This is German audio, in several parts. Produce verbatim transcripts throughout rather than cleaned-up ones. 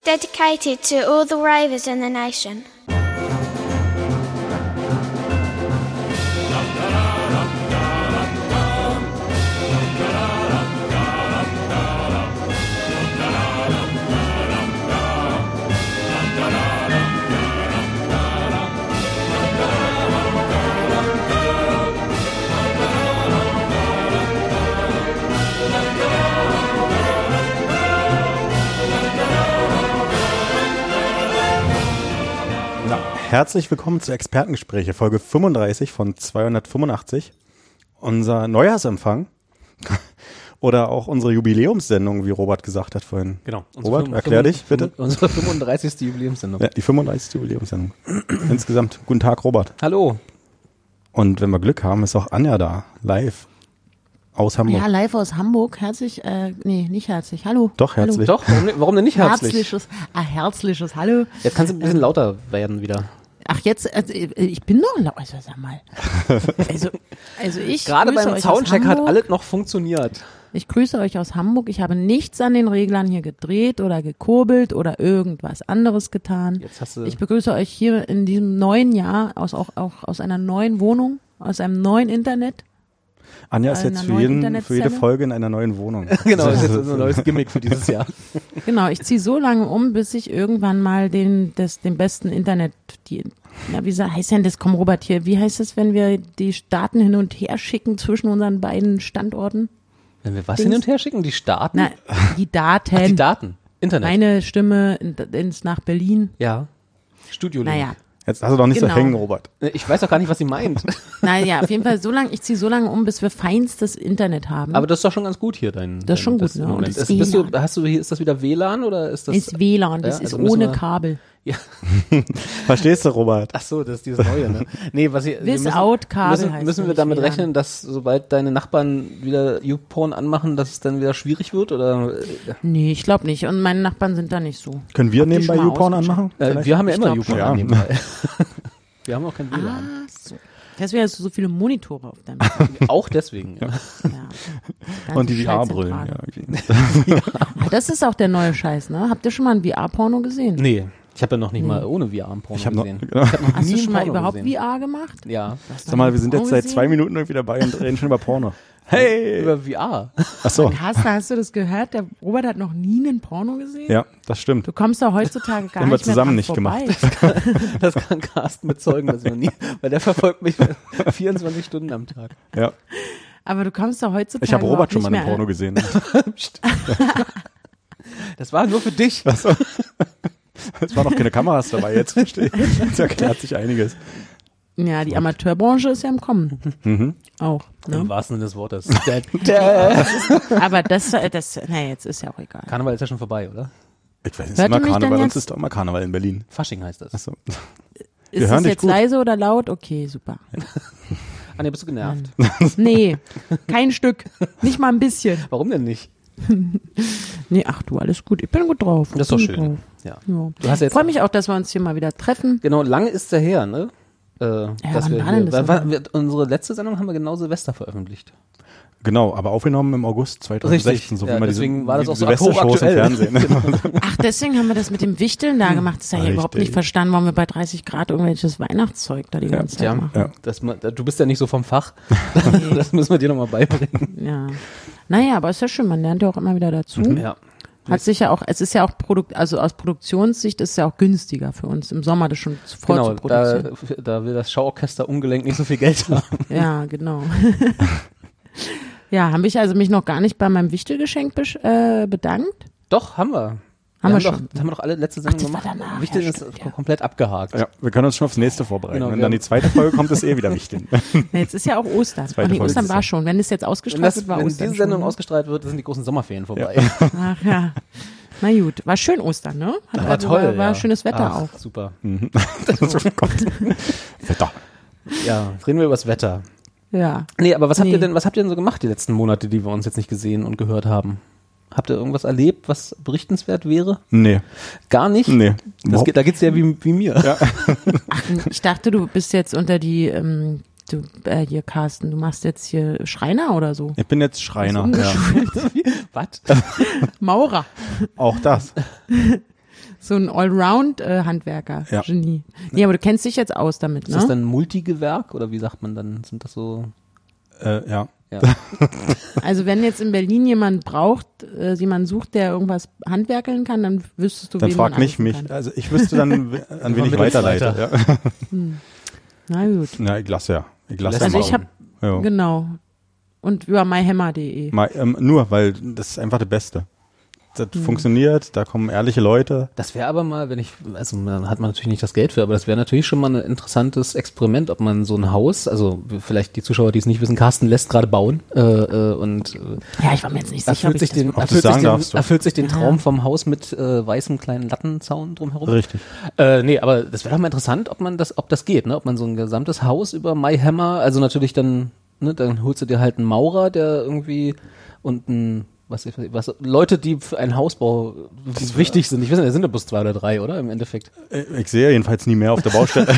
Dedicated to all the ravers in the nation. Herzlich willkommen zu Expertengespräche, Folge fünfunddreißig von zweihundertfünfundachtzig. Unser Neujahrsempfang oder auch unsere Jubiläumssendung, wie Robert gesagt hat vorhin. Genau. Robert, erklär dich bitte. Unsere fünfunddreißigste Jubiläumssendung. Ja, die fünfunddreißigste Jubiläumssendung. Insgesamt. Guten Tag, Robert. Hallo. Und wenn wir Glück haben, ist auch Anja da, live aus Hamburg. Ja, live aus Hamburg. Herzlich, äh, nee, nicht herzlich. Hallo. Doch, herzlich. Doch, warum, warum denn nicht herzlich? Herzliches, ah, herzliches Hallo. Jetzt kannst du ein bisschen lauter werden wieder. Ach, jetzt, also, ich bin noch laut, also sag mal. Also, also ich Gerade grüße beim euch Soundcheck aus hat Hamburg. alles noch funktioniert. Ich grüße euch aus Hamburg. Ich habe nichts an den Reglern hier gedreht oder gekurbelt oder irgendwas anderes getan. Jetzt hast du Ich begrüße euch hier in diesem neuen Jahr aus, auch, auch aus einer neuen Wohnung, aus einem neuen Internet. Anja ist Einer jetzt für, neuen jeden, für jede Internetsendung. Folge in einer neuen Wohnung. Genau, das ist jetzt ein neues Gimmick für dieses Jahr. Genau, ich ziehe so lange um, bis ich irgendwann mal den, das, den besten Internet, die, na, wie sa- heißt denn das, komm Robert hier, wie heißt es, wenn wir die Daten hin und her schicken zwischen unseren beiden Standorten? Wenn wir was Dings. hin und her schicken? Die Staaten? Na, die Daten. Ach, die Daten. Internet. Meine Stimme in, ins, nach Berlin. Ja. Studio. Naja, Jetzt hast du doch nicht Genau. so hängen, Robert. Ich weiß doch gar nicht, was sie meint. naja, auf jeden Fall so lange, ich ziehe so lange um, bis wir feinstes Internet haben. Aber das ist doch schon ganz gut hier, dein. Das ist schon dein, gut, ne? im Und Moment. das Ist, bist du, W L A N. hast du hier, ist das wieder W L A N oder ist das? ist W L A N, das Ja, ist also müssen ohne wir- Kabel. Ja. Verstehst du, Robert? Ach so, das ist dieses Neue, ne? Nee, was ich, wir müssen, Without Kabel müssen, heißt müssen wir nämlich damit W L A N. rechnen, dass sobald deine Nachbarn wieder YouPorn anmachen, dass es dann wieder schwierig wird? Oder Nee, ich glaube nicht. Und meine Nachbarn sind da nicht so. Können wir Habt ihr nebenbei schon mal YouPorn ausgecheckt? anmachen? äh, Vielleicht? wir haben ja Ich immer glaub YouPorn schon. an nebenbei. Wir haben auch kein W L A N. Ah, so. Deswegen hast du so viele Monitore auf deinem Auch deswegen. Ja. ja. Und die V R-Brillen. Schallzentrale. Ja. Ah, das ist auch der neue Scheiß, ne? Habt ihr schon mal ein V R-Porno gesehen? Nee, ich habe ja noch nicht mal ohne V R ein Porno Ich hab noch- gesehen. genau. Ich hab noch Hast nie du ein schon mal Porno überhaupt gesehen. V R gemacht? Ja, Sag mal, wir sind jetzt seit gesehen? zwei Minuten irgendwie dabei und reden schon über Porno. Hey! über V R. Ach so. Hast, hast du das gehört? Der Robert hat noch nie einen Porno gesehen? Ja, das stimmt. Du kommst da heutzutage gar Haben wir nicht mehr zusammen dran nicht vorbei. Das kann Carsten bezeugen, dass ich noch nie, weil der verfolgt mich vierundzwanzig Stunden am Tag. Ja. Aber du kommst da heutzutage Ich habe Robert überhaupt schon mal nicht im mehr Porno gesehen. Das war nur für dich. Es waren noch keine Kameras dabei, jetzt verstehe ich. Jetzt erklärt sich einiges. Ja, die Amateurbranche ist ja im Kommen. Mhm. Auch. Im Ne? wahrsten Sinne des Wortes. Aber das, das, naja, jetzt ist ja auch egal. Karneval ist ja schon vorbei, oder? Ich weiß, es ist Hört immer ihr mich Karneval, denn uns jetzt? ist doch immer Karneval in Berlin. Fasching heißt das. Achso. Ist hören das dich jetzt gut. leise oder laut? Okay, super. Anja, bist du genervt? Nee, kein Stück. Nicht mal ein bisschen. Warum denn nicht? Nee, ach du, alles gut. Ich bin gut drauf. Das ist doch Ich bin schön. gut Ja. drauf. Ja. Du hast Ich jetzt freue mich auch, dass wir uns hier mal wieder treffen. genau, lange ist der her, ne? Äh, dass wann wir war denn hier, das weil, denn? wir, unsere letzte Sendung haben wir genau Silvester veröffentlicht. Genau, aber aufgenommen im August zweitausendsechzehn. So Ja, wie man deswegen diese, war das wie auch so Silvestershows im hochaktuell. Fernsehen. Ach, deswegen haben wir das mit dem Wichteln da gemacht. Das habe ich ja überhaupt Richtig. nicht verstanden, warum wir bei dreißig Grad irgendwelches Weihnachtszeug da die ganze Zeit Ja, machen. Ja. das, ma- du bist ja nicht so vom Fach. Das müssen wir dir nochmal beibringen. Ja. Naja, aber ist ja schön, man lernt ja auch immer wieder dazu. Ja. Hat sich ja auch, es ist ja auch Produkt, also aus Produktionssicht ist es ja auch günstiger für uns, im Sommer das schon voll Genau, zu produzieren. da, da will das Schauorchester ungelenk nicht so viel Geld haben. Ja, genau. Ja, habe ich also mich noch gar nicht bei meinem Wichtelgeschenk besch- äh, bedankt? Doch, haben wir. Haben wir doch, schon. Das haben wir doch alle letzte Sendung das war gemacht. danach, Wichteln ja, ist stimmt, ja. komplett abgehakt. Ja, wir können uns schon aufs nächste vorbereiten. Genau, Wenn wir dann haben- die zweite Folge kommt, ist eh wieder wichtig. Nee, jetzt ist ja auch Ostern. Zweite Oh, nee, Folge Ostern ist war ja- schon. Wenn es jetzt Wenn, ausgestrahlt das, wird, war wenn Ostern diese Sendung schon. ausgestrahlt wird, sind die großen Sommerferien vorbei. Ach ja. Na gut, war schön Ostern, ne? Hat War also, toll, War, war ja. schönes Wetter Ach, auch. Super. Oh Gott. Wetter. Ja, reden wir über das Wetter. Ja. Nee, aber was habt Nee. ihr denn, was habt ihr denn so gemacht die letzten Monate, die wir uns jetzt nicht gesehen und gehört haben? Habt ihr irgendwas erlebt, was berichtenswert wäre? Nee. Gar nicht? Nee. Das geht, da geht's dir wie, wie mir. Ja. Ach, ich dachte, du bist jetzt unter die, ähm, du, äh, hier, Carsten, du machst jetzt hier Schreiner oder so. Ich bin jetzt Schreiner. Ja. Was? Maurer. Auch das. so ein Allround-Handwerker, Ja. Genie. Nee, aber du kennst dich jetzt aus damit, Ist ne? das dann Multigewerk oder wie sagt man dann? Sind das so? Äh, ja. Ja. Also wenn jetzt in Berlin jemand braucht, äh, jemand sucht, der irgendwas handwerkeln kann, dann wüsstest du, Dann wen frag man nicht anrufen mich. kann. Also ich wüsste dann, an wen ich vermittelt's weiterleite. weiter. Ja. Na gut. Na, ich lasse ja. Ich lasse Also ja ich mal. habe, Ja. genau. Und über myhammer punkt de. Mal, ähm, nur, weil das ist einfach das Beste. Das Hm. funktioniert, da kommen ehrliche Leute. Das wäre aber mal, wenn ich, also da hat man natürlich nicht das Geld für, aber das wäre natürlich schon mal ein interessantes Experiment, ob man so ein Haus, also vielleicht die Zuschauer, die es nicht wissen, Carsten lässt gerade bauen äh, äh, und äh, Ja, ich war mir jetzt nicht sicher, ob erfüllt ich sich das den, Ob du erfüllt sich sagen den, darfst, doch. erfüllt sich den Ja. Traum vom Haus mit äh, weißem kleinen Lattenzaun drumherum. Richtig. Äh, nee, aber das wäre doch mal interessant, ob man das, ob das geht, ne? Ob man so ein gesamtes Haus über myhammer, also natürlich dann, ne, dann holst du dir halt einen Maurer, der irgendwie und ein was, was Leute, die für einen Hausbau wichtig sind. Ich weiß nicht, da sind ja bloß zwei oder drei, oder? Im Endeffekt. Äh, Ich sehe jedenfalls nie mehr auf der Baustelle.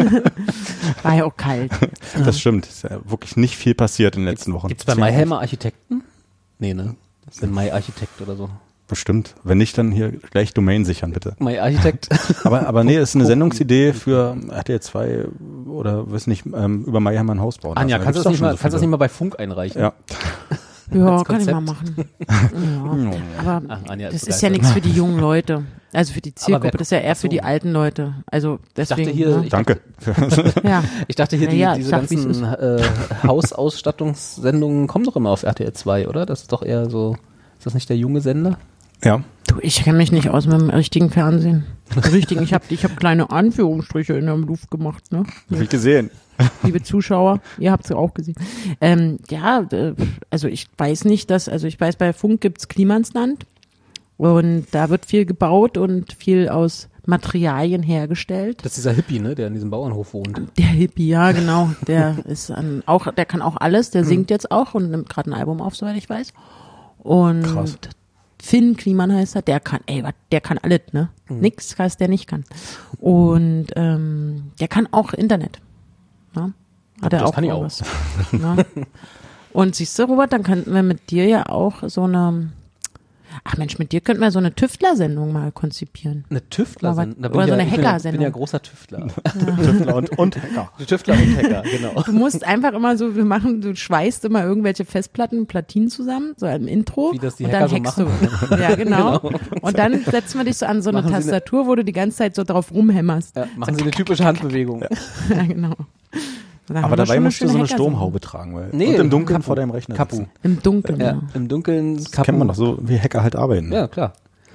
war ja auch kalt. Das stimmt. Es ist ja wirklich nicht viel passiert in den letzten Wochen. Gibt's bei myhammer Architekten? Nee, ne? Das ist ein My-Architekt oder so. Bestimmt. Wenn nicht, dann hier gleich Domain sichern, bitte. My-Architekt. Aber, aber nee, ist eine Sendungsidee für R T L zwei oder weiß nicht, ähm, über myhammer ein Haus bauen. Anja, Also, kannst du da das, gibt's nicht doch mal, schon so kannst das viele. nicht mal bei Funk einreichen? Ja. Ja, Als kann ich mal Konzept. machen. Ja. Aber Ach, Anja das ist ist ja begeistert. nichts für die jungen Leute. Also für die Zielgruppe. wer- Das ist ja eher ach so. für die alten Leute. Also Ich dachte deswegen. hier, ne? ich Danke. Ja. Ich dachte hier, die, Ja, ja, diese sag, wie's ganzen äh, Hausausstattungssendungen kommen doch immer auf R T L zwei, oder? Das ist doch eher so, ist das nicht der junge Sender? Ja. Du, ich kenne mich nicht aus mit dem richtigen Fernsehen. Richtigen, ich habe ich hab kleine Anführungsstriche in der Luft gemacht, ne? Hab ich gesehen. Liebe Zuschauer, ihr habt es auch gesehen. Ähm, ja, äh, also ich weiß nicht, dass, also ich weiß, bei Funk gibt's Klimansland und da wird viel gebaut und viel aus Materialien hergestellt. Das ist dieser Hippie, ne, der in diesem Bauernhof wohnt. Der Hippie, ja genau, der ist an, auch, der kann auch alles, der singt jetzt auch und nimmt gerade ein Album auf, soweit ich weiß. Und Krass. Finn Kliman heißt er, der kann, ey, wat- der kann alles, ne? Nix, was der nicht kann. Und ähm, der kann auch Internet. Ne? Hat er Das auch kann ich auch. was. Ne? Und siehst du, Robert, dann könnten wir mit dir ja auch so eine, ach Mensch, mit dir könnten wir so eine Tüftler-Sendung mal konzipieren. Eine Tüftler Oder sind. Da so eine ich ja, ich bin ja, ich Hacker-Sendung. bin ja großer Tüftler. Tüftler und, und Hacker. Tüftler und Hacker, genau. Du musst einfach immer so, wir machen, du schweißt immer irgendwelche Festplatten, Platinen zusammen, so im Intro. Wie das die und Hacker dann so hackst du. Ja, genau. Und dann setzen wir dich so an so eine Machen Sie eine- Tastatur, wo du die ganze Zeit so drauf rumhämmerst. Ja, machen Sie eine typische Handbewegung. Ja, genau. Da haben Aber wir dabei schon musst du so eine Hackersendung. Sturmhaube tragen, weil Nee, und im Dunkeln Kapu. vor deinem Rechner Kapu. sitzen. Im Dunkeln, Ja, ja. im Dunkeln. Das kennt man doch so, wie Hacker halt arbeiten. Ja, klar.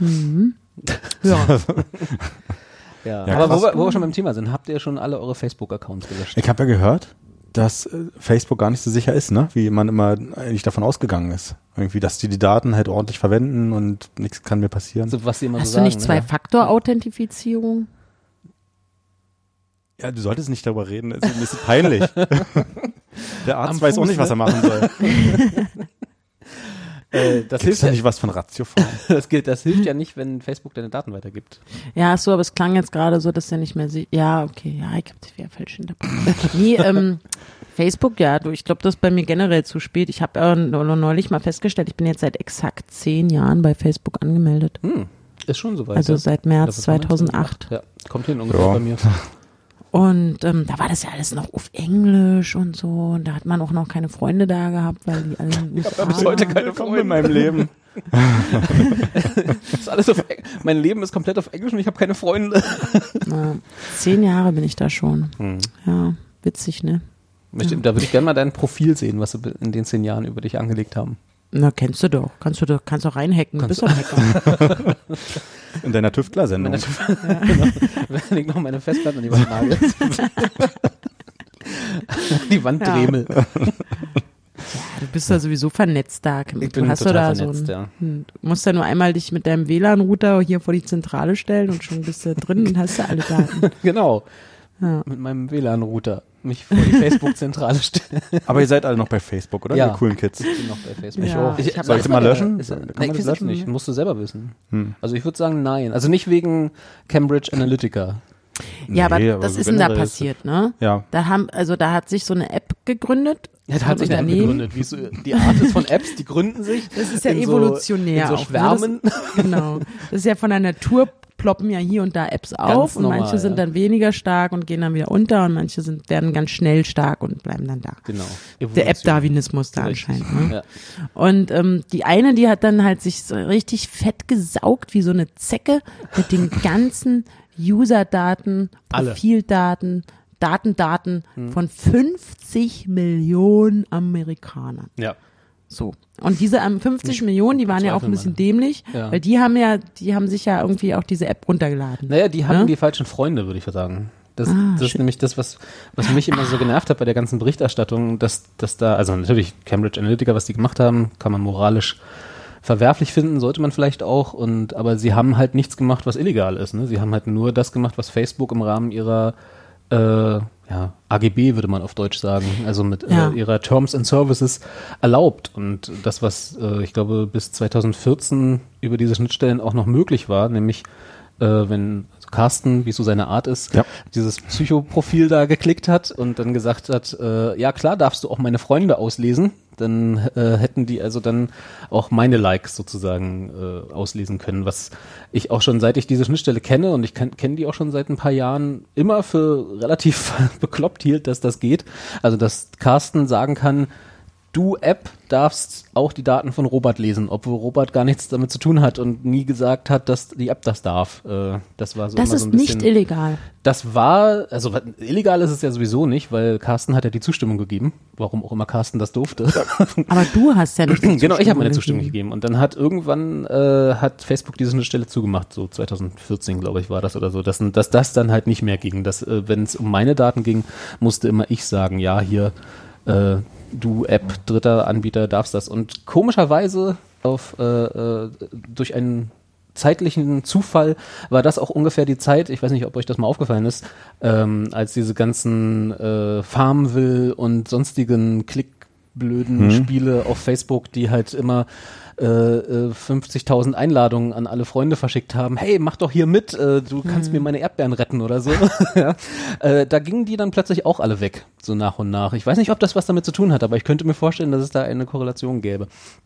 Ja. Ja. Ja, Aber krass. wo wir, wo wir schon beim Thema sind, habt ihr schon alle eure Facebook-Accounts gelöscht? Ich habe ja gehört, dass äh, Facebook gar nicht so sicher ist, ne? Wie man immer eigentlich davon ausgegangen ist. Irgendwie, dass die die Daten halt ordentlich verwenden und nichts kann mir passieren. So, was sie immer Hast so du sagen, nicht ne? Zwei-Faktor-Authentifizierung? Ja, du solltest nicht darüber reden, es ist peinlich. Der Arzt Am weiß auch Fuß, nicht, was ne? er machen soll. Äh, das, Gibt's hilft da ja, nicht was von Ratiofarm? das, gilt, das hilft ja nicht, wenn Facebook deine Daten weitergibt. Ja, so, aber es klang jetzt gerade so, dass er nicht mehr sieht. Ja, okay, ja, ich hab das wieder falsch interpretiert. Nee, ähm, Facebook, ja, du, ich glaube, das ist bei mir generell zu spät. Ich habe äh, neulich mal festgestellt, ich bin jetzt seit exakt zehn Jahren bei Facebook angemeldet. Hm, ist schon soweit. Also ja. seit März Das ist schon zweitausendacht. Ja, kommt hin ungefähr Ja. bei mir. Und ähm, da war das ja alles noch auf Englisch und so. Und da hat man auch noch keine Freunde da gehabt, weil die alle in den U S A bis heute waren. keine Willkommen in meinem Leben. Das ist alles auf, Eng- mein Leben ist komplett auf Englisch und ich habe keine Freunde. Na, zehn Jahre bin ich da schon. Hm. Ja, witzig, ne? Möchte, da würde ich gerne mal dein Profil sehen, was sie in den zehn Jahren über dich angelegt haben. Na, kennst du doch. Kannst du doch, kannst doch reinhacken. Du bist doch Hacker. In deiner Tüftler-Sendung. Genau. Wenn ich noch meine Festplatte an die Wand nagel. Die Wand Ja. dremel. Du bist ja sowieso vernetzt da. Ich du bin hast total doch da vernetzt, so ja. ein, hm, Du musst ja nur einmal dich mit deinem W L A N-Router hier vor die Zentrale stellen und schon bist du drin und hast du alle Daten. Genau. Ja. Mit meinem W L A N-Router mich vor die Facebook-Zentrale stellen. Aber ihr seid alle noch bei Facebook, oder? Ja. Ihr coolen Kids. Ich bin noch bei Facebook. Ja, ich, ich hab Soll ich weiß mal nicht, löschen? Ist, Kann nee, man ich das weiß löschen? nicht. Musst du selber wissen. Hm. Also ich würde sagen, nein. Also nicht wegen Cambridge Analytica. Ja, aber Nee, aber was so ist denn da generell ist- passiert, ne? Ja. Da haben, also da hat sich so eine App gegründet. Ja, da hat so sich eine App Unternehmen. gegründet. Wie so, die Art ist von Apps, die gründen sich. Das ist ja in evolutionär So, in so auch, ne? Schwärmen. Das, genau. Das ist ja von der Natur ploppen ja hier und da Apps Ganz auf und normal, manche sind ja. dann weniger stark und gehen dann wieder unter und manche sind, werden ganz schnell stark und bleiben dann da. Genau. Der App-Darwinismus da Richtig. anscheinend. Ne? Ja. Und ähm, die eine, die hat dann halt sich so richtig fett gesaugt wie so eine Zecke mit den ganzen User-Daten, Alle. Profildaten, Datendaten Hm. von fünfzig Millionen Amerikanern. Ja. So. Und diese ähm, fünfzig Nicht Millionen, die waren ja auch ein bisschen bezweifeln, dämlich, Ja. weil die haben ja, die haben sich ja irgendwie auch diese App runtergeladen. Naja, die hatten Ja? die falschen Freunde, würde ich sagen. Das, Ah, das ist shit. nämlich das, was, was mich immer so genervt hat bei der ganzen Berichterstattung, dass, dass da, also natürlich Cambridge Analytica, was die gemacht haben, kann man moralisch verwerflich finden, sollte man vielleicht auch, und aber sie haben halt nichts gemacht, was illegal ist. Ne? Sie haben halt nur das gemacht, was Facebook im Rahmen ihrer äh, ja, A G B, würde man auf Deutsch sagen, also mit Ja. äh, ihrer Terms and Services erlaubt. Und das, was äh, ich glaube bis zwanzig vierzehn über diese Schnittstellen auch noch möglich war, nämlich äh, wenn also Carsten, wie es so seine Art ist, Ja. dieses Psychoprofil da geklickt hat und dann gesagt hat, äh, ja klar, darfst du auch meine Freunde auslesen, dann äh, hätten die also dann auch meine Likes sozusagen äh, auslesen können, was ich auch schon, seit ich diese Schnittstelle kenne, und ich kenne die auch schon seit ein paar Jahren, immer für relativ bekloppt hielt, dass das geht. Also dass Carsten sagen kann, du App darfst auch die Daten von Robert lesen, obwohl Robert gar nichts damit zu tun hat und nie gesagt hat, dass die App das darf. Äh, das war so Das immer ist so ein bisschen, nicht illegal. Das war, also was- illegal ist es ja sowieso nicht, weil Carsten hat ja die Zustimmung gegeben, warum auch immer Carsten das durfte. Aber du hast ja nicht die Genau, ich habe meine gegeben. Zustimmung gegeben. Und dann hat irgendwann äh, hat Facebook diese Stelle zugemacht, so zwanzig vierzehn, glaube ich, war das oder so, dass, dass das dann halt nicht mehr ging. Dass, äh, wenn es um meine Daten ging, musste immer ich sagen, ja, hier, äh, du App, dritter Anbieter, darfst das. Und komischerweise auf äh, äh, durch einen zeitlichen Zufall war das auch ungefähr die Zeit, ich weiß nicht, ob euch das mal aufgefallen ist, ähm, als diese ganzen äh, Farmville und sonstigen klickblöden Hm. Spiele auf Facebook, die halt immer äh, äh, fünfzigtausend Einladungen an alle Freunde verschickt haben, hey, mach doch hier mit, äh, du kannst mir meine Erdbeeren retten oder so. ja. äh, da gingen die dann plötzlich auch alle weg, so nach und nach. Ich weiß nicht, ob das was damit zu tun hat, aber ich könnte mir vorstellen, dass es da eine Korrelation gäbe.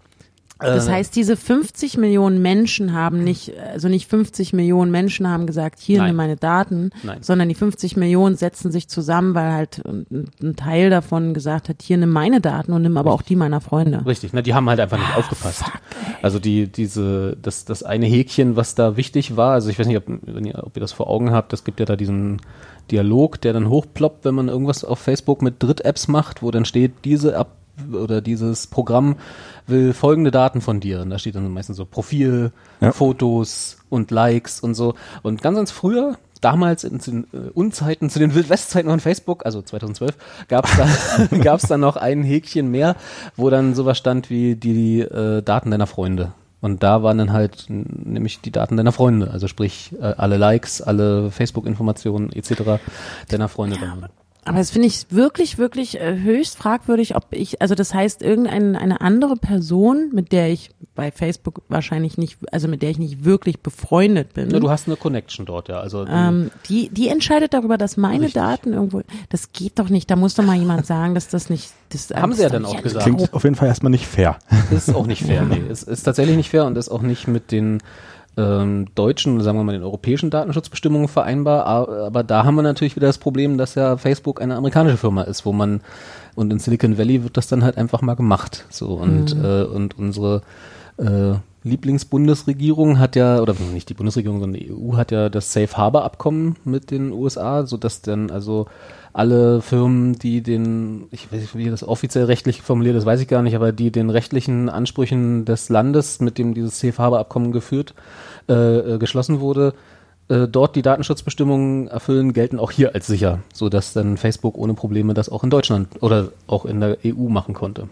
Das Äh, heißt, diese fünfzig Millionen Menschen haben nicht, also nicht fünfzig Millionen Menschen haben gesagt, hier Nein. nimm meine Daten, Nein. sondern die fünfzig Millionen setzen sich zusammen, weil halt ein, ein Teil davon gesagt hat, hier nimm meine Daten und nimm aber auch die meiner Freunde. Richtig, ne, die haben halt einfach nicht Ah, aufgepasst. Also die, diese, das, das eine Häkchen, was da wichtig war, also ich weiß nicht, ob, wenn ihr, ob ihr das vor Augen habt, es gibt ja da diesen Dialog, der dann hochploppt, wenn man irgendwas auf Facebook mit Dritt-Apps macht, wo dann steht, diese App oder dieses Programm will folgende Daten von dir. Und da steht dann meistens so Profil, Ja. Fotos und Likes und so. Und ganz, ganz früher, damals in den äh, Unzeiten, zu den Wildwestzeiten von Facebook, also zweitausendzwölf, gab es da, gab's dann noch ein Häkchen mehr, wo dann sowas stand wie die äh, Daten deiner Freunde. Und da waren dann halt n- nämlich die Daten deiner Freunde, also sprich äh, alle Likes, alle Facebook-Informationen et cetera deiner Freunde. dann. Aber das finde ich wirklich, wirklich äh, höchst fragwürdig, ob ich, also das heißt, irgendeine eine andere Person, mit der ich bei Facebook wahrscheinlich nicht, also mit der ich nicht wirklich befreundet bin, Ja, du hast eine Connection dort, ja. Also die, ähm, die, die entscheidet darüber, dass meine Richtig. Daten irgendwo, das geht doch nicht, da muss doch mal jemand sagen, dass das nicht, das Haben das sie ja ist doch dann nicht auch gesagt. Klingt auf jeden Fall erstmal nicht fair. ist auch nicht fair. Nee, es ist tatsächlich nicht fair und ist auch nicht mit den ähm, deutschen, sagen wir mal den europäischen Datenschutzbestimmungen vereinbar. Aber, aber da haben wir natürlich wieder das Problem, dass ja Facebook eine amerikanische Firma ist, wo man, und in Silicon Valley wird das dann halt einfach mal gemacht. So und Mhm. äh, und unsere äh, Lieblingsbundesregierung hat ja, oder nicht die Bundesregierung, sondern die E U hat ja das Safe Harbor Abkommen mit den U S A, sodass dann also alle Firmen, die den, ich weiß nicht, wie das offiziell rechtlich formuliert ist, weiß ich gar nicht, aber die den rechtlichen Ansprüchen des Landes, mit dem dieses Safe Harbor Abkommen geführt, äh, äh, geschlossen wurde, äh, dort die Datenschutzbestimmungen erfüllen, gelten auch hier als sicher, sodass dann Facebook ohne Probleme das auch in Deutschland oder auch in der E U machen konnte.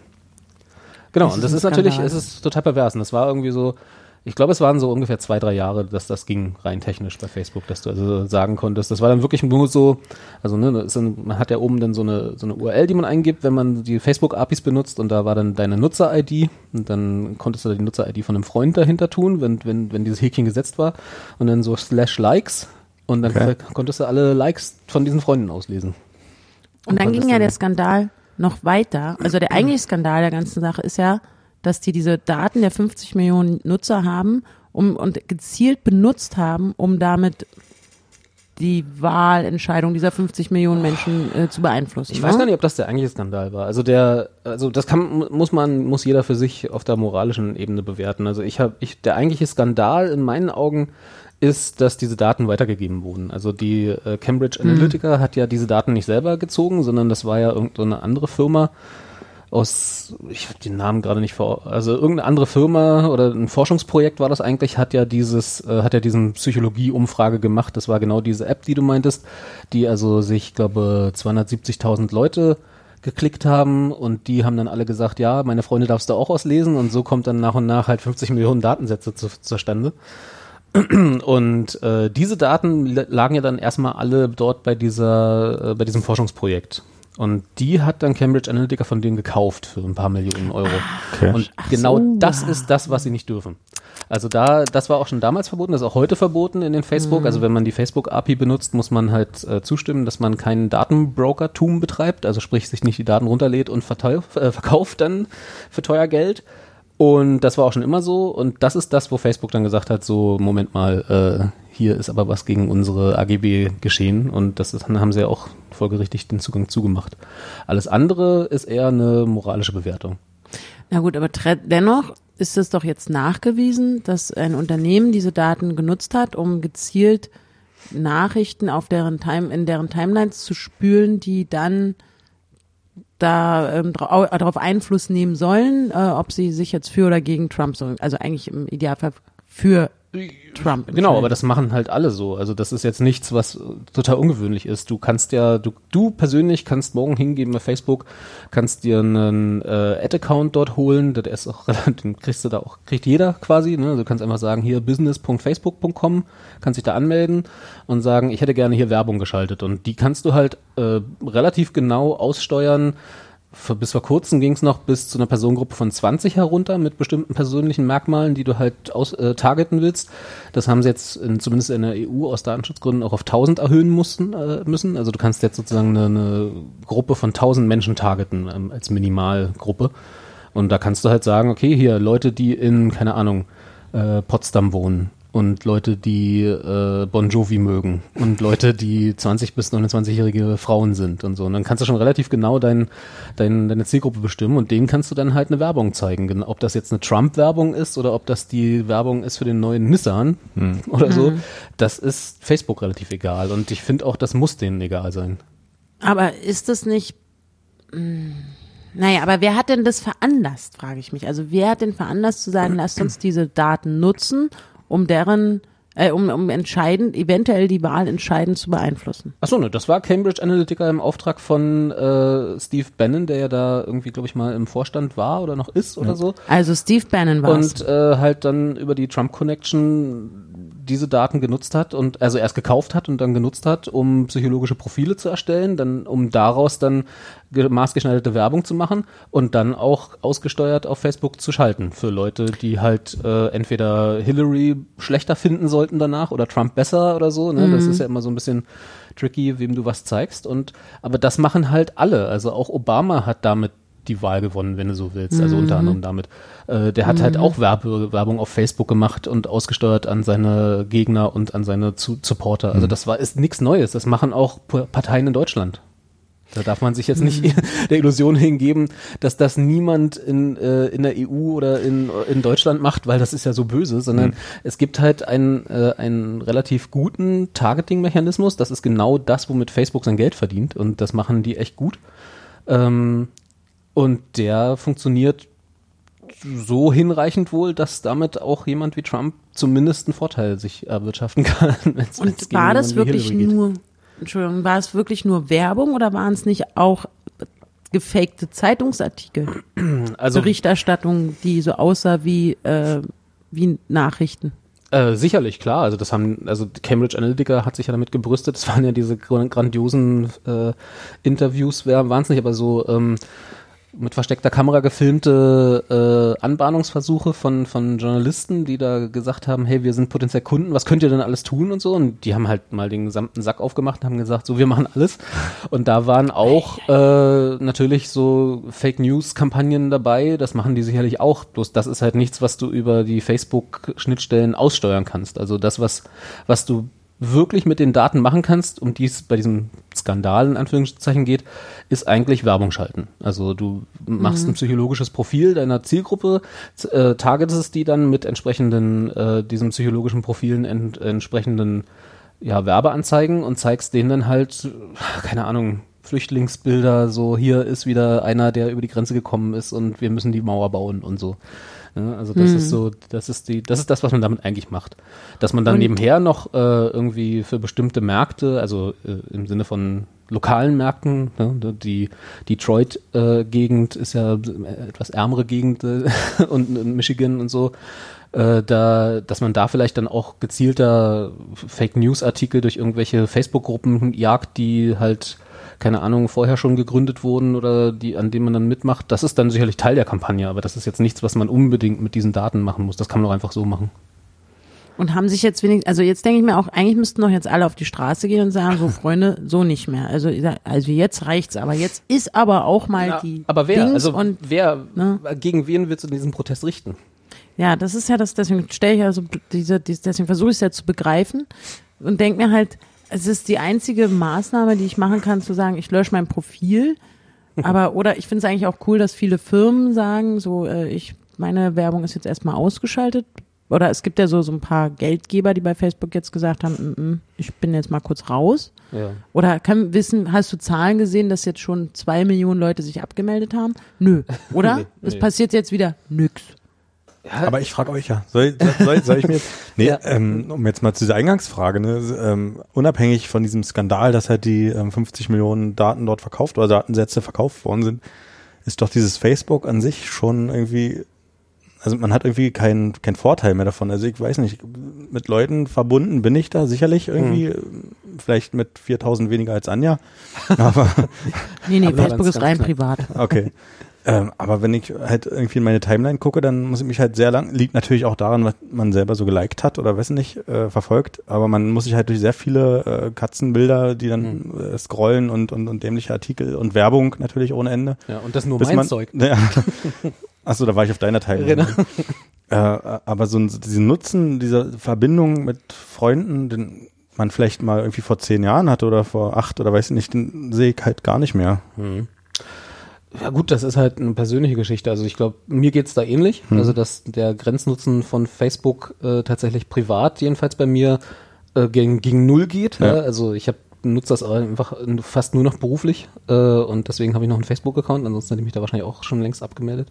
Genau, Das und ist das ein ist natürlich, Skandal. es ist total pervers. Und das war irgendwie so, ich glaube, es waren so ungefähr zwei, drei Jahre, dass das ging rein technisch bei Facebook, dass du also sagen konntest. Das war dann wirklich nur so, also ne, das ist dann, man hat ja oben dann so eine so eine U R L, die man eingibt, wenn man die Facebook-A P Is benutzt, und da war dann deine Nutzer-I D und dann konntest du da die Nutzer-I D von einem Freund dahinter tun, wenn wenn wenn dieses Häkchen gesetzt war, und dann so slash Likes, und dann Okay. konntest du alle Likes von diesen Freunden auslesen. Und dann konntest ging ja dann- der Skandal noch weiter. Also der eigentliche Skandal der ganzen Sache ist ja, dass die diese Daten der fünfzig Millionen Nutzer haben um und gezielt benutzt haben, um damit die Wahlentscheidung dieser fünfzig Millionen Menschen äh, zu beeinflussen. Ich ne? weiß gar nicht, ob das der eigentliche Skandal war. Also der, also das kann, muss man, muss jeder für sich auf der moralischen Ebene bewerten. Also ich habe, ich, der eigentliche Skandal in meinen Augen ist, dass diese Daten weitergegeben wurden. Also die äh, Cambridge Analytica mhm. hat ja diese Daten nicht selber gezogen, sondern das war ja irgendeine andere Firma aus, ich habe den Namen gerade nicht vor, also irgendeine andere Firma oder ein Forschungsprojekt war das eigentlich, hat ja dieses, äh, hat ja diesen Psychologie-Umfrage gemacht. Das war genau diese App, die du meintest, die also sich, ich glaube, zweihundertsiebzigtausend Leute geklickt haben und die haben dann alle gesagt, ja, meine Freunde darfst du auch auslesen und so kommt dann nach und nach halt fünfzig Millionen Datensätze zu, zustande. Und äh, diese Daten lagen ja dann erstmal alle dort bei dieser, äh, bei diesem Forschungsprojekt. Und die hat dann Cambridge Analytica von denen gekauft für ein paar Millionen Euro. Okay. Und Ach genau so. das ist das, was sie nicht dürfen. Also da, das war auch schon damals verboten, das ist auch heute verboten in den Facebook. Mhm. Also wenn man die Facebook-A P I benutzt, muss man halt äh, zustimmen, dass man keinen Datenbrokertum betreibt, also sprich sich nicht die Daten runterlädt und verteu- äh, verkauft dann für teuer Geld. Und das war auch schon immer so. Und das ist das, wo Facebook dann gesagt hat, so, Moment mal, äh, hier ist aber was gegen unsere A G B geschehen. Und das ist, dann haben sie ja auch folgerichtig den Zugang zugemacht. Alles andere ist eher eine moralische Bewertung. Na gut, aber tre- dennoch ist es doch jetzt nachgewiesen, dass ein Unternehmen diese Daten genutzt hat, um gezielt Nachrichten auf deren Time, in deren Timelines zu spülen, die dann da ähm, dra- darauf Einfluss nehmen sollen, äh, ob sie sich jetzt für oder gegen Trump so, also eigentlich im Idealfall für Trump. Genau, aber das machen halt alle so. Also das ist jetzt nichts, was total ungewöhnlich ist. Du kannst ja, du, du persönlich kannst morgen hingehen bei Facebook, kannst dir einen äh, Ad-Account dort holen, der ist auch, den kriegst du da auch, kriegt jeder quasi, ne? Du kannst einfach sagen, hier business punkt facebook punkt com, kannst dich da anmelden und sagen, ich hätte gerne hier Werbung geschaltet. Und die kannst du halt äh, relativ genau aussteuern. Für, bis vor kurzem ging es noch bis zu einer Personengruppe von zwanzig herunter mit bestimmten persönlichen Merkmalen, die du halt aus, äh, targeten willst. Das haben sie jetzt in, zumindest in der E U aus Datenschutzgründen auch auf tausend erhöhen mussten, äh, müssen. Also du kannst jetzt sozusagen eine, eine Gruppe von tausend Menschen targeten ähm, als Minimalgruppe. Und da kannst du halt sagen, okay, hier Leute, die in, keine Ahnung, äh, Potsdam wohnen. Und Leute, die äh, Bon Jovi mögen und Leute, die zwanzig- bis neunundzwanzigjährige Frauen sind und so. Und dann kannst du schon relativ genau dein, dein, deine Zielgruppe bestimmen und denen kannst du dann halt eine Werbung zeigen. Ob das jetzt eine Trump-Werbung ist oder ob das die Werbung ist für den neuen Nissan hm. oder so, mhm. das ist Facebook relativ egal. Und ich finde auch, das muss denen egal sein. Aber ist das nicht... Mh. Naja, aber wer hat denn das veranlasst, frage ich mich. Also wer hat denn veranlasst zu sagen, lasst uns diese Daten nutzen, um deren, äh, um, um entscheidend, eventuell die Wahl entscheidend zu beeinflussen? Achso, ne, das war Cambridge Analytica im Auftrag von äh, Steve Bannon, der ja da irgendwie, glaube ich, mal im Vorstand war oder noch ist oder so. Also Steve Bannon war es. Und äh, halt dann über die Trump-Connection diese Daten genutzt hat und also erst gekauft hat und dann genutzt hat, um psychologische Profile zu erstellen, dann um daraus dann ge- maßgeschneiderte Werbung zu machen und dann auch ausgesteuert auf Facebook zu schalten für Leute, die halt äh, entweder Hillary schlechter finden sollten danach oder Trump besser oder so. Ne? Mhm. Das ist ja immer so ein bisschen tricky, wem du was zeigst. Und aber das machen halt alle. Also auch Obama hat damit die Wahl gewonnen, wenn du so willst, also mhm. unter anderem damit. Äh, der hat mhm. halt auch Werbe, Werbung auf Facebook gemacht und ausgesteuert an seine Gegner und an seine Zu- Supporter. Also mhm. das war ist nichts Neues. Das machen auch P- Parteien in Deutschland. Da darf man sich jetzt mhm. nicht der Illusion hingeben, dass das niemand in, äh, in der E U oder in, in Deutschland macht, weil das ist ja so böse, sondern mhm. es gibt halt einen, äh, einen relativ guten Targeting-Mechanismus. Das ist genau das, womit Facebook sein Geld verdient und das machen die echt gut. Ähm, Und der funktioniert so hinreichend wohl, dass damit auch jemand wie Trump zumindest einen Vorteil sich erwirtschaften kann. Wenn's, Und wenn's war das jemanden wie wirklich Hillary geht. nur, Entschuldigung, war es wirklich nur Werbung oder waren es nicht auch gefakte Zeitungsartikel? Also Berichterstattung, die so aussah wie, äh, wie Nachrichten? Äh, sicherlich, klar. Also das haben, also Cambridge Analytica hat sich ja damit gebrüstet. Das waren ja diese grandiosen äh, Interviews, waren es nicht, aber so ähm, mit versteckter Kamera gefilmte äh, Anbahnungsversuche von von Journalisten, die da gesagt haben, hey, wir sind potenziell Kunden, was könnt ihr denn alles tun und so, und die haben halt mal den gesamten Sack aufgemacht und haben gesagt, so, wir machen alles, und da waren auch äh, natürlich so Fake-News-Kampagnen dabei, das machen die sicherlich auch, bloß das ist halt nichts, was du über die Facebook-Schnittstellen aussteuern kannst, also das, was was du wirklich mit den Daten machen kannst, um die es bei diesem Skandal in Anführungszeichen geht, ist eigentlich Werbung schalten. Also du machst mhm. ein psychologisches Profil deiner Zielgruppe, äh, targetest die dann mit entsprechenden, äh, diesem psychologischen Profilen ent, entsprechenden ja, Werbeanzeigen und zeigst denen dann halt, keine Ahnung, Flüchtlingsbilder, so hier ist wieder einer, der über die Grenze gekommen ist und wir müssen die Mauer bauen und so. Ja, also das hm. ist so, das ist die, das ist das, was man damit eigentlich macht. Dass man dann und nebenher noch äh, irgendwie für bestimmte Märkte, also äh, im Sinne von lokalen Märkten, ne, die Detroit-Gegend äh, ist ja etwas ärmere Gegend äh, und, und Michigan und so, äh, da, dass man da vielleicht dann auch gezielter Fake-News-Artikel durch irgendwelche Facebook-Gruppen jagt, die halt keine Ahnung, vorher schon gegründet wurden oder die, an denen man dann mitmacht, das ist dann sicherlich Teil der Kampagne, aber das ist jetzt nichts, was man unbedingt mit diesen Daten machen muss. Das kann man doch einfach so machen. Und haben sich jetzt wenigstens, also jetzt denke ich mir auch, eigentlich müssten doch jetzt alle auf die Straße gehen und sagen, so Freunde, so nicht mehr. Also, also jetzt reicht's, aber jetzt ist aber auch mal ja, die aber wer, Dings also und wer, ne? Gegen wen willst du diesen Protest richten? Ja, das ist ja das, deswegen stelle ich also diese, deswegen versuche ich es ja zu begreifen und denke mir halt, es ist die einzige Maßnahme, die ich machen kann, zu sagen, ich lösche mein Profil. Aber, oder ich finde es eigentlich auch cool, dass viele Firmen sagen, so, äh, ich, meine Werbung ist jetzt erstmal ausgeschaltet. Oder es gibt ja so, so ein paar Geldgeber, die bei Facebook jetzt gesagt haben, mm, mm, ich bin jetzt mal kurz raus. Ja. Oder kann wissen, hast du Zahlen gesehen, dass jetzt schon zwei Millionen Leute sich abgemeldet haben? Nö. Oder? nee, es nee. passiert jetzt wieder nix. Ja, aber ich frage euch ja, soll, soll, soll ich mir jetzt, nee, ja. ähm, um jetzt mal zu dieser Eingangsfrage, ne, ähm, unabhängig von diesem Skandal, dass halt die ähm, fünfzig Millionen Daten dort verkauft oder Datensätze verkauft worden sind, ist doch dieses Facebook an sich schon irgendwie, also man hat irgendwie keinen keinen Vorteil mehr davon. Also ich weiß nicht, mit Leuten verbunden bin ich da sicherlich irgendwie, mhm. vielleicht mit viertausend weniger als Anja, aber nee, nee, Facebook ist rein privat. Okay. Ähm, aber wenn ich halt irgendwie in meine Timeline gucke, dann muss ich mich halt sehr lang, liegt natürlich auch daran, was man selber so geliked hat oder weiß nicht, äh, verfolgt, aber man muss sich halt durch sehr viele äh, Katzenbilder, die dann mhm. äh, scrollen und, und, und dämliche Artikel und Werbung natürlich ohne Ende. Ja, und das nur mein man, Zeug. Ja, achso, da war ich auf deiner Timeline. Genau. Äh, aber so ein, diesen Nutzen, diese Verbindung mit Freunden, den man vielleicht mal irgendwie vor zehn Jahren hatte oder vor acht oder weiß nicht, den sehe ich halt gar nicht mehr. Mhm. Ja gut, das ist halt eine persönliche Geschichte. Also ich glaube, mir geht's da ähnlich. Hm. Also dass der Grenznutzen von Facebook äh, tatsächlich privat, jedenfalls bei mir, äh, gegen, gegen null geht. Ja. Ja? Also ich habe nutze das einfach fast nur noch beruflich äh, und deswegen habe ich noch einen Facebook-Account. Ansonsten hätte ich mich da wahrscheinlich auch schon längst abgemeldet.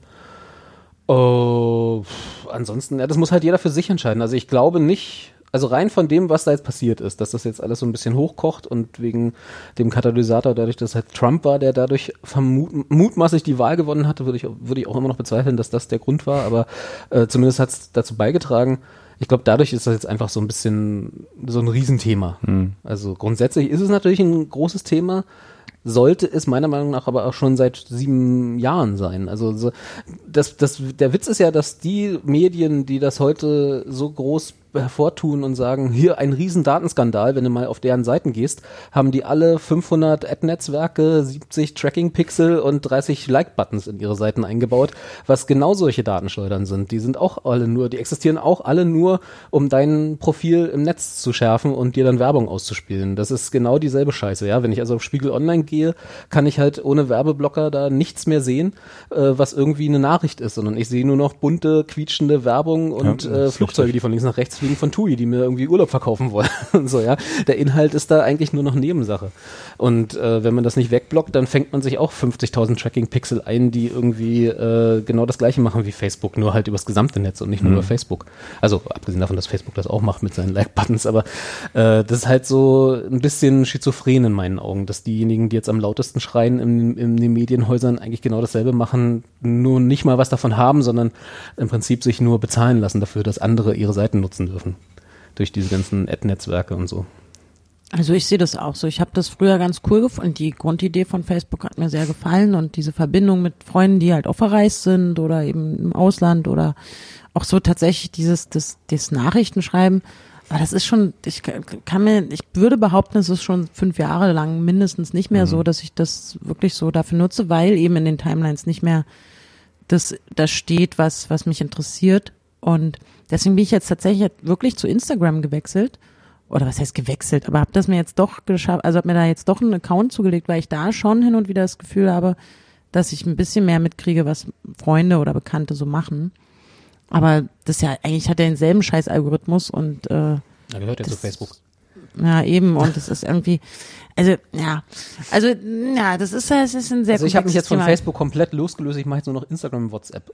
Oh, ansonsten, ja, das muss halt jeder für sich entscheiden. Also ich glaube nicht... Also rein von dem, was da jetzt passiert ist, dass das jetzt alles so ein bisschen hochkocht und wegen dem Katalysator, dadurch, dass halt Trump war, der dadurch vermut, mutmaßlich die Wahl gewonnen hatte, würde ich, würde ich auch immer noch bezweifeln, dass das der Grund war, aber äh, zumindest hat es dazu beigetragen. Ich glaube, dadurch ist das jetzt einfach so ein bisschen so ein Riesenthema. Mhm. Also grundsätzlich ist es natürlich ein großes Thema, sollte es meiner Meinung nach aber auch schon seit sieben Jahren sein. Also so, das, das, der Witz ist ja, dass die Medien, die das heute so groß hervortun und sagen, hier ein riesen Datenskandal, wenn du mal auf deren Seiten gehst, haben die alle fünfhundert Ad-Netzwerke, siebzig Tracking-Pixel und dreißig Like-Buttons in ihre Seiten eingebaut, was genau solche Datenschleudern sind. Die sind auch alle nur, die existieren auch alle nur, um dein Profil im Netz zu schärfen und dir dann Werbung auszuspielen. Das ist genau dieselbe Scheiße, ja. Wenn ich also auf Spiegel Online gehe, kann ich halt ohne Werbeblocker da nichts mehr sehen, äh, was irgendwie eine Nachricht ist, sondern ich sehe nur noch bunte, quietschende Werbung und ja, äh, Flugzeuge, die von links nach rechts fliegen von TUI, die mir irgendwie Urlaub verkaufen wollen und so, ja. Der Inhalt ist da eigentlich nur noch Nebensache. Und äh, wenn man das nicht wegblockt, dann fängt man sich auch fünfzigtausend Tracking-Pixel ein, die irgendwie äh, genau das Gleiche machen wie Facebook, nur halt übers gesamte Netz und nicht nur mhm. über Facebook. Also abgesehen davon, dass Facebook das auch macht mit seinen Like-Buttons, aber äh, das ist halt so ein bisschen schizophren in meinen Augen, dass diejenigen, die jetzt am lautesten schreien in, in den Medienhäusern, eigentlich genau dasselbe machen, nur nicht mal was davon haben, sondern im Prinzip sich nur bezahlen lassen dafür, dass andere ihre Seiten nutzen dürfen. Durch diese ganzen Ad-Netzwerke und so. Also ich sehe das auch so. Ich habe das früher ganz cool gefunden. Die Grundidee von Facebook hat mir sehr gefallen und diese Verbindung mit Freunden, die halt auch verreist sind oder eben im Ausland oder auch so tatsächlich dieses das, das Nachrichtenschreiben. Aber das ist schon, ich kann mir, ich würde behaupten, es ist schon fünf Jahre lang mindestens nicht mehr mhm. so, dass ich das wirklich so dafür nutze, weil eben in den Timelines nicht mehr das, das steht, was, was mich interessiert. Und deswegen bin ich jetzt tatsächlich wirklich zu Instagram gewechselt. Oder was heißt gewechselt, aber habe das mir jetzt doch geschafft, also habe mir da jetzt doch einen Account zugelegt, weil ich da schon hin und wieder das Gefühl habe, dass ich ein bisschen mehr mitkriege, was Freunde oder Bekannte so machen. Aber das ja, eigentlich hat er denselben Scheiß-Algorithmus und äh, ja, gehört ja zu Facebook. Ja, eben, und es ist irgendwie, also, ja, also, ja, das ist, das ist ein sehr Also ich habe mich jetzt von Thema. Facebook komplett losgelöst, ich mache jetzt nur noch Instagram und WhatsApp.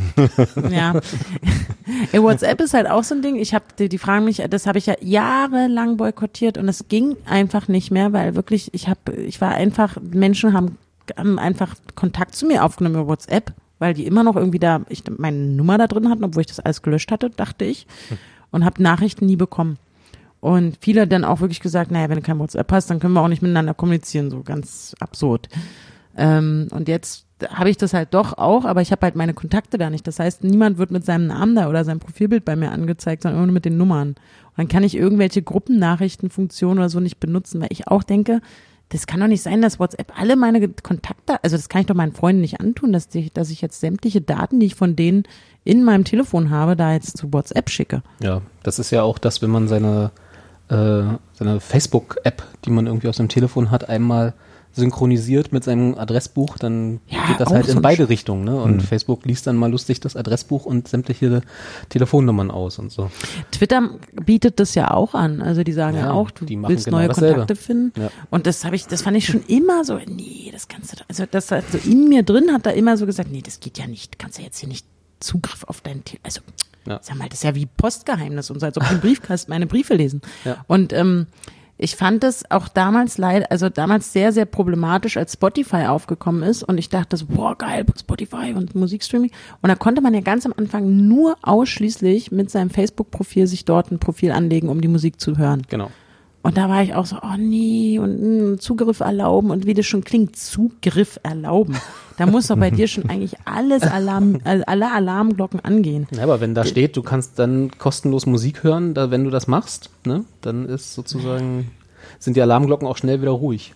Ja, ja, WhatsApp ist halt auch so ein Ding, ich habe, die, die fragen mich, das habe ich ja jahrelang boykottiert und es ging einfach nicht mehr, weil wirklich, ich habe, ich war einfach, Menschen haben, haben einfach Kontakt zu mir aufgenommen über WhatsApp, weil die immer noch irgendwie da, ich meine Nummer da drin hatten, obwohl ich das alles gelöscht hatte, dachte ich, und habe Nachrichten nie bekommen. Und viele dann auch wirklich gesagt, naja, wenn du kein WhatsApp hast, dann können wir auch nicht miteinander kommunizieren, so ganz absurd. Ähm, und jetzt habe ich das halt doch auch, aber ich habe halt meine Kontakte da nicht. Das heißt, niemand wird mit seinem Namen da oder seinem Profilbild bei mir angezeigt, sondern nur mit den Nummern. Und dann kann ich irgendwelche Gruppennachrichtenfunktionen oder so nicht benutzen, weil ich auch denke, das kann doch nicht sein, dass WhatsApp alle meine Kontakte, also das kann ich doch meinen Freunden nicht antun, dass, die, dass ich jetzt sämtliche Daten, die ich von denen in meinem Telefon habe, da jetzt zu WhatsApp schicke. Ja, das ist ja auch das, wenn man seine äh, seine Facebook-App, die man irgendwie aus dem Telefon hat, einmal synchronisiert mit seinem Adressbuch, dann ja, geht das halt so in ein beide Sch- Richtungen, ne? Und mhm. Facebook liest dann mal lustig das Adressbuch und sämtliche Telefonnummern aus und so. Twitter bietet das ja auch an, also die sagen ja, ja auch, du willst genau neue dasselbe. Kontakte finden. Ja. Und das habe ich, das fand ich schon immer so, nee, das kannst du, also das hat so in mir drin hat da immer so gesagt, nee, das geht ja nicht, kannst ja jetzt hier nicht Zugriff auf dein Telefon, also ja. Sag mal, das ist ja wie Postgeheimnis und so, als ob du im Briefkasten meine Briefe lesen. Ja. Und ähm, ich fand es auch damals leider, also damals sehr, sehr problematisch, als Spotify aufgekommen ist und ich dachte so, boah, geil, Spotify und Musikstreaming. Und da konnte man ja ganz am Anfang nur ausschließlich mit seinem Facebook-Profil sich dort ein Profil anlegen, um die Musik zu hören. Genau. Und da war ich auch so, oh nee, und mh, Zugriff erlauben und wie das schon klingt, Zugriff erlauben. Da muss doch bei dir schon eigentlich alles Alarm, alle Alarmglocken angehen. Ja, aber wenn da steht, du kannst dann kostenlos Musik hören, da, wenn du das machst, ne, dann ist sozusagen, sind die Alarmglocken auch schnell wieder ruhig.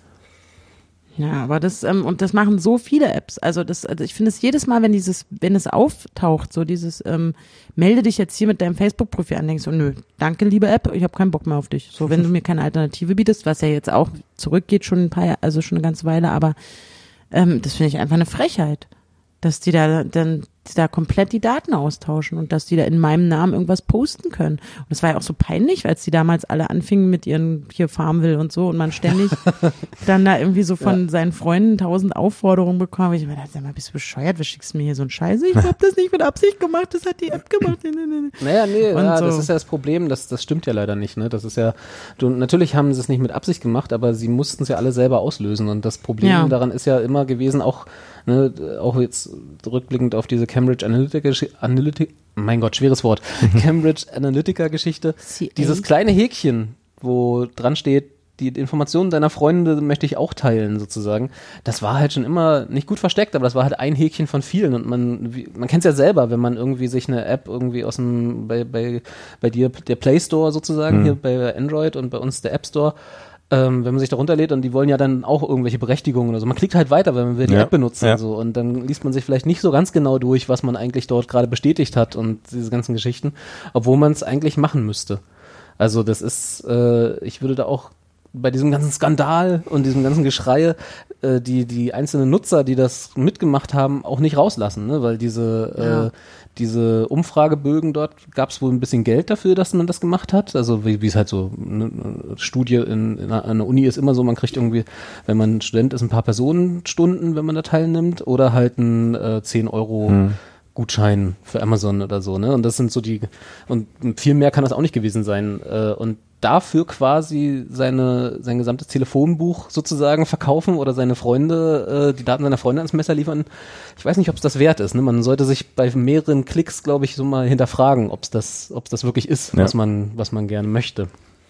Ja, aber das, ähm, und das machen so viele Apps. Also das, also ich finde es jedes Mal, wenn dieses, wenn es auftaucht, so dieses, ähm, melde dich jetzt hier mit deinem Facebook-Profil an, denkst du, nö, danke, liebe App, ich habe keinen Bock mehr auf dich. So, wenn du mir keine Alternative bietest, was ja jetzt auch zurückgeht, schon ein paar Jahre, also schon eine ganze Weile, aber ähm, das finde ich einfach eine Frechheit, dass die da dann da komplett die Daten austauschen und dass die da in meinem Namen irgendwas posten können. Und das war ja auch so peinlich, als die damals alle anfingen mit ihren hier Farmville und so und man ständig dann da irgendwie so von ja. seinen Freunden tausend Aufforderungen bekam. Ich mir dachte, sag mal, bist du bescheuert? Was schickst du mir hier so einen Scheiße? Ich habe das nicht mit Absicht gemacht, das hat die App gemacht. Naja, nee, und ja, so. Das ist ja das Problem, das, das stimmt ja leider nicht. Ne? Das ist ja, du, natürlich haben sie es nicht mit Absicht gemacht, aber sie mussten es ja alle selber auslösen und das Problem ja. daran ist ja immer gewesen, auch Ne, auch jetzt rückblickend auf diese Cambridge Analytica, Analytica mein Gott, schweres Wort, Cambridge Analytica-Geschichte, dieses kleine Häkchen, wo dran steht, die Informationen deiner Freunde möchte ich auch teilen, sozusagen. Das war halt schon immer nicht gut versteckt, aber das war halt ein Häkchen von vielen und man, wie, man kennt es ja selber, wenn man irgendwie sich eine App irgendwie aus dem, bei, bei, bei dir, der Play Store sozusagen, mhm. hier bei Android und bei uns der App Store, Ähm, wenn man sich da runterlädt und die wollen ja dann auch irgendwelche Berechtigungen oder so. Man klickt halt weiter, wenn man will die ja, App benutzen ja. und so. Und dann liest man sich vielleicht nicht so ganz genau durch, was man eigentlich dort gerade bestätigt hat und diese ganzen Geschichten, obwohl man es eigentlich machen müsste. Also das ist, äh, ich würde da auch bei diesem ganzen Skandal und diesem ganzen Geschrei äh, die die einzelnen Nutzer, die das mitgemacht haben, auch nicht rauslassen, ne? Weil diese ja. äh, diese Umfragebögen dort, gab es wohl ein bisschen Geld dafür, dass man das gemacht hat. Also wie es halt so eine Studie in, in einer Uni ist immer so, man kriegt irgendwie, wenn man Student ist, ein paar Personenstunden, wenn man da teilnimmt, oder halt ein äh, zehn Euro hm. Gutschein für Amazon oder so, ne? Und das sind so die, und viel mehr kann das auch nicht gewesen sein. Äh, und dafür quasi seine sein gesamtes Telefonbuch sozusagen verkaufen oder seine Freunde, äh, die Daten seiner Freunde ans Messer liefern. Ich weiß nicht, ob es das wert ist. Ne? Man sollte sich bei mehreren Klicks, glaube ich, so mal hinterfragen, ob es das, ob es das wirklich ist, ja. was man, was man gerne möchte.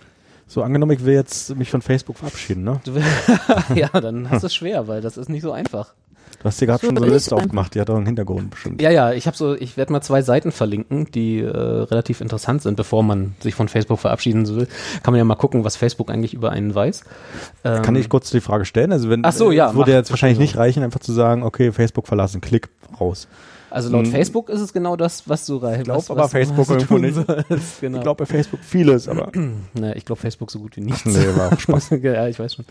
So, angenommen, ich will jetzt mich von Facebook verabschieden, ne? Du will, ja, dann hast du es schwer, weil das ist nicht so einfach. Du hast dir gerade So schon so eine ist Liste einfach. aufgemacht, die hat auch einen Hintergrund bestimmt. Ja, ja, ich habe so, ich werde mal zwei Seiten verlinken, die äh, relativ interessant sind, bevor man sich von Facebook verabschieden will. Kann man ja mal gucken, was Facebook eigentlich über einen weiß. Ähm, Kann ich kurz die Frage stellen? Also wenn, Ach so, ja, es würde mach. jetzt wahrscheinlich nicht reichen, einfach zu sagen, okay, Facebook verlassen, Klick raus. Also laut Hm. Facebook ist es genau das, was du rein. Ich glaube was, aber was, Facebook was du irgendwo tun nicht. sollst, genau. Ich glaube bei Facebook vieles, aber Na, ich glaube Facebook so gut wie nichts. nee, war auch Spaß. Ja, ich weiß schon.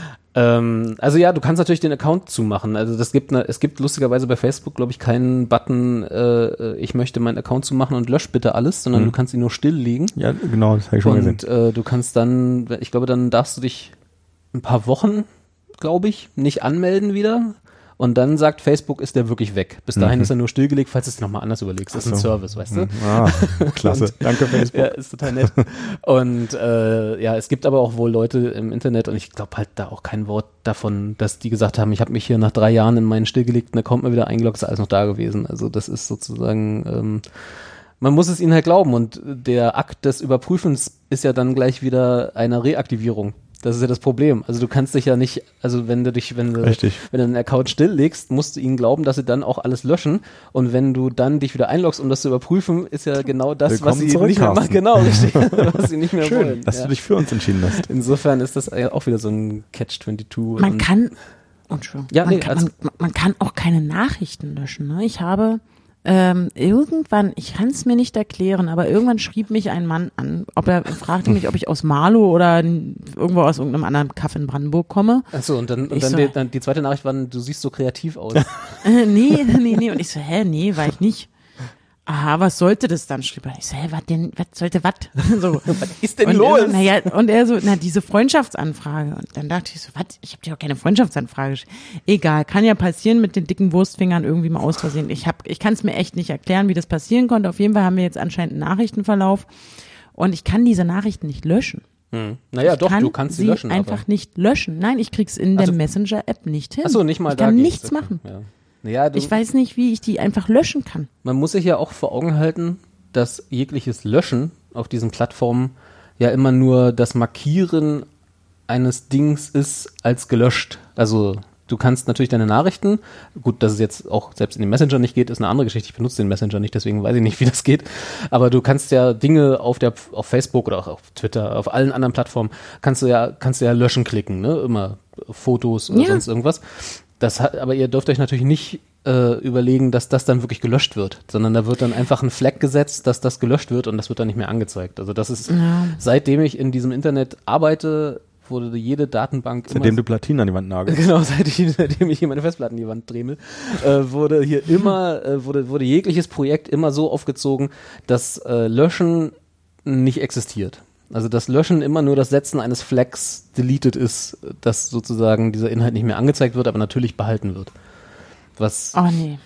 Ähm, also ja, du kannst natürlich den Account zumachen. Also das gibt ne, es gibt lustigerweise bei Facebook, glaube ich, keinen Button, äh, ich möchte meinen Account zumachen und lösch bitte alles, sondern Mhm. du kannst ihn nur stilllegen. Ja, genau, das habe ich schon gesehen. Und äh, du kannst dann, ich glaube, dann darfst du dich ein paar Wochen, glaube ich, nicht anmelden wieder. Und dann sagt Facebook, ist der wirklich weg. Bis dahin Mhm. ist er nur stillgelegt, falls du es nochmal anders überlegst. Das ist ein Ach so. Service, weißt du? Ah, klasse. Danke, Facebook. Ja, ist total nett. Und äh, ja, es gibt aber auch wohl Leute im Internet und ich glaube halt da auch kein Wort davon, dass die gesagt haben, ich habe mich hier nach drei Jahren in meinen stillgelegten Account mal wieder eingeloggt, ist alles noch da gewesen. Also das ist sozusagen, ähm, man muss es ihnen halt glauben und der Akt des Überprüfens ist ja dann gleich wieder eine Reaktivierung. Das ist ja das Problem. Also du kannst dich ja nicht, also wenn du dich, wenn du, Richtig. wenn du einen Account stilllegst, musst du ihnen glauben, dass sie dann auch alles löschen. Und wenn du dann dich wieder einloggst, um das zu überprüfen, ist ja genau das, Willkommen was sie zurück, nicht mehr machen. Carsten. Genau, richtig. Was sie nicht mehr Schön, wollen. dass ja. du dich für uns entschieden hast. Insofern ist das auch wieder so ein Catch zweiundzwanzig. Man Und- kann, Entschuldigung, Ja, man, nee, kann, also- man, man kann auch keine Nachrichten löschen. Ne? Ich habe ähm, irgendwann, ich kann es mir nicht erklären, aber irgendwann schrieb mich ein Mann an, ob er fragte mich, ob ich aus Marlow oder n- irgendwo aus irgendeinem anderen Kaff in Brandenburg komme. Achso, und dann, und Ich dann, so- die, dann die zweite Nachricht war, du siehst so kreativ aus. Äh, nee, nee, nee. Und ich so, hä, nee, war ich nicht. Aha, was sollte das dann? Schrieb er. Ich so, hä, was denn, was sollte was? So. Was ist denn und los? Er so, naja, und er so, na, diese Freundschaftsanfrage. Und dann dachte ich so, was? Ich habe dir auch keine Freundschaftsanfrage geschickt. Egal, kann ja passieren mit den dicken Wurstfingern irgendwie mal aus Versehen. Ich hab, ich kann es mir echt nicht erklären, wie das passieren konnte. Auf jeden Fall haben wir jetzt anscheinend einen Nachrichtenverlauf. Und ich kann diese Nachrichten nicht löschen. Hm. Naja, ich doch, kann du kannst sie sie löschen. einfach aber. nicht löschen. Nein, ich krieg's in Also- der Messenger-App nicht hin. Achso, nicht mal ich da kann geht's. nichts Okay. machen. Ja. Naja, du, Ich weiß nicht, wie ich die einfach löschen kann. man muss sich ja auch vor Augen halten, dass jegliches Löschen auf diesen Plattformen ja immer nur das Markieren eines Dings ist als gelöscht. Also du kannst natürlich deine Nachrichten, gut, dass es jetzt auch selbst in den Messenger nicht geht, ist eine andere Geschichte. Ich benutze den Messenger nicht, deswegen weiß ich nicht, wie das geht. Aber du kannst ja Dinge auf der auf Facebook oder auch auf Twitter, auf allen anderen Plattformen, kannst du ja, kannst du ja löschen klicken, ne? Immer Fotos oder Ja. sonst irgendwas. Das hat, aber ihr dürft euch natürlich nicht äh, überlegen, dass das dann wirklich gelöscht wird, sondern da wird dann einfach ein Flag gesetzt, dass das gelöscht wird und das wird dann nicht mehr angezeigt. Also das ist, Ja. seitdem ich in diesem Internet arbeite, wurde jede Datenbank Seitdem immer du Platinen an die Wand nagelst. Genau, seit ich, seitdem ich hier meine Festplatten in die Wand dremel, äh, wurde hier immer, äh, wurde, wurde jegliches Projekt immer so aufgezogen, dass äh, Löschen nicht existiert. Also das Löschen immer nur das Setzen eines Flags deleted ist, dass sozusagen dieser Inhalt nicht mehr angezeigt wird, aber natürlich behalten wird. Was, Oh nee.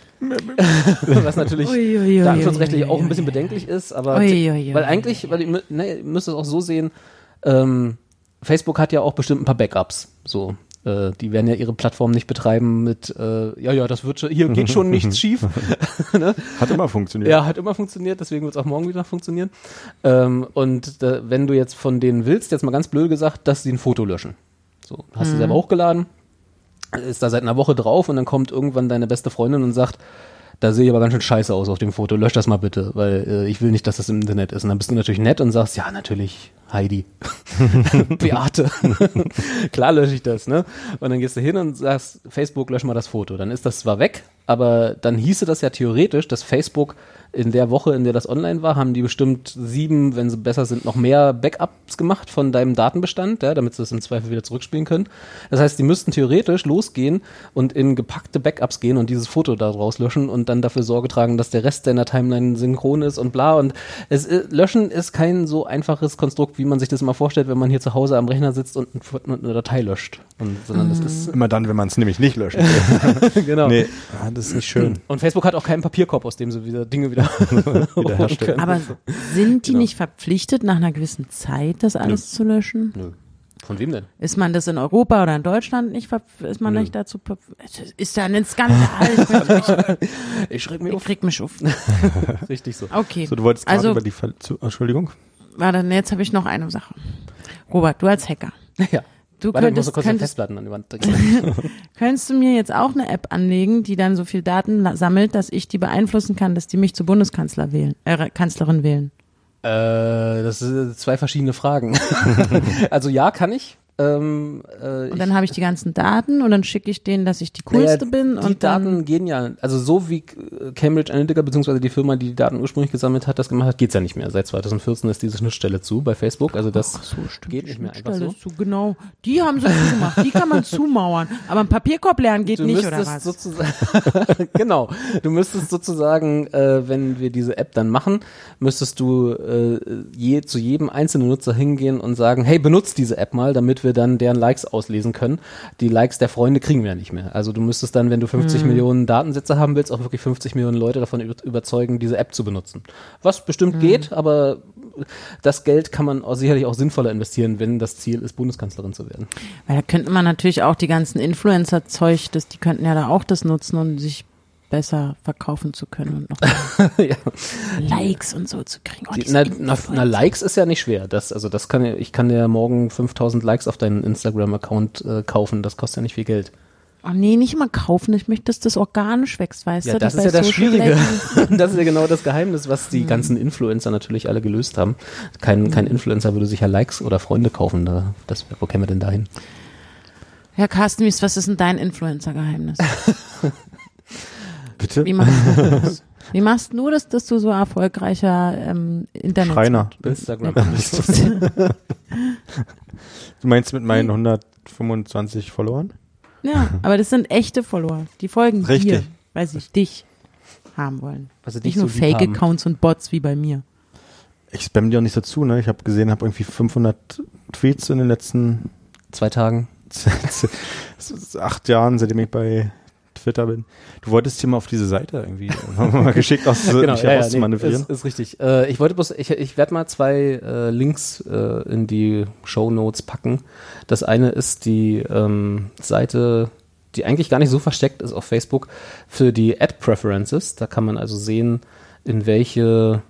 was natürlich Ui, ui, ui, datenschutzrechtlich ui, auch ein ui, bisschen ui. bedenklich ist, aber Ui, ui, ui, weil ui, eigentlich, weil ihr, mü- ne, ihr müsst es auch so sehen, ähm, Facebook hat ja auch bestimmt ein paar Backups, so. Äh, die werden ja ihre Plattform nicht betreiben mit, äh, ja, ja, das wird schon, hier geht schon nichts schief. Ne? Hat immer funktioniert. Ja, hat immer funktioniert, deswegen wird es auch morgen wieder funktionieren. Ähm, und äh, wenn du jetzt von denen willst, jetzt mal ganz blöd gesagt, dass sie ein Foto löschen. So, hast du selber hochgeladen, ist da seit einer Woche drauf und dann kommt irgendwann deine beste Freundin und sagt, da sehe ich aber ganz schön scheiße aus auf dem Foto, lösch das mal bitte, weil äh, ich will nicht, dass das im Internet ist. Und dann bist du natürlich nett und sagst, ja, natürlich, Heidi, Beate, klar lösche ich das, ne? Und dann gehst du hin und sagst, Facebook, lösch mal das Foto. Dann ist das zwar weg, aber dann hieße das ja theoretisch, dass Facebook in der Woche, in der das online war, haben die bestimmt sieben, wenn sie besser sind, noch mehr Backups gemacht von deinem Datenbestand, ja, damit sie das im Zweifel wieder zurückspielen können. Das heißt, die müssten theoretisch losgehen und in gepackte Backups gehen und dieses Foto da draus löschen und dann dafür Sorge tragen, dass der Rest deiner Timeline synchron ist und bla. Und es, äh, löschen ist kein so einfaches Konstrukt, wie man sich das mal vorstellt, wenn man hier zu Hause am Rechner sitzt und, ein, und eine Datei löscht. Und, sondern das ist Immer dann, wenn man es nämlich nicht löscht. will. genau. Nee, ah, das ist nicht schön. Und Facebook hat auch keinen Papierkorb, aus dem sie wieder Dinge wieder Wiederherstellen. können. Aber sind die Genau. nicht verpflichtet, nach einer gewissen Zeit das alles zu löschen? Nö. Von wem denn? Ist man das in Europa oder in Deutschland nicht, verpf- ist man Nö. nicht dazu, verpf- ist ja ein Skandal. Ich, möchte mich, Ich schreib mir ich auf. krieg mich auf. Richtig so. Okay. So, du wolltest gerade Also- über die Ver zu, Entschuldigung. Warte, jetzt habe ich noch eine Sache. Robert, du als Hacker. Ja. Du Warte, könntest, ich muss kurz könntest, Festplatten an die Wand drücken. könntest du mir jetzt auch eine App anlegen, die dann so viel Daten la- sammelt, dass ich die beeinflussen kann, dass die mich zur Bundeskanzler wählen, äh, Kanzlerin wählen? Äh, das sind zwei verschiedene Fragen. Also ja, kann ich. Ähm, äh, Und dann habe ich die ganzen Daten und dann schicke ich denen, dass ich die coolste naja, bin. Die und Daten dann, gehen ja, also so wie Cambridge Analytica beziehungsweise die Firma, die die Daten ursprünglich gesammelt hat, das gemacht hat, geht's ja nicht mehr. Seit zwanzig vierzehn ist diese Schnittstelle zu bei Facebook, also das Ach so, stimmt, geht die nicht mehr einfach Schnittstelle so. ist zu, genau, die haben sie zugemacht, die kann man zumauern. Aber ein Papierkorb lernen geht Du nicht, oder müsstest was? sozusagen, genau, du müsstest sozusagen, äh, wenn wir diese App dann machen, müsstest du äh, je, zu jedem einzelnen Nutzer hingehen und sagen, hey, benutzt diese App mal, damit wir dann deren Likes auslesen können. Die Likes der Freunde kriegen wir ja nicht mehr. Also du müsstest dann, wenn du fünfzig Hm. Millionen Datensätze haben willst, auch wirklich fünfzig Millionen Leute davon über- überzeugen, diese App zu benutzen. Was bestimmt Hm. geht, aber das Geld kann man auch sicherlich auch sinnvoller investieren, wenn das Ziel ist, Bundeskanzlerin zu werden. Weil da könnte man natürlich auch die ganzen Influencer-Zeug, das, die könnten ja da auch das nutzen, um sich besser verkaufen zu können und noch Ja. Likes und so zu kriegen. Oh, Die, diese na, na, Influencer. na, Likes ist ja nicht schwer. Das, also das kann ja, ich kann ja morgen fünftausend Likes auf deinen Instagram-Account äh, kaufen. Das kostet ja nicht viel Geld. Oh nee, nicht immer kaufen. Ich möchte, dass das organisch wächst, weißt Ja, du? das Bei ist ja das Social Schwierige. Media- Das ist ja genau das Geheimnis, was die ganzen Influencer natürlich alle gelöst haben. Kein, kein Influencer würde sich ja Likes oder Freunde kaufen. Da, das, wo kämen wir denn dahin? Herr Carsten, was ist denn dein Influencer-Geheimnis? Bitte? Wie machst du das? Wie machst du das, dass du so erfolgreicher ähm, Internet Schreiner. Instagram. Du meinst mit meinen hundertfünfundzwanzig Followern? Ja, aber das sind echte Follower. Die folgen Richtig. dir, weil sie dich haben wollen. Was sie dich Nicht nur so lieb haben. Fake-Accounts und Bots wie bei mir. Ich spam dir auch nicht so zu, ne? Ich habe gesehen, habe irgendwie fünfhundert Tweets in den letzten Zwei Tagen. acht Jahren, seitdem ich bei Twitter bin. Du wolltest hier mal auf diese Seite irgendwie mal geschickt aus, Genau, mich ja, ja, heraus zu nee, manövrieren. ist, ist richtig. Äh, ich wollte bloß, ich, ich werde mal zwei äh, Links äh, in die Shownotes packen. Das eine ist die ähm, Seite, die eigentlich gar nicht so versteckt ist auf Facebook, für die Ad Preferences. Da kann man also sehen, in welche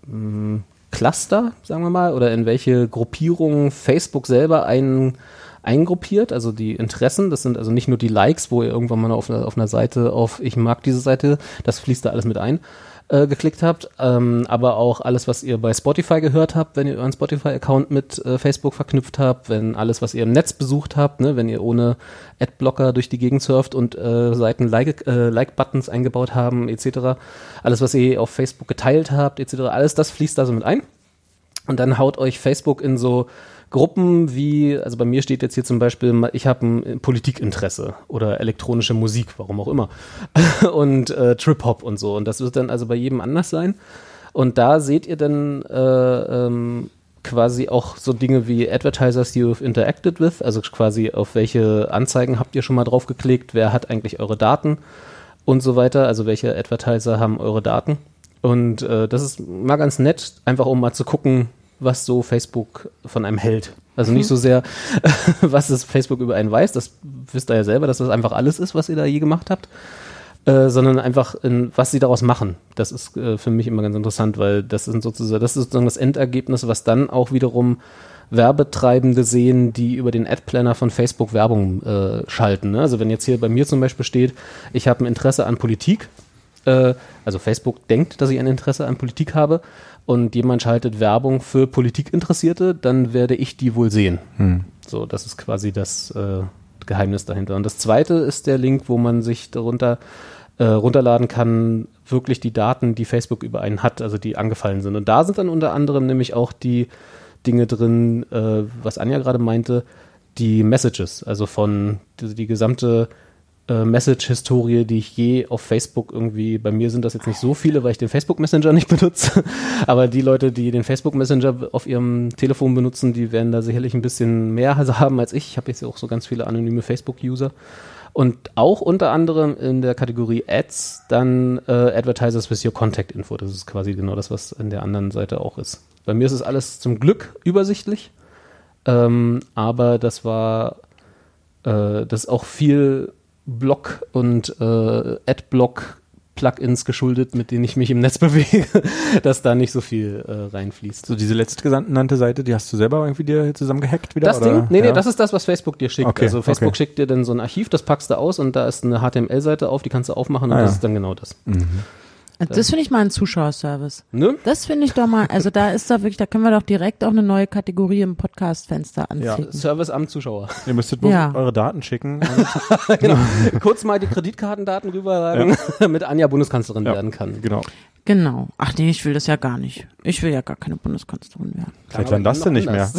mh, Cluster, sagen wir mal, oder in welche Gruppierungen Facebook selber einen eingruppiert, also die Interessen, das sind also nicht nur die Likes, wo ihr irgendwann mal auf einer, auf einer Seite auf ich mag diese Seite, das fließt da alles mit ein, äh, geklickt habt, ähm, aber auch alles, was ihr bei Spotify gehört habt, wenn ihr euren Spotify-Account mit äh, Facebook verknüpft habt, wenn alles, was ihr im Netz besucht habt, ne, wenn ihr ohne Adblocker durch die Gegend surft und äh, Seiten Like, äh, Like-Buttons eingebaut haben, et cetera, alles, was ihr auf Facebook geteilt habt, et cetera, alles das fließt da so mit ein. Und dann haut euch Facebook in so Gruppen wie, also bei mir steht jetzt hier zum Beispiel, ich habe ein Politikinteresse oder elektronische Musik, warum auch immer, und äh, Trip-Hop und so. Und das wird dann also bei jedem anders sein. Und da seht ihr dann äh, ähm, quasi auch so Dinge wie Advertisers you've interacted with, also quasi auf welche Anzeigen habt ihr schon mal drauf geklickt, wer hat eigentlich eure Daten und so weiter, also welche Advertiser haben eure Daten. Und äh, das ist mal ganz nett, einfach um mal zu gucken, was so Facebook von einem hält. Also nicht so sehr, was das Facebook über einen weiß, das wisst ihr ja selber, dass das einfach alles ist, was ihr da je gemacht habt, äh, sondern einfach, in, was sie daraus machen. Das ist äh, für mich immer ganz interessant, weil das sind sozusagen, das ist sozusagen das Endergebnis, was dann auch wiederum Werbetreibende sehen, die über den Adplanner von Facebook Werbung äh, schalten. Ne? Also wenn jetzt hier bei mir zum Beispiel steht, ich habe ein Interesse an Politik, äh, also Facebook denkt, dass ich ein Interesse an Politik habe, und jemand schaltet Werbung für Politikinteressierte, dann werde ich die wohl sehen. Hm. So, das ist quasi das äh, Geheimnis dahinter. Und das zweite ist der Link, wo man sich darunter äh, runterladen kann, wirklich die Daten, die Facebook über einen hat, also die angefallen sind. Und da sind dann unter anderem nämlich auch die Dinge drin, äh, was Anja gerade meinte, die Messages, also von die, die gesamte Message-Historie, die ich je auf Facebook irgendwie, bei mir sind das jetzt nicht so viele, weil ich den Facebook-Messenger nicht benutze, aber die Leute, die den Facebook-Messenger auf ihrem Telefon benutzen, die werden da sicherlich ein bisschen mehr haben als ich. Ich habe jetzt ja auch so ganz viele anonyme Facebook-User. Und auch unter anderem in der Kategorie Ads dann äh, Advertisers with your Contact Info. Das ist quasi genau das, was an der anderen Seite auch ist. Bei mir ist es alles zum Glück übersichtlich, ähm, aber das war äh, das ist auch viel Block und äh, Adblock Plugins geschuldet, mit denen ich mich im Netz bewege, dass da nicht so viel äh, reinfließt. So diese letztgenannte Seite, die hast du selber irgendwie dir zusammen gehackt wieder? Das oder? Ding? Nee, ja. nee, das ist das, was Facebook dir schickt. Okay, also Facebook okay. schickt dir dann so ein Archiv, das packst du aus und da ist eine H T M L-Seite auf, die kannst du aufmachen und Ah, das ja. ist dann genau das. Mhm. Das finde ich mal ein Zuschauerservice. Ne? Das finde ich doch mal, also da ist doch wirklich, da können wir doch direkt auch eine neue Kategorie im Podcast-Fenster Ja. anklicken. Service am Zuschauer. Ihr müsstet bloß Ja. eure Daten schicken. Genau. Kurz mal die Kreditkartendaten rüberladen, damit Anja Bundeskanzlerin Ja. werden kann. Genau. Genau. Ach nee, ich will das ja gar nicht. Ich will ja gar keine Bundeskanzlerin werden. Seit wann das denn nicht mehr?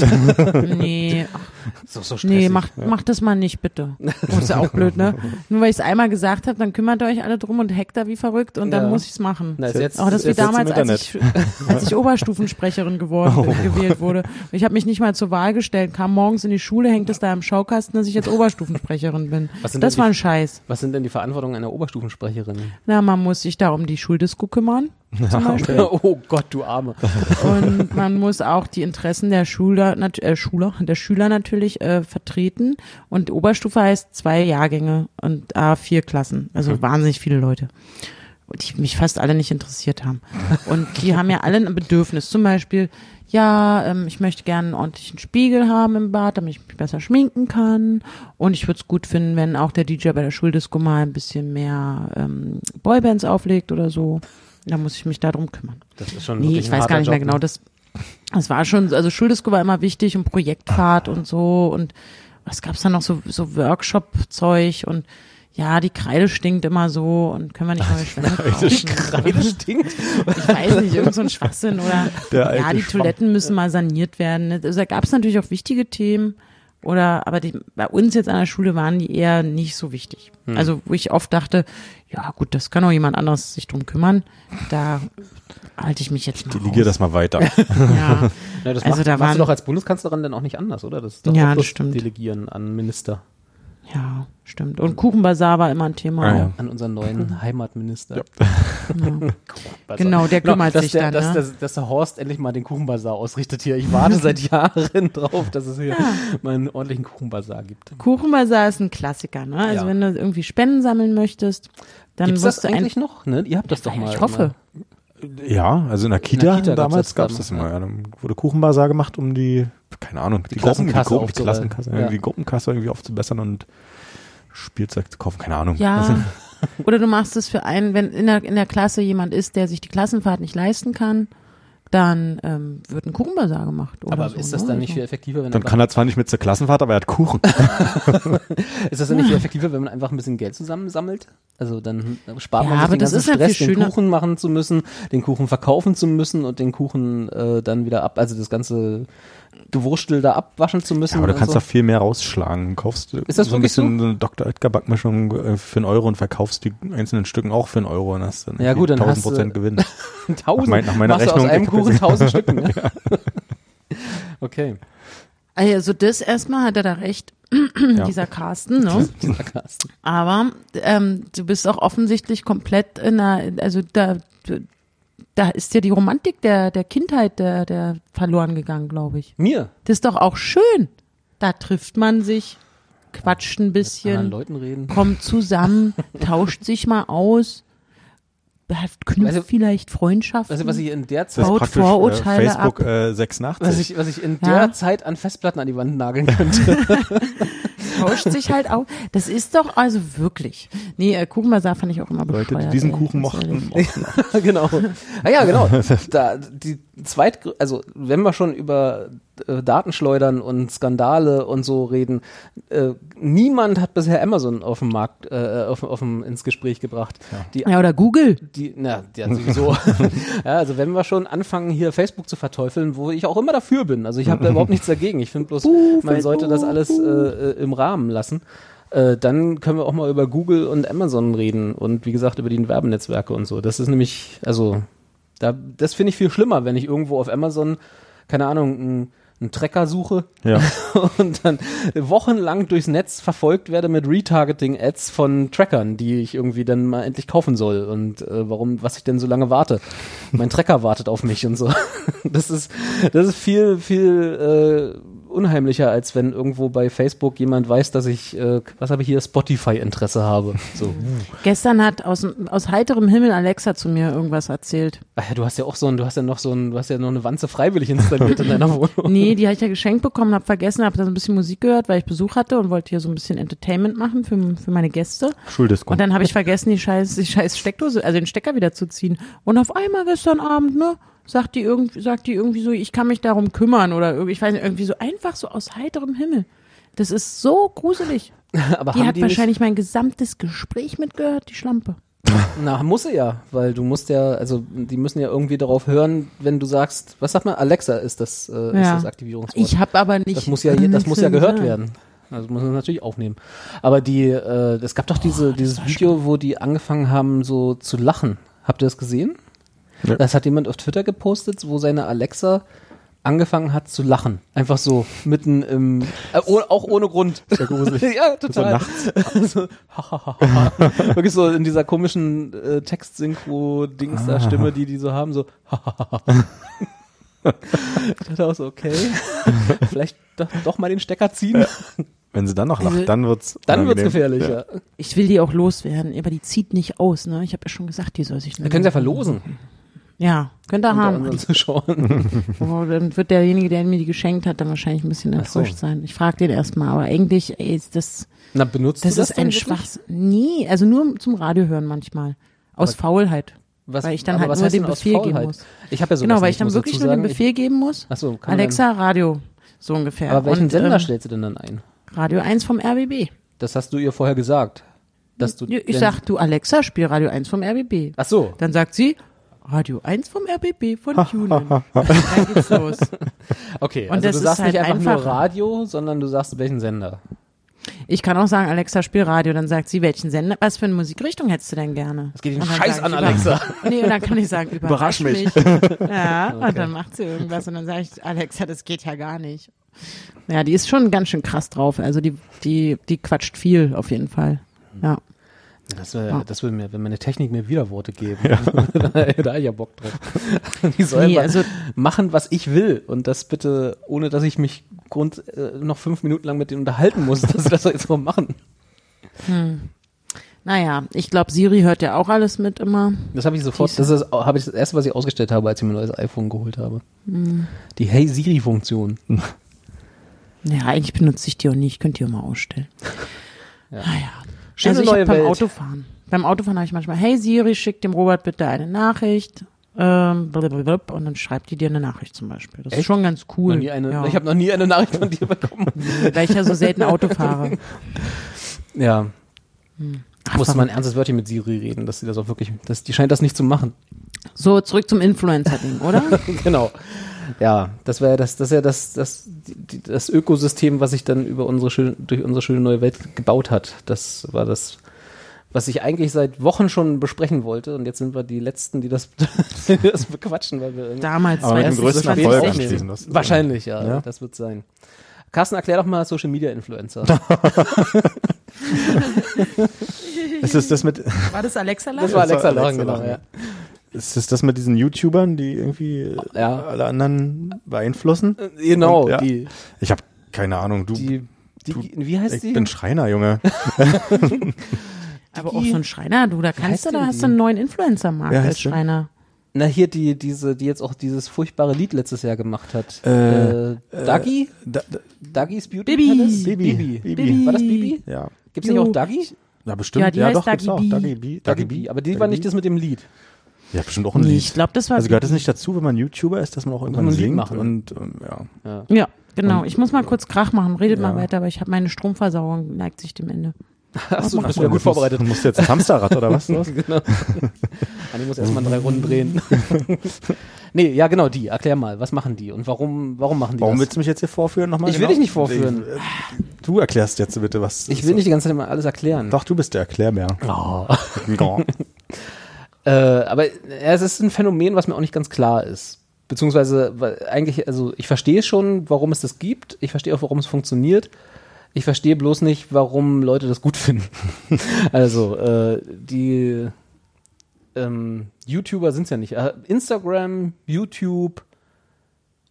Nee, ach, So, so stressig. nee, macht, macht das mal nicht, bitte. Oh, ist ja auch blöd, ne? Nur weil ich es einmal gesagt habe, dann kümmert ihr euch alle drum und hackt da wie verrückt und dann Ja. muss ich es machen. Na, ist jetzt, Auch das ist wie jetzt im damals, als ich, als ich Oberstufensprecherin geworden Oh. bin, gewählt wurde. Ich habe mich nicht mal zur Wahl gestellt, kam morgens in die Schule, hängt es da im Schaukasten, dass ich jetzt Oberstufensprecherin bin. Was sind Das denn war die- ein Scheiß. Was sind denn die Verantwortungen einer Oberstufensprecherin? Na, man muss sich da um die Schuldisco kümmern, zum Beispiel. Oh Gott, du Arme. Und man muss auch die Interessen der Schüler, nat äh, Schüler, der Schüler natürlich äh, vertreten. Und Oberstufe heißt zwei Jahrgänge und A vier Klassen. Also Mhm. wahnsinnig viele Leute, die mich fast alle nicht interessiert haben. Und die haben ja alle ein Bedürfnis. Zum Beispiel, ja, ähm, ich möchte gerne einen ordentlichen Spiegel haben im Bad, damit ich mich besser schminken kann. Und ich würde es gut finden, wenn auch der D J bei der Schuldisco mal ein bisschen mehr ähm, Boybands auflegt oder so. Da muss ich mich darum kümmern. Das ist schon Nee, wirklich ich ein weiß gar harter nicht mehr Job, genau. ne? Das, das war schon, also Schuldisco war immer wichtig und Projektfahrt und so und was gab's da noch so, so Workshop-Zeug und ja, die Kreide stinkt immer so und können wir nicht neue Schwämme kaufen. Die Kreide stinkt. Ich weiß nicht, irgend so ein Schwachsinn oder Der alte ja, die Schwamm. Toiletten müssen mal saniert werden. Also da gab's natürlich auch wichtige Themen oder, aber die, bei uns jetzt an der Schule waren die eher nicht so wichtig. Hm. Also wo ich oft dachte, ja gut, das kann auch jemand anderes sich drum kümmern. Da halte ich mich jetzt mal Delegier raus. das mal weiter. Ja. Ja, das Also macht, da machst waren- du doch als Bundeskanzlerin dann auch nicht anders, oder? Das ist doch Ja, auch das bloß stimmt. Delegieren an Minister, Ja, stimmt. Und Kuchenbazar war immer ein Thema. Ah, ja. auch. an unseren neuen Heimatminister. Ja. Ja. Genau, der kümmert dass sich der, dann. dass, ne? dass, dass der Horst endlich mal den Kuchenbazar ausrichtet hier. Ich warte seit Jahren drauf, dass es hier mal einen ordentlichen Kuchenbazar gibt. Kuchenbazar ist ein Klassiker, ne? Also Ja. wenn du irgendwie Spenden sammeln möchtest, dann Gibt's musst das du ein- eigentlich noch? Ne? Ihr habt das doch Ja, mal. ich hoffe. Ja, also in der Kita, Kita gab's damals das gab es damals, das immer. ja. Ja. Dann wurde Kuchenbazar gemacht, um die, keine Ahnung, die, Gruppen, die, Klassenkasse Gruppen, die aufzureißen. Klassenkasse, Ja. irgendwie die Gruppenkasse irgendwie aufzubessern und Spielzeug zu kaufen, keine Ahnung. Ja. Oder du machst es für einen, wenn in der, in der Klasse jemand ist, der sich die Klassenfahrt nicht leisten kann, dann ähm, wird ein Kuchenbazar gemacht. Oder Aber so, ist das ne? dann nicht Also- viel effektiver, wenn Dann einfach- kann er zwar nicht mit zur Klassenfahrt, aber er hat Kuchen. ist das dann nicht viel effektiver, wenn man einfach ein bisschen Geld zusammensammelt? Also dann spart Ja, man sich aber den das ganzen ist ja Stress, viel den schöner. Kuchen machen zu müssen, den Kuchen verkaufen zu müssen und den Kuchen äh, dann wieder ab, also das ganze Gewurstel da abwaschen zu müssen. Ja, aber du und kannst so. doch viel mehr rausschlagen. Du kaufst Ist das so ein wirklich bisschen so eine Doktor Oetker Backmischung äh, für einen Euro und verkaufst die einzelnen Stücken auch für einen Euro und hast dann Ja, gut, dann tausend hast du- Prozent Gewinn. tausend, Nach mein- nach meiner machst Rechnung du aus einem gibt es- Kuchen tausend Stücken. Ne? Okay. Also das erstmal hat er da recht, Ja. dieser Carsten, ne? Dieser Carsten. Aber ähm, du bist auch offensichtlich komplett in einer, also da, da ist dir die Romantik der, der Kindheit der, der verloren gegangen, glaube ich. Mir. Das ist doch auch schön. Da trifft man sich, quatscht ein Mit anderen bisschen, Leuten reden. kommt zusammen, tauscht sich mal aus, hat knüpft Also- vielleicht Freundschaften. Also was ich in der Das Zeit, ist Baut praktisch Vorurteile äh, Facebook ab. äh, sechsundachtzig. was ich, was ich in Ja. der Zeit an Festplatten an die Wand nageln könnte. tauscht sich halt auch. Das ist doch also wirklich. Nee, äh, Kuchenbazar fand ich auch immer bescheuert. Leute, die diesen ey, Kuchen ganz mochten. ehrlich. mochten. Genau. Ah ja, genau. Da, die zweit, also wenn wir schon über äh, Datenschleudern und Skandale und so reden, äh, niemand hat bisher Amazon auf dem Markt, äh, auf, auf dem, ins Gespräch gebracht. Die, Ja, oder Google. die, na, die hat sowieso. Ja, also wenn wir schon anfangen, hier Facebook zu verteufeln, wo ich auch immer dafür bin. Also ich habe da überhaupt nichts dagegen. Ich finde bloß, man sollte das alles äh, äh, im Rahmen lassen. Äh, dann können wir auch mal über Google und Amazon reden und wie gesagt über die Werbenetzwerke und so. Das ist nämlich, also da, das finde ich viel schlimmer, wenn ich irgendwo auf Amazon, keine Ahnung, einen, einen Tracker suche Ja. und dann wochenlang durchs Netz verfolgt werde mit Retargeting-Ads von Trackern, die ich irgendwie dann mal endlich kaufen soll und äh, warum, was ich denn so lange warte. Mein Tracker wartet auf mich und so. Das ist, das ist viel, viel äh, unheimlicher, als wenn irgendwo bei Facebook jemand weiß, dass ich, äh, was habe ich hier, Spotify-Interesse habe. So. Gestern hat aus, aus heiterem Himmel Alexa zu mir irgendwas erzählt. Ach ja, du hast ja auch so ein, du hast ja noch so ein, du hast ja noch eine Wanze freiwillig installiert in deiner Wohnung. Nee, die habe ich ja geschenkt bekommen, habe vergessen, habe da so ein bisschen Musik gehört, weil ich Besuch hatte und wollte hier so ein bisschen Entertainment machen für, für meine Gäste. Schuldisco. Und dann habe ich vergessen, die scheiß, die scheiß Steckdose, also den Stecker wieder zu ziehen. Und auf einmal gestern Abend, ne, sagt die irgendwie, sagt die irgendwie so, ich kann mich darum kümmern oder irgendwie, ich weiß nicht, irgendwie so einfach so aus heiterem Himmel. Das ist so gruselig. Aber Die haben hat die wahrscheinlich mein gesamtes Gespräch mitgehört, die Schlampe. nicht, na, muss sie ja, weil du musst ja, also die müssen ja irgendwie darauf hören, wenn du sagst, was sagt man, Alexa ist das, äh, ist Ja. das Aktivierungswort. Ich habe aber nicht. Das muss ja, je- das muss ja gehört werden. Also muss man natürlich aufnehmen. Aber die, äh, es gab doch diese, dieses Video, wo die angefangen haben, so zu lachen. Habt ihr das gesehen? Ja. Das hat jemand auf Twitter gepostet, wo seine Alexa angefangen hat zu lachen. Einfach so mitten im, äh, oh, auch ohne Grund. Sehr gruselig. Ja, total. So so, ha, ha, ha, ha. Wirklich so in dieser komischen äh, Text-Synchro-Dings da Stimme, die die so haben, so ha, ha, ha, ha. Ich dachte auch so, okay, vielleicht doch, doch mal den Stecker ziehen. Wenn sie dann noch lacht, Also, dann wird's Dann wird's unangenehm. gefährlicher. Ich will die auch loswerden, aber die zieht nicht aus, ne? Ich habe ja schon gesagt, die soll sich Wir können sie ja verlosen. Ja, könnt ihr Unter haben. unseren Zuschauern. Oh, dann wird derjenige, der mir die geschenkt hat, dann wahrscheinlich ein bisschen Ach so. enttäuscht sein. Ich frage den erstmal, aber eigentlich, ey, ist das, Na, benutzt das du das ist ein dann wirklich? Schwachsinn. Nee, also nur zum Radio hören manchmal. Aus Aber- Faulheit. Was, Weil ich dann aber halt was nur heißt den denn aus Befehl geben Faulheit? muss. Ich habe ja sowas Genau, weil nicht, ich dann muss wirklich dazu nur den sagen. Befehl geben muss. Ach so, kann Alexa, Radio. So ungefähr. Aber welchen Und, Sender ähm, stellst du denn dann ein? Radio eins vom R B B. Das hast du ihr vorher gesagt. Dass du Ich wenn- sag, du Alexa, spiel Radio eins vom R B B. Ach so. Dann sagt sie, Radio eins vom R B B von Tunen. Dann geht's los. Okay, Und also das du sagst ist halt nicht einfach nur einfacher. Radio, sondern du sagst welchen Sender. Ich kann auch sagen, Alexa, spiel Radio. Dann sagt sie, welchen Sender, was für eine Musikrichtung hättest du denn gerne? Das geht den Und dann Scheiß sag an, ich, Alexa. Über, nee, und dann kann ich sagen, überrasch, Überrasch mich. mich. Ja, Okay. und dann macht sie irgendwas und dann sage ich, Alexa, das geht ja gar nicht. Ja, die ist schon ganz schön krass drauf. Also die, die, die quatscht viel auf jeden Fall. Ja. Das, wär, Ja. das würde mir, wenn meine Technik mir Widerworte geben, da hätte ich ja Bock drauf. Die soll Nee, einfach also- machen, was ich will und das bitte, ohne dass ich mich Grund, äh, noch fünf Minuten lang mit denen unterhalten muss, dass sie das jetzt so machen. Naja, ich glaube, Siri hört ja auch alles mit immer. Das habe ich sofort, Die das ist habe ich das erste, was ich ausgestellt habe, als ich mir ein neues iPhone geholt habe. Hm. Die Hey Siri-Funktion. Ja, eigentlich benutze ich die auch nicht. Könnt ihr auch mal ausstellen. Ja. Naja. Schöne Also ich neue hab beim Welt. Autofahren. Beim Autofahren habe ich manchmal, hey Siri, schick dem Robert bitte eine Nachricht. Ähm, blablabla, und dann schreibt die dir eine Nachricht zum Beispiel. Das ist Echt? schon ganz cool. Noch nie eine, ja. Ich habe noch nie eine Nachricht von dir bekommen. Weil ich ja so selten Auto fahre. Ja. Ach, Musste warum- man ernsthaft Wörtchen mit Siri reden, dass sie das auch wirklich, dass die scheint das nicht zu machen. So, zurück zum Influencer-Ding, oder? Genau. Ja, das wäre das, das ist ja das, das, die, das Ökosystem, was sich dann über unsere schöne, durch unsere schöne neue Welt gebaut hat. Das war das, was ich eigentlich seit Wochen schon besprechen wollte. Und jetzt sind wir die Letzten, die das, die das bequatschen, weil wir irgendwie Damals Aber mit dem es größten so spät Erfolg aufnehmen. anschließend. Das- wahrscheinlich, ja, Ja. das wird sein. Carsten, erklär doch mal Social Media Influencer. Ist es das mit, War das Alexa Das war Alexa Alexa Lachen, genau, Lachen, ja. ist es das mit diesen YouTubern, die irgendwie Ja. alle anderen beeinflussen? Genau, Und, ja. die, Ich habe keine Ahnung. Du, die, die, du- wie heißt ich die? bin Schreiner, Junge. Aber auch so ein Schreiner, du, da heißt kannst du, da denn hast die? du einen neuen Influencer-Markt Wer als heißt die? Schreiner. Na, hier die, diese, die jetzt auch dieses furchtbare Lied letztes Jahr gemacht hat. Äh, äh, Dagi? Da, da, Dagis Beauty Bibi. Palace? Bibi. Bibi. Bibi. War das Bibi? ja. Gibt's nicht Jo. auch Dagi? Ja, bestimmt. Ja, die ja heißt doch, gibt's Dagi auch. B. Dagi B. Dagi B. Aber die war nicht das mit dem Lied. Ja, bestimmt auch ein Nee, Lied. ich glaube, das war Also gehört es nicht dazu, wenn man YouTuber ist, dass man auch man irgendwann ein Lied singt machen. und ähm, ja. Ja. Ja, genau. Ich muss mal kurz Krach machen. Redet Ja. mal weiter, aber ich habe meine Stromversorgung neigt sich dem Ende. Achso, du mach bist mal. wieder gut vorbereitet. Du musst jetzt ein Hamsterrad oder was? genau. Anni muss erstmal drei Runden drehen. nee, ja genau, die. Erklär mal, was machen die und warum, warum machen die Warum das? willst du mich jetzt hier vorführen nochmal? Ich will dich nicht vorführen. Ich, äh, Du erklärst jetzt bitte, was. Ich will nicht die ganze Zeit immer alles erklären. Doch, du bist der Erklärbär. Oh. Ja. Äh, aber ja, es ist ein Phänomen, was mir auch nicht ganz klar ist. Beziehungsweise, weil eigentlich, also ich verstehe schon, warum es das gibt. Ich verstehe auch, warum es funktioniert. Ich verstehe bloß nicht, warum Leute das gut finden. also, äh, die ähm, YouTuber sind es ja nicht. Äh, Instagram, YouTube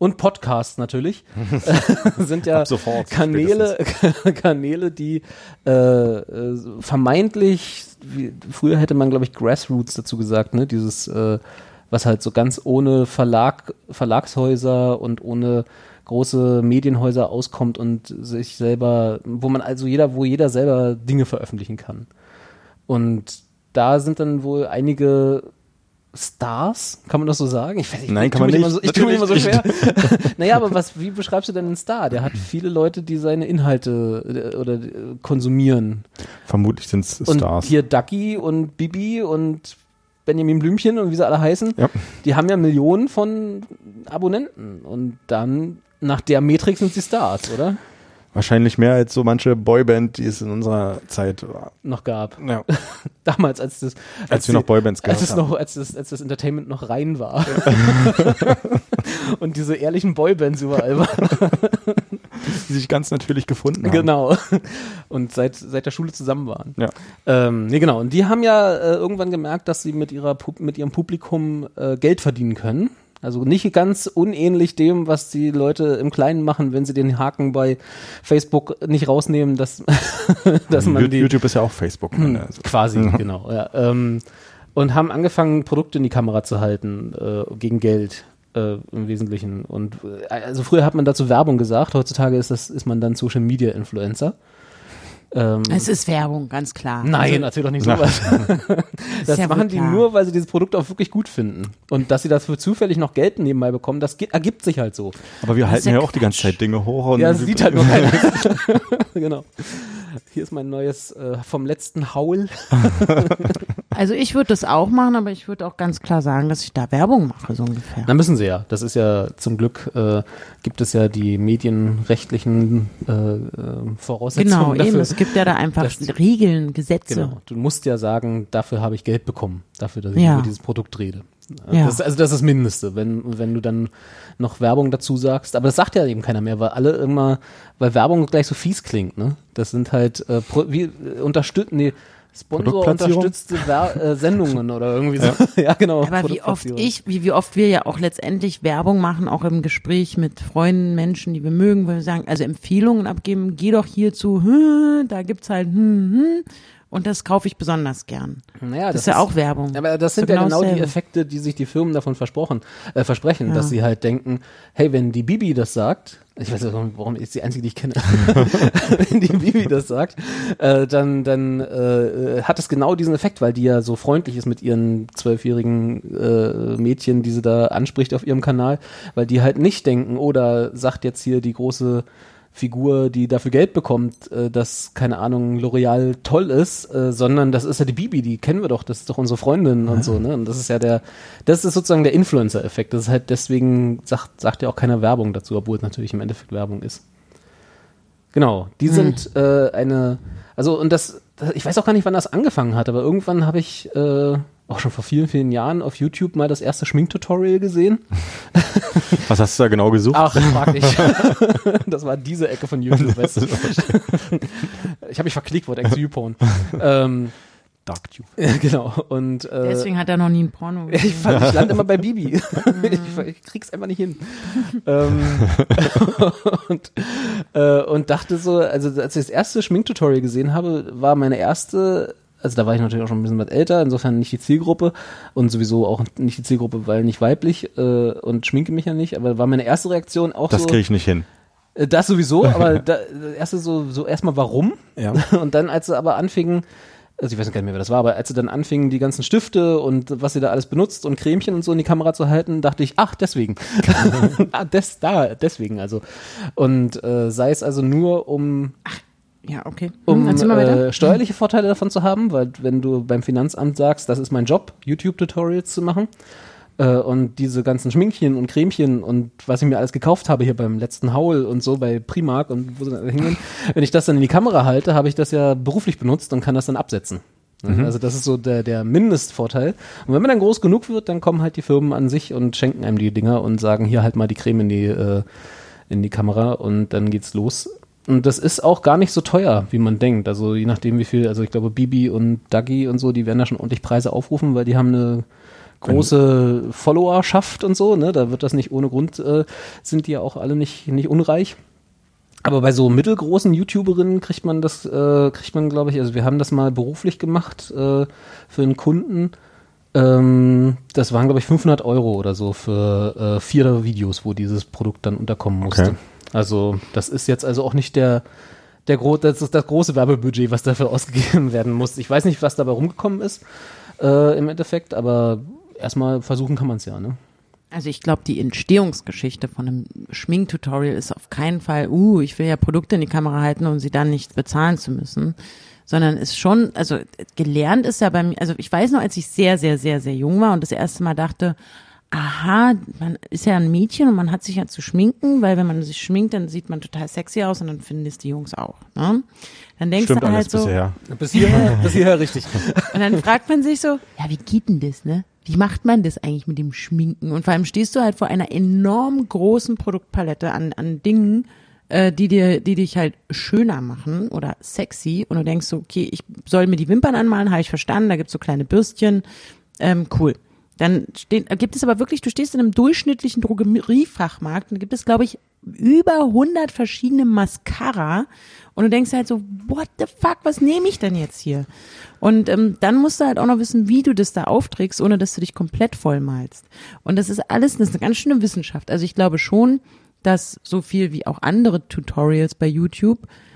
und Podcasts natürlich, sind ja Kanäle, Kanäle, die äh, äh, vermeintlich, wie, früher hätte man, glaube ich, Grassroots dazu gesagt, ne, dieses, äh, was halt so ganz ohne Verlag, Verlagshäuser und ohne große Medienhäuser auskommt und sich selber, wo man also jeder, wo jeder selber Dinge veröffentlichen kann. Und da sind dann wohl einige Stars, kann man das so sagen? Ich weiß, ich, Nein, ich kann man nicht. So, ich tue mir immer so schwer. Naja, aber was, wie beschreibst du denn einen Star? Der hat viele Leute, die seine Inhalte äh, oder äh, konsumieren. Vermutlich sind es Stars. Und hier Ducky und Bibi und Benjamin Blümchen und wie sie alle heißen, ja. Die haben ja Millionen von Abonnenten. Und dann, nach der Metrik sind sie Stars, oder? Wahrscheinlich mehr als so manche Boyband, die es in unserer Zeit noch gab. Ja. Damals, als das, als, als wir die, noch Boybands gehabt als es haben. noch, als das, als das Entertainment noch rein war. Ja. Und diese ehrlichen Boybands überall waren. Die sich ganz natürlich gefunden haben. Genau. Und seit, seit der Schule zusammen waren. Ja. Ähm, nee, genau. Und die haben ja äh, irgendwann gemerkt, dass sie mit ihrer, mit ihrem Publikum äh, Geld verdienen können. Also nicht ganz unähnlich dem, was die Leute im Kleinen machen, wenn sie den Haken bei Facebook nicht rausnehmen, dass, dass man die... YouTube ist ja auch Facebook. Hm, also. Quasi, mhm. genau. Ja, ähm, und haben angefangen, Produkte in die Kamera zu halten, äh, gegen Geld äh, im Wesentlichen. Und äh, also früher hat man dazu Werbung gesagt, heutzutage ist, das, ist man dann Social Media Influencer. Ähm, es ist Werbung, ganz klar. Nein, also, erzähl doch nicht sowas. Das ja machen die klar. nur, weil sie dieses Produkt auch wirklich gut finden. Und dass sie dafür zufällig noch Geld nebenbei bekommen, das ge- ergibt sich halt so. Aber wir das halten ja ja Quatsch. auch die ganze Zeit Dinge hoch. Und ja, das sieht halt nur keiner. Genau. Hier ist mein neues äh, vom letzten Haul. Also ich würde das auch machen, aber ich würde auch ganz klar sagen, dass ich da Werbung mache, so ungefähr. Na, müssen sie ja. Das ist ja zum Glück, äh, gibt es ja die medienrechtlichen äh, äh, Voraussetzungen Genau, dafür. eben. Es gibt ja da einfach das, Regeln, Gesetze. Genau. Du musst ja sagen, dafür habe ich Geld bekommen, dafür, dass ich Ja. über dieses Produkt rede. Ja. Das, also das ist das Mindeste, wenn, wenn du dann noch Werbung dazu sagst. Aber das sagt ja eben keiner mehr, weil alle immer, weil Werbung gleich so fies klingt, ne? Das sind halt äh, Pro, wie äh, unterstützen, nee, Sponsor unterstützte Wer- äh, Sendungen oder irgendwie so. Ja, ja genau. Aber wie oft ich, wie, wie oft wir ja auch letztendlich Werbung machen, auch im Gespräch mit Freunden, Menschen, die wir mögen, wo wir sagen, also Empfehlungen abgeben, geh doch hier zu, hm, da gibt's halt, hm, hm. Und das kaufe ich besonders gern. Naja, das, das ist ja auch Werbung. Aber das sind so ja genau genau die dasselbe. Effekte, die sich die Firmen davon versprochen, äh, versprechen, Ja. dass sie halt denken, hey, wenn die Bibi das sagt, ich weiß nicht, warum, warum ist die einzige, die ich kenne, wenn die Bibi das sagt, äh, dann, dann äh, hat es genau diesen Effekt, weil die ja so freundlich ist mit ihren zwölfjährigen äh, Mädchen, die sie da anspricht auf ihrem Kanal, weil die halt nicht denken, oh, da sagt jetzt hier die große Figur, die dafür Geld bekommt, äh, dass, keine Ahnung, L'Oreal toll ist, äh, sondern das ist ja die Bibi, die kennen wir doch, das ist doch unsere Freundin und so, ne? Und das ist ja der, das ist sozusagen der Influencer-Effekt. Das ist halt deswegen, sagt, sagt ja auch keiner Werbung dazu, obwohl es natürlich im Endeffekt Werbung ist. Genau, die Hm. sind äh, eine, also und das, das, ich weiß auch gar nicht, wann das angefangen hat, aber irgendwann habe ich äh, auch schon vor vielen, vielen Jahren auf YouTube mal das erste Schminktutorial gesehen. Was hast du da genau gesucht? Ach, frag nicht. Das war diese Ecke von YouTube. Weißt du? Ich habe mich verklickt, wurde eigentlich YouPorn. ähm, DarkTube. ja, genau. Und äh, Deswegen hat er noch nie ein Porno ich, gesehen. fand, ich lande immer bei Bibi. ich, ich krieg's einfach nicht hin. ähm, und, äh, und dachte so, also als ich das erste Schminktutorial gesehen habe, war meine erste, also da war ich natürlich auch schon ein bisschen was älter, insofern nicht die Zielgruppe und sowieso auch nicht die Zielgruppe, weil nicht weiblich äh, und schminke mich ja nicht, aber war meine erste Reaktion auch Das so. kriege ich nicht hin. Äh, Das sowieso, aber da, das erste so, so erstmal warum. Ja. Und dann, als sie aber anfingen, also ich weiß gar nicht mehr, wer das war, aber als sie dann anfingen, die ganzen Stifte und was sie da alles benutzt und Cremchen und so in die Kamera zu halten, dachte ich, ach, deswegen. ah, des, da, deswegen also. Und äh, sei es also nur, um, Ja, okay. um Hm, erzähl mal weiter. äh, steuerliche Vorteile davon zu haben, weil wenn du beim Finanzamt sagst, das ist mein Job, YouTube-Tutorials zu machen, äh, und diese ganzen Schminkchen und Cremchen und was ich mir alles gekauft habe hier beim letzten Haul und so bei Primark und wo sie da hingehen, wenn ich das dann in die Kamera halte, habe ich das ja beruflich benutzt und kann das dann absetzen. Mhm. Also das ist so der, der Mindestvorteil. Und wenn man dann groß genug wird, dann kommen halt die Firmen an sich und schenken einem die Dinger und sagen, hier halt mal die Creme in die, äh, in die Kamera und dann geht's los. Und das ist auch gar nicht so teuer, wie man denkt. Also je nachdem wie viel, also ich glaube Bibi und Dagi und so, die werden da schon ordentlich Preise aufrufen, weil die haben eine große Followerschaft und so, ne? Da wird das nicht ohne Grund, äh, sind die ja auch alle nicht, nicht unreich. Aber bei so mittelgroßen YouTuberinnen kriegt man das, äh, kriegt man, glaube ich, also wir haben das mal beruflich gemacht äh, für einen Kunden. Ähm, das waren, glaube ich, fünfhundert Euro oder so für äh, vier Videos, wo dieses Produkt dann unterkommen musste. Okay. Also das ist jetzt also auch nicht der, der gro- das ist das große Werbebudget, was dafür ausgegeben werden muss. Ich weiß nicht, was dabei rumgekommen ist äh, im Endeffekt, aber erstmal versuchen kann man es ja, ne? Also ich glaube, die Entstehungsgeschichte von einem Schminktutorial ist auf keinen Fall, uh, ich will ja Produkte in die Kamera halten, um sie dann nicht bezahlen zu müssen, sondern ist schon, also gelernt ist ja bei mir, also ich weiß noch, als ich sehr, sehr, sehr, sehr jung war und das erste Mal dachte, aha, man ist ja ein Mädchen und man hat sich ja zu schminken, weil wenn man sich schminkt, dann sieht man total sexy aus und dann finden es die Jungs auch, ne? Dann denkst Stimmt du halt alles so, bisher. Bis hierher, bis hierher richtig. und dann fragt man sich so, ja, wie geht denn das, ne? Wie macht man das eigentlich mit dem Schminken? Und vor allem stehst du halt vor einer enorm großen Produktpalette an, an Dingen, äh, die dir, die dich halt schöner machen oder sexy. Und du denkst so, okay, ich soll mir die Wimpern anmalen, habe ich verstanden, da gibt's so kleine Bürstchen, ähm, cool. Dann stehen, gibt es aber wirklich, du stehst in einem durchschnittlichen Drogeriefachmarkt und da gibt es, glaube ich, über hundert verschiedene Mascara und du denkst halt so, what the fuck, was nehme ich denn jetzt hier? Und ähm, dann musst du halt auch noch wissen, wie du das da aufträgst, ohne dass du dich komplett vollmalst. Und das ist alles, das ist eine ganz schöne Wissenschaft. Also ich glaube schon, dass so viel wie auch andere Tutorials bei YouTube,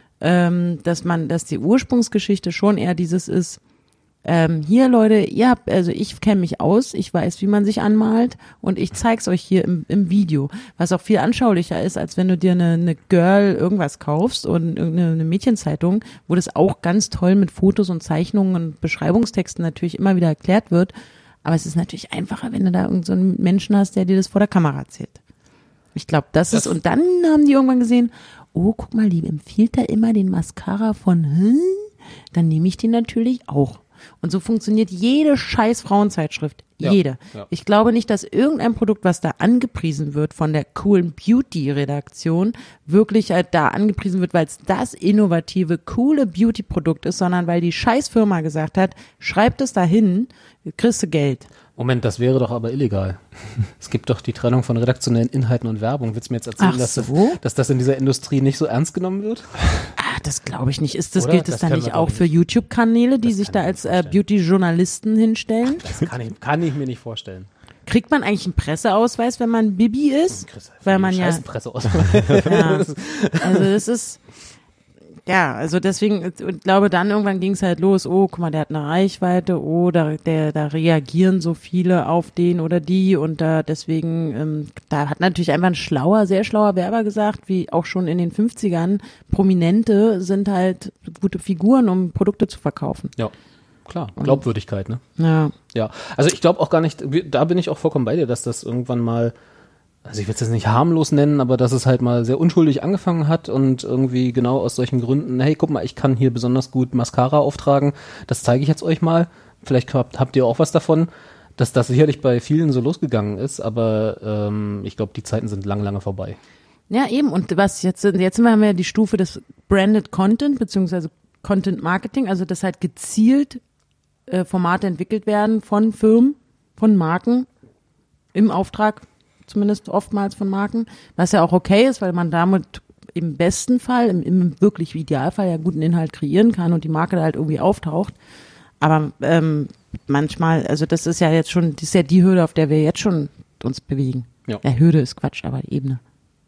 ähm, dass man, dass die Ursprungsgeschichte schon eher dieses ist, Ähm, hier Leute, ihr habt, also ich kenne mich aus, ich weiß, wie man sich anmalt und ich zeig's euch hier im, im Video, was auch viel anschaulicher ist, als wenn du dir eine, eine Girl irgendwas kaufst und irgendeine eine Mädchenzeitung, wo das auch ganz toll mit Fotos und Zeichnungen und Beschreibungstexten natürlich immer wieder erklärt wird, aber es ist natürlich einfacher, wenn du da irgendeinen so einen Menschen hast, der dir das vor der Kamera erzählt. Ich glaube, das, das ist, und dann haben die irgendwann gesehen, oh, guck mal, die empfiehlt da immer den Mascara von, hm? Dann nehme ich den natürlich auch. Und so funktioniert jede scheiß Frauenzeitschrift. Ja, jede. ja. Ich glaube nicht, dass irgendein Produkt, was da angepriesen wird von der coolen Beauty-Redaktion, wirklich halt da angepriesen wird, weil es das innovative, coole Beauty-Produkt ist, sondern weil die scheiß Firma gesagt hat, schreib das dahin, kriegst du Geld. Moment, das wäre doch aber illegal. Es gibt doch die Trennung von redaktionellen Inhalten und Werbung. Willst du mir jetzt erzählen, Ach dass, das, so? dass das in dieser Industrie nicht so ernst genommen wird? Ah, das glaube ich nicht. Ist das, Oder? gilt das Das dann können nicht wir auch doch für nicht. YouTube-Kanäle, die Das sich kann da ich als mir äh, vorstellen. Beauty-Journalisten hinstellen? Das kann ich, kann ich mir nicht vorstellen. Kriegt man eigentlich einen Presseausweis, wenn man Bibi ist? Weil man ja, ja, also das ist, ja, also deswegen, ich glaube, dann irgendwann ging es halt los, oh, guck mal, der hat eine Reichweite, oh, da, der, da reagieren so viele auf den oder die und da deswegen, ähm, da hat natürlich einfach ein schlauer, sehr schlauer Werber gesagt, wie auch schon in den fünfzigern, Prominente sind halt gute Figuren, um Produkte zu verkaufen. Ja, klar. Glaubwürdigkeit, ne? Ja. Ja, also ich glaube auch gar nicht, da bin ich auch vollkommen bei dir, dass das irgendwann mal, also ich will es jetzt nicht harmlos nennen, aber dass es halt mal sehr unschuldig angefangen hat und irgendwie genau aus solchen Gründen, hey, guck mal, ich kann hier besonders gut Mascara auftragen, das zeige ich jetzt euch mal, vielleicht habt, habt ihr auch was davon, dass das sicherlich bei vielen so losgegangen ist, aber ähm, ich glaube, die Zeiten sind lange, lange vorbei. Ja, eben, und was jetzt, jetzt haben wir ja die Stufe des Branded Content, beziehungsweise Content Marketing, also dass halt gezielt äh, Formate entwickelt werden von Firmen, von Marken, im Auftrag, zumindest oftmals von Marken, was ja auch okay ist, weil man damit im besten Fall, im, im wirklich Idealfall ja guten Inhalt kreieren kann und die Marke da halt irgendwie auftaucht. Aber ähm, manchmal, also das ist ja jetzt schon, das ist ja die Hürde, auf der wir jetzt schon uns bewegen. Ja. Ja, Hürde ist Quatsch, aber Ebene.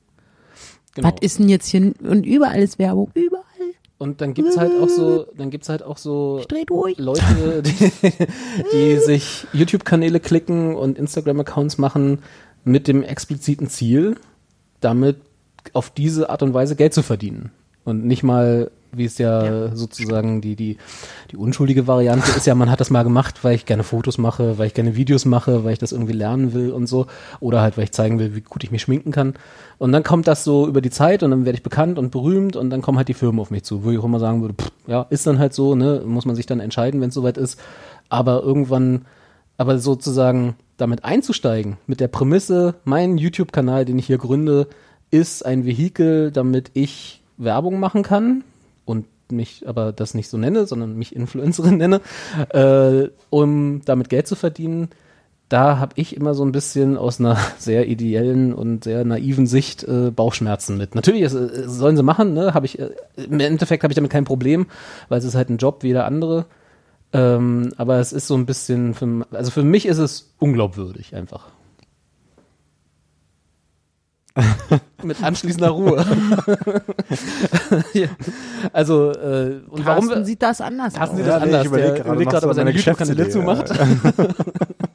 Genau. Was ist denn jetzt hier, und überall ist Werbung, überall. Und dann gibt's halt auch so, dann gibt's halt auch so Dreh durch. Leute, die, die sich YouTube-Kanäle klicken und Instagram-Accounts machen mit dem expliziten Ziel, damit auf diese Art und Weise Geld zu verdienen. Und nicht mal, wie es ja, ja. sozusagen die, die, die unschuldige Variante ist ja, man hat das mal gemacht, weil ich gerne Fotos mache, weil ich gerne Videos mache, weil ich das irgendwie lernen will und so. Oder halt, weil ich zeigen will, wie gut ich mich schminken kann. Und dann kommt das so über die Zeit und dann werde ich bekannt und berühmt und dann kommen halt die Firmen auf mich zu, wo ich auch immer sagen würde, pff, ja, ist dann halt so, ne, muss man sich dann entscheiden, wenn es soweit ist. Aber irgendwann, aber sozusagen damit einzusteigen, mit der Prämisse, mein YouTube-Kanal, den ich hier gründe, ist ein Vehikel, damit ich Werbung machen kann und mich aber das nicht so nenne, sondern mich Influencerin nenne, äh, um damit Geld zu verdienen, da habe ich immer so ein bisschen aus einer sehr ideellen und sehr naiven Sicht äh, Bauchschmerzen mit. Natürlich ist, äh, sollen sie machen, ne? Habe ich äh, im Endeffekt habe ich damit kein Problem, weil es ist halt ein Job wie jeder andere. Ähm, aber es ist so ein bisschen, für, also für mich ist es unglaubwürdig einfach. Mit anschließender Ruhe. Ja. Also äh, und Carsten warum sieht das anders Carsten aus. sieht das Ja, nee, anders. ich überleg Der gerade, überlegt machst gerade, du ob er seine meine YouTube-Kanäle Geschäftsidee, zumacht.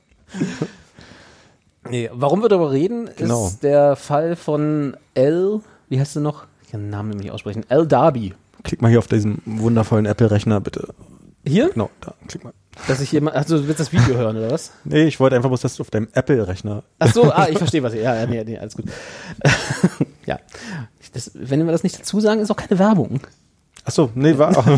Nee, warum wir darüber reden, Genau. ist der Fall von L, wie heißt sie noch? Ich kann den Namen nämlich nicht aussprechen. L. Darby. Klick mal hier auf diesen wundervollen Apple-Rechner, bitte. Hier? Genau, da, klick mal. Dass ich hier mal, also du willst das Video hören, oder was? Nee, ich wollte einfach bloß, dass du auf deinem Apple-Rechner. Ach so, ah, ich verstehe was. Ja, ja, nee, nee, alles gut. Ja, das, wenn wir das nicht dazu sagen, ist auch keine Werbung. Ach so, nee, war auch.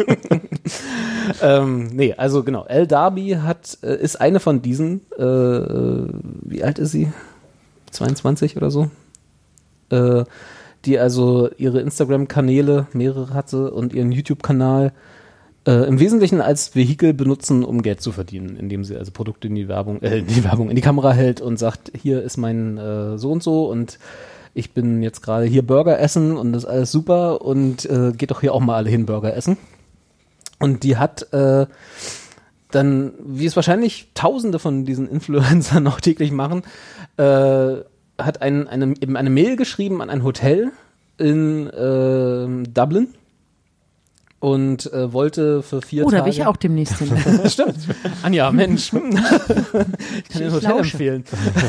ähm, nee, also genau. L. Darby hat, äh, ist eine von diesen, äh, wie alt ist sie? zweiundzwanzig oder so? Äh, die also ihre Instagram-Kanäle, mehrere hatte, und ihren YouTube-Kanal äh, im Wesentlichen als Vehikel benutzen, um Geld zu verdienen, indem sie also Produkte in die Werbung, äh, in die Werbung, in die Kamera hält und sagt, hier ist mein äh, so und so und ich bin jetzt gerade hier Burger essen und das ist alles super und äh, geht doch hier auch mal alle hin Burger essen. Und die hat äh, dann, wie es wahrscheinlich Tausende von diesen Influencern noch täglich machen, äh, hat ein, eine, eben eine Mail geschrieben an ein Hotel in äh, Dublin und äh, wollte für vier Oh, Tage... da will ich auch demnächst hin. Stimmt. Anja, Mensch. Ich kann dir ein Hotel lausche. empfehlen.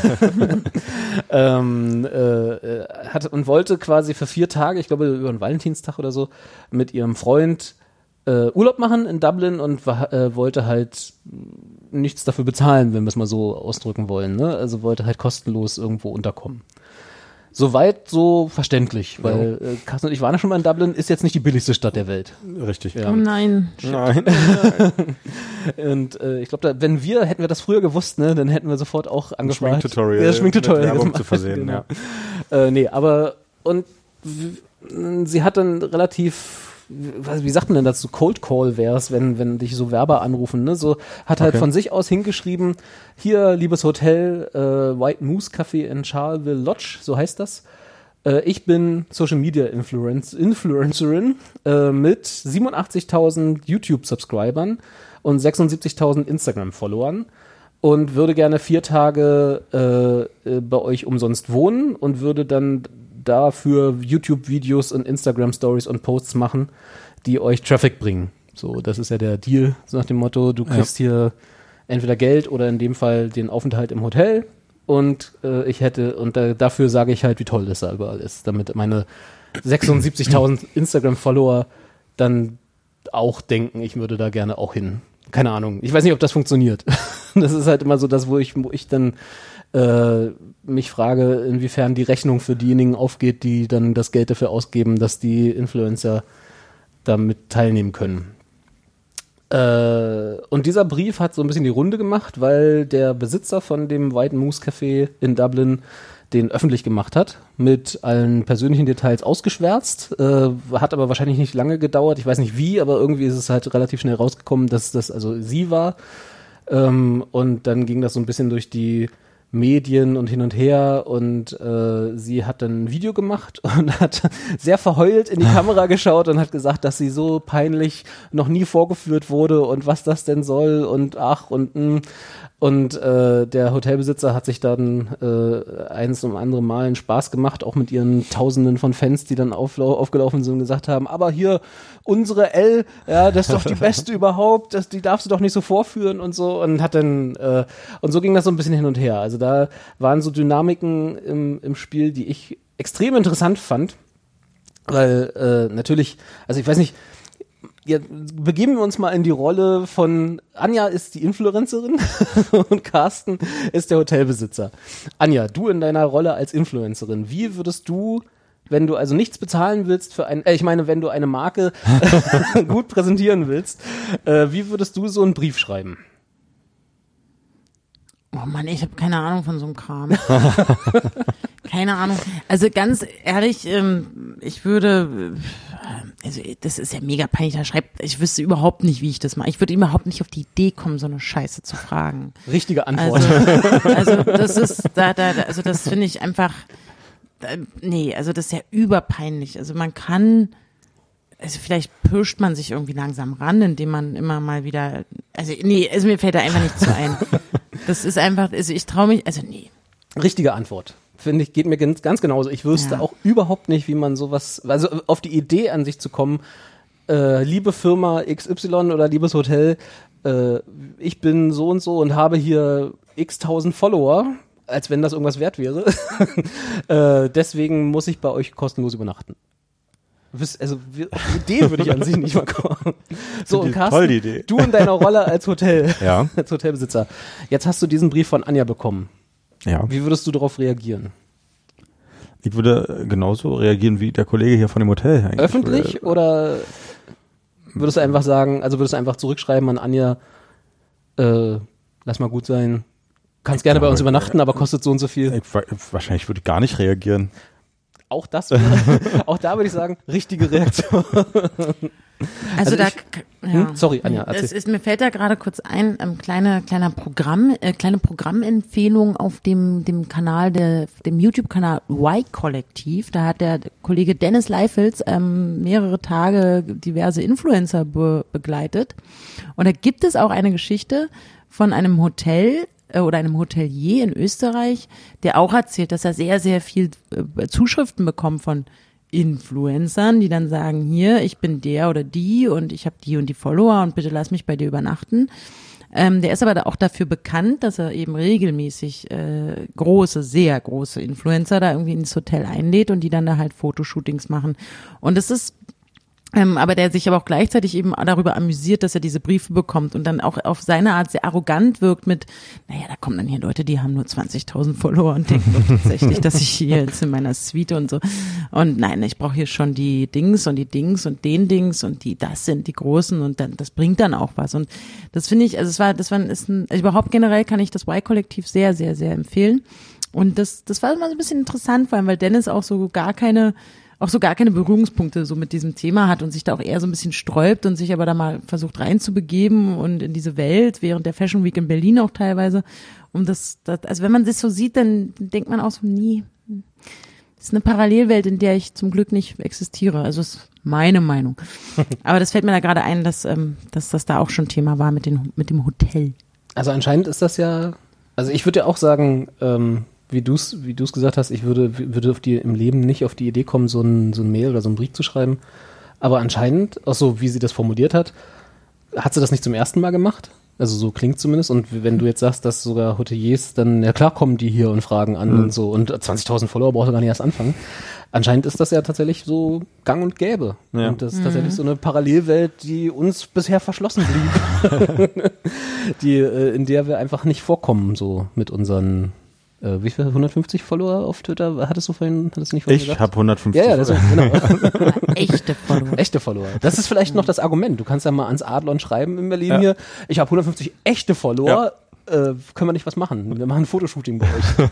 ähm, äh, hat, und wollte quasi für vier Tage, ich glaube über einen Valentinstag oder so, mit ihrem Freund äh, Urlaub machen in Dublin und war, äh, wollte halt nichts dafür bezahlen, wenn wir es mal so ausdrücken wollen. Ne? Also wollte halt kostenlos irgendwo unterkommen. Soweit so verständlich, weil äh, Carsten und ich waren ja schon mal in Dublin, ist jetzt nicht die billigste Stadt der Welt. Richtig. Ja. Oh nein. Nein. Und äh, ich glaube, wenn wir, hätten wir das früher gewusst, ne, dann hätten wir sofort auch angefragt. Schminktutorial. Ja, Schminktutorial mit Werbung gemacht. zu versehen, Genau. ja. Äh, nee, aber und w- sie hat dann relativ, wie, wie sagt man denn dazu, Cold Call wär's, wenn wenn dich so Werber anrufen, ne? So hat halt Okay. von sich aus hingeschrieben, hier, liebes Hotel, äh, White Moose Café in Charleville Lodge, so heißt das. Äh, ich bin Social Media Influence, Influencerin äh, mit siebenundachtzigtausend YouTube-Subscribern und sechsundsiebzigtausend Instagram-Followern und würde gerne vier Tage äh, äh, bei euch umsonst wohnen und würde dann dafür YouTube-Videos und Instagram-Stories und Posts machen, die euch Traffic bringen. So, das ist ja der Deal, so nach dem Motto, du kriegst ja. hier entweder Geld oder in dem Fall den Aufenthalt im Hotel und äh, ich hätte, und da, dafür sage ich halt, wie toll das da überall ist, damit meine sechsundsiebzigtausend Instagram-Follower dann auch denken, ich würde da gerne auch hin. Keine Ahnung. Ich weiß nicht, ob das funktioniert. Das ist halt immer so das, wo ich, wo ich dann äh, mich frage, inwiefern die Rechnung für diejenigen aufgeht, die dann das Geld dafür ausgeben, dass die Influencer damit teilnehmen können. Äh, und dieser Brief hat so ein bisschen die Runde gemacht, weil der Besitzer von dem White Moose Café in Dublin den öffentlich gemacht hat, mit allen persönlichen Details ausgeschwärzt, äh, hat aber wahrscheinlich nicht lange gedauert, ich weiß nicht wie, aber irgendwie ist es halt relativ schnell rausgekommen, dass das also sie war, ähm, und dann ging das so ein bisschen durch die Medien und hin und her und äh, sie hat dann ein Video gemacht und hat sehr verheult in die Kamera geschaut und hat gesagt, dass sie so peinlich noch nie vorgeführt wurde und was das denn soll und ach und mh. Und äh, der Hotelbesitzer hat sich dann äh, eins um andere Mal einen Spaß gemacht, auch mit ihren Tausenden von Fans, die dann auflau- aufgelaufen sind und gesagt haben, aber hier unsere L, ja, das ist doch die beste überhaupt, das, die darfst du doch nicht so vorführen und so. Und hat dann äh, und so ging das so ein bisschen hin und her. Also da waren so Dynamiken im, im Spiel, die ich extrem interessant fand, weil äh, natürlich, also ich weiß nicht, ja, begeben wir uns mal in die Rolle von Anja ist die Influencerin und Carsten ist der Hotelbesitzer. Anja, du in deiner Rolle als Influencerin, wie würdest du, wenn du also nichts bezahlen willst für ein, äh, ich meine, wenn du eine Marke gut präsentieren willst, äh, wie würdest du so einen Brief schreiben? Oh Mann, ich habe keine Ahnung von so einem Kram. Keine Ahnung. Also ganz ehrlich, ähm, ich würde, äh, also das ist ja mega peinlich, da schreibt, ich wüsste überhaupt nicht, wie ich das mache. Ich würde überhaupt nicht auf die Idee kommen, so eine Scheiße zu fragen. Richtige Antwort. Also, also das ist, da, da, also das finde ich einfach, da, nee, also das ist ja überpeinlich. Also man kann, also vielleicht pirscht man sich irgendwie langsam ran, indem man immer mal wieder, also nee, also mir fällt da einfach nichts zu ein. Das ist einfach, also ich traue mich, also nee. Richtige Antwort. Finde ich, geht mir ganz, ganz genauso. Ich wüsste Ja. auch überhaupt nicht, wie man sowas, also auf die Idee an sich zu kommen, äh, liebe Firma X Y oder liebes Hotel, äh, ich bin so und so und habe hier x tausend Follower, als wenn das irgendwas wert wäre. äh, deswegen muss ich bei euch kostenlos übernachten. Also wir- auf die Idee würde ich an sich nicht mal kommen. So, und Carsten, Toll, die Idee. du in deiner Rolle als Hotel, Ja. als Hotelbesitzer. Jetzt hast du diesen Brief von Anja bekommen. Ja. Wie würdest du darauf reagieren? Ich würde genauso reagieren wie der Kollege hier von dem Hotel. eigentlich. Öffentlich Ich würde- oder würdest du einfach sagen, also würdest du einfach zurückschreiben an Anja, äh, lass mal gut sein, kannst gerne bei uns glaube, übernachten, aber kostet so und so viel. Ich, wa- wahrscheinlich würde ich gar nicht reagieren. Auch das wäre, auch da würde ich sagen, richtige Reaktion. Also, Also da, ich- k- ja. Hm? Sorry, Anja, erzähl. Es ist, mir fällt da gerade kurz ein, ähm, kleine, kleiner Programm, äh, kleine Programmempfehlung auf dem, dem Kanal, der, dem YouTube-Kanal Y-Kollektiv. Da hat der Kollege Dennis Leifels ähm, mehrere Tage diverse Influencer be begleitet. Und da gibt es auch eine Geschichte von einem Hotel, äh, oder einem Hotelier in Österreich, der auch erzählt, dass er sehr, sehr viel äh, Zuschriften bekommt von Influencern, die dann sagen, hier, ich bin der oder die und ich habe die und die Follower und bitte lass mich bei dir übernachten. Ähm, der ist aber da auch dafür bekannt, dass er eben regelmäßig äh, große, sehr große Influencer da irgendwie ins Hotel einlädt und die dann da halt Fotoshootings machen. Und es ist Ähm, aber der sich aber auch gleichzeitig eben darüber amüsiert, dass er diese Briefe bekommt und dann auch auf seine Art sehr arrogant wirkt mit, naja, da kommen dann hier Leute, die haben nur zwanzigtausend Follower und denken doch tatsächlich, dass ich hier jetzt in meiner Suite und so. Und nein, ich brauche hier schon die Dings und die Dings und den Dings und die, das sind die Großen und dann, das bringt dann auch was. Und das finde ich, also es war, das war, ist ein, also überhaupt generell kann ich das Y-Kollektiv sehr, sehr, sehr empfehlen. Und das, das war immer so ein bisschen interessant, weil, weil Dennis auch so gar keine, auch so gar keine Berührungspunkte so mit diesem Thema hat und sich da auch eher so ein bisschen sträubt und sich aber da mal versucht reinzubegeben und in diese Welt, während der Fashion Week in Berlin auch teilweise. Und das, das also wenn man das so sieht, dann denkt man auch so, nie, das ist eine Parallelwelt, in der ich zum Glück nicht existiere. Also ist meine Meinung. Aber das fällt mir da gerade ein, dass, ähm, dass das da auch schon Thema war mit, den, mit dem Hotel. Also anscheinend ist das ja, also ich würde ja auch sagen, ähm, wie du es wie du's gesagt hast, ich würde, würde auf die, im Leben nicht auf die Idee kommen, so ein, so ein Mail oder so einen Brief zu schreiben. Aber anscheinend, auch so wie sie das formuliert hat, hat sie das nicht zum ersten Mal gemacht. Also so klingt zumindest. Und wenn du jetzt sagst, dass sogar Hoteliers dann, ja klar kommen die hier und fragen an Mhm. und so. Und zwanzigtausend Follower brauchst du gar nicht erst anfangen. Anscheinend ist das ja tatsächlich so gang und gäbe. Ja. Und das ist tatsächlich so eine Parallelwelt, die uns bisher verschlossen blieb. die, äh, in der wir einfach nicht vorkommen, so mit unseren, äh, wie viel, hundertfünfzig Follower auf Twitter? Hattest du vorhin, hattest du nicht vorhin Ich gesagt? habe hundertfünfzig. Ja, ja, das ist, genau. Echte Follower. Echte Follower. Das ist vielleicht noch das Argument. Du kannst ja mal ans Adlon schreiben in Berlin Ja. hier. Ich habe hundertfünfzig echte Follower. Äh, können wir nicht was machen? Wir machen ein Fotoshooting bei euch.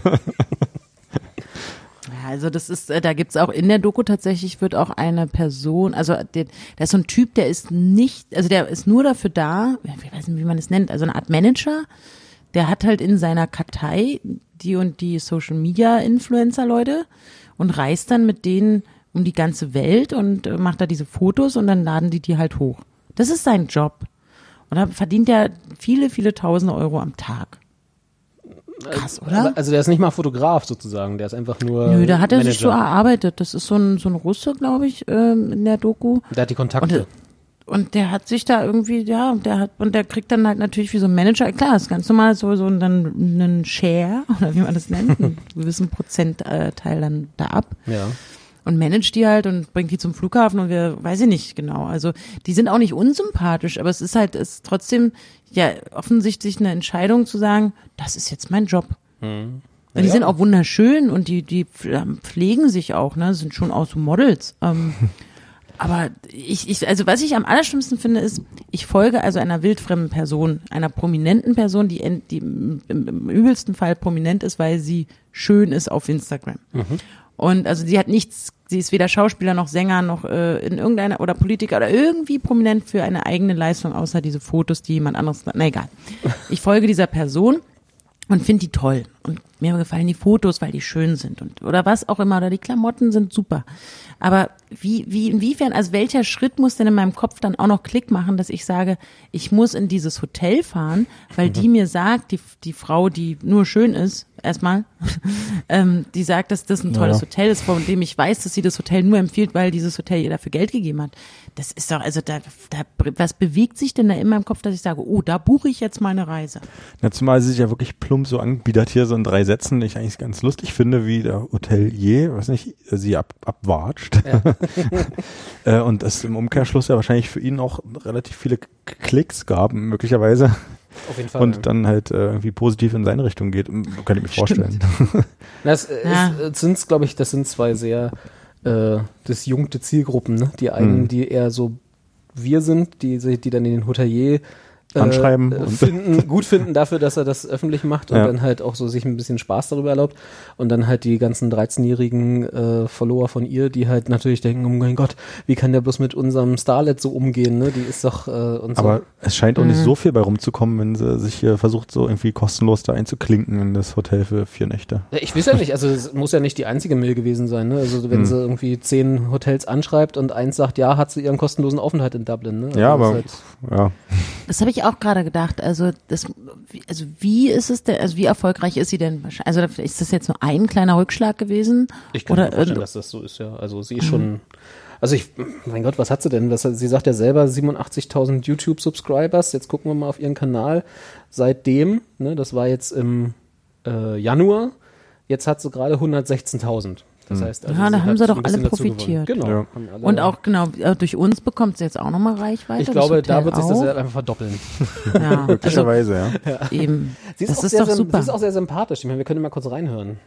Ja, also das ist, äh, da gibt's auch in der Doku tatsächlich wird auch eine Person, also der, der ist so ein Typ, der ist nicht, also der ist nur dafür da, ich weiß nicht, wie man es nennt, also eine Art Manager, der hat halt in seiner Kartei die und die Social Media Influencer Leute und reist dann mit denen um die ganze Welt und äh, macht da diese Fotos und dann laden die die halt hoch. Das ist sein Job. Und da verdient er viele, viele tausende Euro am Tag. Krass, oder? Also der ist nicht mal Fotograf sozusagen. Der ist einfach nur Nö, da hat er Manager. sich so erarbeitet. Das ist so ein, so ein Russe, glaube ich, ähm, in der Doku. Der hat die Kontakte. Und, und der hat sich da irgendwie, ja, der hat, und der kriegt dann halt natürlich wie so ein Manager, klar, ist ganz normal, so, so dann einen Share, oder wie man das nennt, einen gewissen Prozentteil dann da ab. ja. Und managt die halt und bringt die zum Flughafen und wir, weiß ich nicht genau. Also, die sind auch nicht unsympathisch, aber es ist halt, es ist trotzdem, ja, offensichtlich eine Entscheidung zu sagen, das ist jetzt mein Job. Und die Ja. sind auch wunderschön und die, die pflegen sich auch, ne, sind schon auch so Models. Ähm, Aber ich, ich, also was ich am allerschlimmsten finde, ist, ich folge also einer wildfremden Person, einer prominenten Person, die, in, die im, im übelsten Fall prominent ist, weil sie schön ist auf Instagram. Mhm. Und also sie hat nichts, sie ist weder Schauspieler noch Sänger noch äh, in irgendeiner oder Politiker oder irgendwie prominent für eine eigene Leistung, außer diese Fotos, die jemand anderes, na egal. Ich folge dieser Person und finde die toll. Und mir gefallen die Fotos, weil die schön sind und oder was auch immer, oder die Klamotten sind super. Aber wie, wie, inwiefern, also welcher Schritt muss denn in meinem Kopf dann auch noch Klick machen, dass ich sage, ich muss in dieses Hotel fahren, weil die mir sagt, die, die Frau, die nur schön ist, erstmal, ähm, die sagt, dass das ein tolles ja. Hotel ist, von dem ich weiß, dass sie das Hotel nur empfiehlt, weil dieses Hotel ihr dafür Geld gegeben hat. Das ist doch, also da, da, was bewegt sich denn da in meinem Kopf, dass ich sage, oh, da buche ich jetzt mal eine Reise. Ja, zumal sie sich ja wirklich plump so anbietet hier so in drei Sätzen, die ich eigentlich ganz lustig finde, wie der Hotelier, weiß nicht, sie ab, abwatscht. Ja. Und es im Umkehrschluss ja wahrscheinlich für ihn auch relativ viele Klicks gab, möglicherweise. Auf jeden Fall. Und ja. dann halt äh, irgendwie positiv in seine Richtung geht, kann ich mir vorstellen. Das ja. sind, glaube ich, das sind zwei sehr äh, disjunkte Zielgruppen, ne? Die einen, hm. die eher so wir sind, die, die dann in den Hotelier anschreiben äh, finden, gut finden dafür, dass er das öffentlich macht und ja. dann halt auch so sich ein bisschen Spaß darüber erlaubt und dann halt die ganzen dreizehnjährigen äh, Follower von ihr, die halt natürlich denken, oh mein Gott, wie kann der bloß mit unserem Starlet so umgehen, ne? Die ist doch äh, und so. Aber es scheint auch mhm. nicht so viel bei rumzukommen, wenn sie sich hier versucht, so irgendwie kostenlos da einzuklinken in das Hotel für vier Nächte. Ja, ich weiß ja nicht, also es muss ja nicht die einzige Mail gewesen sein, ne? Also wenn mhm. sie irgendwie zehn Hotels anschreibt und eins sagt, ja, hat sie ihren kostenlosen Aufenthalt in Dublin, ne? Also ja, aber halt ja. Das habe ich auch gerade gedacht. Also das, also wie ist es denn? Also wie erfolgreich ist sie denn? Also ist das jetzt nur ein kleiner Rückschlag gewesen? Ich kann oder mir vorstellen, dass das so ist, ja. Also sie ist mhm. schon. Also ich, mein Gott, was hat sie denn? Was, sie sagt ja selber siebenundachtzigtausend YouTube-Subscribers. Jetzt gucken wir mal auf ihren Kanal. Seitdem, ne, das war jetzt im äh, Januar. Jetzt hat sie gerade hundertsechzehntausend. Das heißt, also ja, da haben sie doch alle profitiert. Genau. Ja. Alle und auch genau durch uns bekommt sie jetzt auch nochmal Reichweite. Ich glaube, da wird sich das einfach verdoppeln. Ja, möglicherweise, ja. ja. Eben. Sie ist, das auch ist sehr, doch super. Sie ist auch sehr sympathisch. Ich meine, wir können mal kurz reinhören.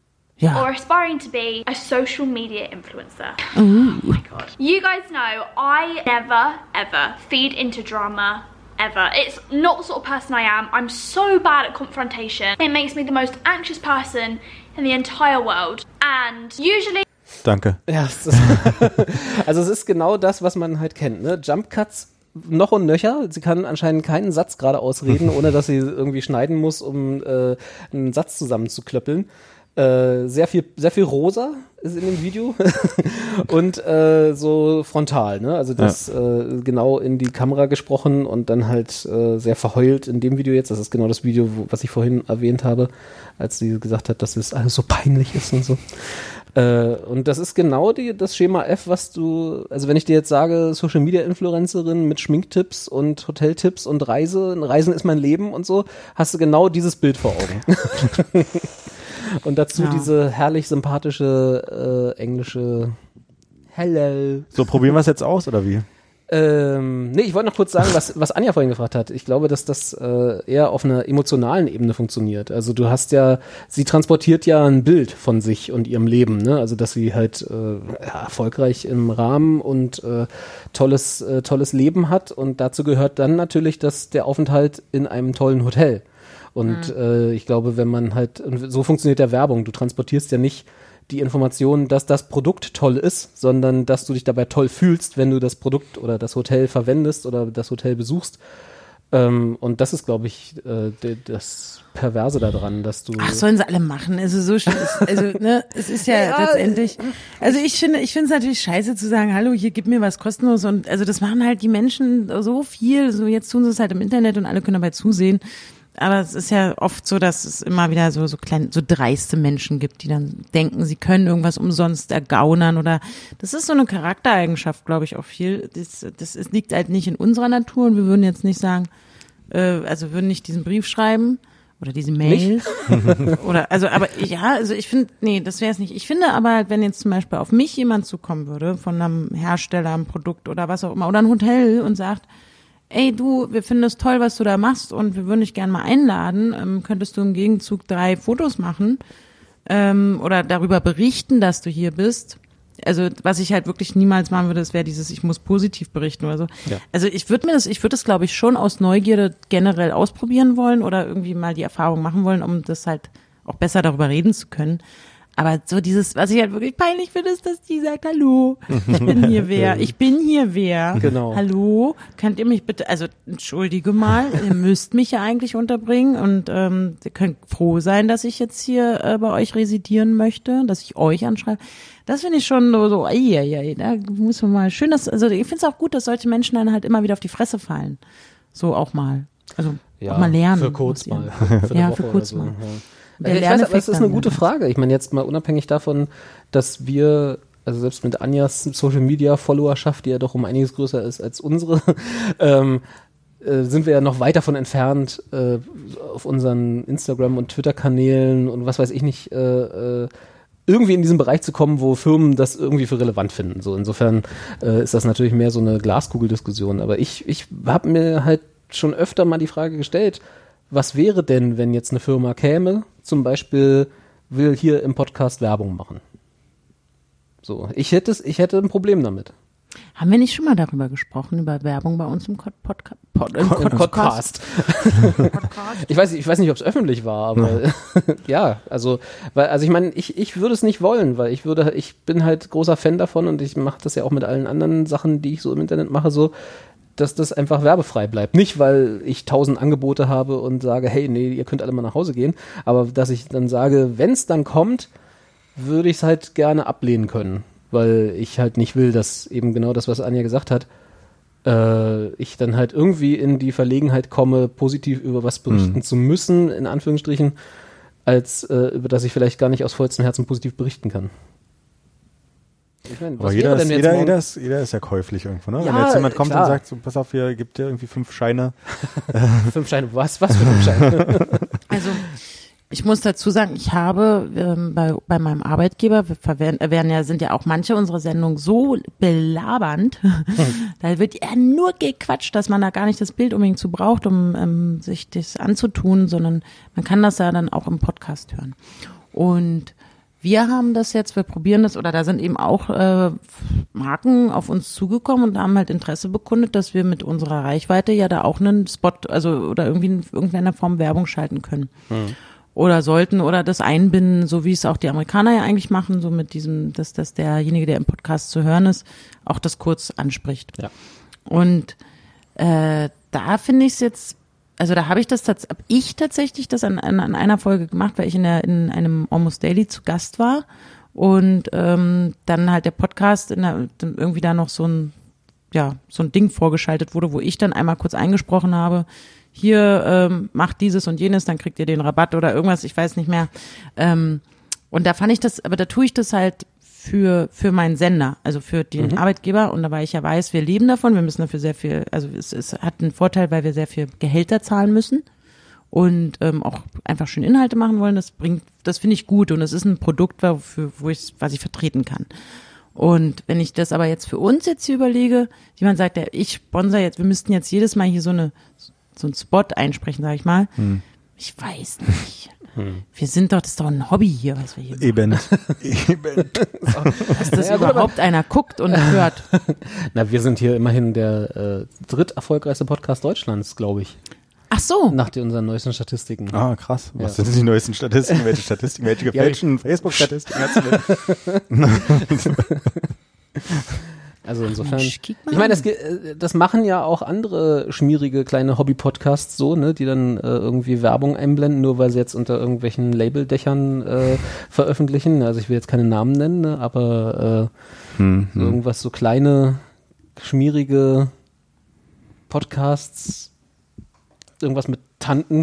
Ja. Or aspiring to be a social media influencer. Ooh. Oh my God. You guys know I never ever feed into drama. Ever. It's not the sort of person I am. I'm so bad at confrontation. It makes me the most anxious person in the entire world. And usually... Danke. Ja, es ist also es ist genau das, was man halt kennt, ne? Jump Cuts noch und nöcher. Sie kann anscheinend keinen Satz gerade ausreden, ohne dass sie irgendwie schneiden muss, um äh, einen Satz zusammenzuklöppeln. Äh, sehr viel, sehr viel rosa ist in dem Video und äh, so frontal, ne? Also das ja. äh, genau in die Kamera gesprochen und dann halt äh, sehr verheult in dem Video jetzt. Das ist genau das Video, wo, was ich vorhin erwähnt habe, als sie gesagt hat, dass es alles so peinlich ist und so. Äh, und das ist genau die, das Schema F, was du, also wenn ich dir jetzt sage, Social Media Influencerin mit Schminktipps und Hoteltipps und Reise, Reisen ist mein Leben und so, hast du genau dieses Bild vor Augen. Und dazu ja. diese herrlich sympathische äh, englische Hello. So, probieren wir es jetzt aus, oder wie? Ähm, nee, ich wollte noch kurz sagen, was, was Anja vorhin gefragt hat. Ich glaube, dass das äh, eher auf einer emotionalen Ebene funktioniert. Also du hast ja, sie transportiert ja ein Bild von sich und ihrem Leben, ne? Also dass sie halt äh, ja, erfolgreich im Rahmen und äh, tolles, äh, tolles Leben hat und dazu gehört dann natürlich, dass der Aufenthalt in einem tollen Hotel. Und mhm. äh, ich glaube, wenn man halt, und so funktioniert ja Werbung, du transportierst ja nicht die Information, dass das Produkt toll ist, sondern dass du dich dabei toll fühlst, wenn du das Produkt oder das Hotel verwendest oder das Hotel besuchst. Ähm, und das ist, glaube ich, äh, d- das Perverse daran, dass du... Ach, sollen sie alle machen. Also so, also ne, es ist ja, ja letztendlich... Also ich finde, ich finde es natürlich scheiße zu sagen, hallo, hier gib mir was kostenlos und also das machen halt die Menschen so viel, so jetzt tun sie es halt im Internet und alle können dabei zusehen. Aber es ist ja oft so, dass es immer wieder so so kleine, so dreiste Menschen gibt, die dann denken, sie können irgendwas umsonst ergaunern oder das ist so eine Charaktereigenschaft, glaube ich, auch viel. Das, das ist, liegt halt nicht in unserer Natur und wir würden jetzt nicht sagen, äh, also würden nicht diesen Brief schreiben oder diese Mail oder also, aber ja, also ich finde, nee, das wäre es nicht. Ich finde aber, wenn jetzt zum Beispiel auf mich jemand zukommen würde von einem Hersteller, einem Produkt oder was auch immer oder ein Hotel und sagt, ey du, wir finden es toll, was du da machst und wir würden dich gerne mal einladen. Ähm, könntest du im Gegenzug drei Fotos machen ähm, oder darüber berichten, dass du hier bist? also was ich halt wirklich niemals machen würde, das wäre dieses, ich muss positiv berichten oder so. Ja. Also ich würde mir das, ich würde das glaube ich schon aus Neugierde generell ausprobieren wollen oder irgendwie mal die Erfahrung machen wollen, um das halt auch besser darüber reden zu können. Aber so dieses, was ich halt wirklich peinlich finde, ist, dass die sagt, hallo, ich bin hier wer, ich bin hier wer. Genau. Hallo, könnt ihr mich bitte, also entschuldige mal, ihr müsst mich ja eigentlich unterbringen und ähm, ihr könnt froh sein, dass ich jetzt hier äh, bei euch residieren möchte, dass ich euch anschreibe. Das finde ich schon so, so ei, ei, ei, da muss man mal schön, dass, also ich finde es auch gut, dass solche Menschen dann halt immer wieder auf die Fresse fallen. So auch mal. Also Ja, auch mal lernen. für kurz muss mal. ihr. Für eine Ja, Woche für kurz oder so. mal. Ja. Der Ich weiß, aber Lerneffekt es ist eine dann, gute ja. Frage. Ich meine, jetzt mal unabhängig davon, dass wir, also selbst mit Anjas Social Media Followerschaft, die ja doch um einiges größer ist als unsere, ähm, äh, sind wir ja noch weit davon entfernt, äh, auf unseren Instagram- und Twitter-Kanälen und was weiß ich nicht, äh, äh, irgendwie in diesen Bereich zu kommen, wo Firmen das irgendwie für relevant finden. So insofern äh, ist das natürlich mehr so eine Glaskugeldiskussion. Aber ich, ich habe mir halt schon öfter mal die Frage gestellt, was wäre denn, wenn jetzt eine Firma käme, zum Beispiel will hier im Podcast Werbung machen? So, ich hätte es, ich hätte ein Problem damit. Haben wir nicht schon mal darüber gesprochen, über Werbung bei uns im Pod Podca Pod im Im Podcast? Ich weiß, ich weiß nicht, ob es öffentlich war, aber ja, also, weil, also ich meine, ich, ich würde es nicht wollen, weil ich würde, ich bin halt großer Fan davon und ich mache das ja auch mit allen anderen Sachen, die ich so im Internet mache, so, dass das einfach werbefrei bleibt. Nicht, weil ich tausend Angebote habe und sage, hey, nee, ihr könnt alle mal nach Hause gehen, aber dass ich dann sage, wenn es dann kommt, würde ich es halt gerne ablehnen können, weil ich halt nicht will, dass eben genau das, was Anja gesagt hat, äh, ich dann halt irgendwie in die Verlegenheit komme, positiv über was berichten mhm. zu müssen, in Anführungsstrichen, als äh, über das ich vielleicht gar nicht aus vollstem Herzen positiv berichten kann. Ich mein, aber jeder ist, jeder, jeder, ist, jeder ist ja käuflich irgendwo, ne? Ja, wenn jetzt jemand kommt klar. und sagt, so, pass auf, hier gibt dir irgendwie fünf Scheine. Fünf Scheine, was? Was für fünf Scheine? Also ich muss dazu sagen, ich habe ähm, bei, bei meinem Arbeitgeber, wir verwenden, werden ja, sind ja auch manche unserer Sendungen so belabernd, hm. da wird ja nur gequatscht, dass man da gar nicht das Bild unbedingt zu braucht, um ähm, sich das anzutun, sondern man kann das ja dann auch im Podcast hören. Und wir haben das jetzt, wir probieren das, oder da sind eben auch äh, Marken auf uns zugekommen und haben halt Interesse bekundet, dass wir mit unserer Reichweite ja da auch einen Spot, also oder irgendwie in irgendeiner Form Werbung schalten können. Mhm. Oder sollten oder das einbinden, so wie es auch die Amerikaner ja eigentlich machen, so mit diesem, dass, dass derjenige, der im Podcast zu hören ist, auch das kurz anspricht. Ja. Und äh, da finde ich es jetzt, also da habe ich das tats- hab ich tatsächlich das an, an, an einer Folge gemacht, weil ich in, der, in einem Almost Daily zu Gast war und ähm, dann halt der Podcast in der, irgendwie da noch so ein, ja, so ein Ding vorgeschaltet wurde, wo ich dann einmal kurz eingesprochen habe, hier ähm, macht dieses und jenes, dann kriegt ihr den Rabatt oder irgendwas, ich weiß nicht mehr. Ähm, und da fand ich das, aber da tue ich das halt für für meinen Sender, also für den mhm. Arbeitgeber und dabei ich ja weiß, wir leben davon, wir müssen dafür sehr viel, also es, es hat einen Vorteil, weil wir sehr viel Gehälter zahlen müssen und ähm, auch einfach schön Inhalte machen wollen, das bringt, das finde ich gut und es ist ein Produkt, wofür, wo ich, was ich vertreten kann. Und wenn ich das aber jetzt für uns jetzt hier überlege, jemand sagt, ja, ich sponsor jetzt, wir müssten jetzt jedes Mal hier so eine so einen Spot einsprechen, sag ich mal. Hm. Ich weiß nicht. Hm. Wir sind doch, das ist doch ein Hobby hier, was wir hier machen. Eben. Eben. Dass das ja, überhaupt gut, einer guckt und hört. Na, wir sind hier immerhin der äh, dritterfolgreichste Podcast Deutschlands, glaube ich. Ach so. Nach die, unseren neuesten Statistiken. Ah, krass. Was ja. sind die neuesten Statistiken? Welche Statistiken? Welche gefälschten ja, Facebook-Statistiken hast du mit? Also insofern, Mensch, ich meine, das, das machen ja auch andere schmierige kleine Hobby-Podcasts so, ne, die dann äh, irgendwie Werbung einblenden, nur weil sie jetzt unter irgendwelchen Labeldächern äh, veröffentlichen. Also ich will jetzt keine Namen nennen, ne, aber äh, hm, so irgendwas, so kleine, schmierige Podcasts, irgendwas mit Tanten.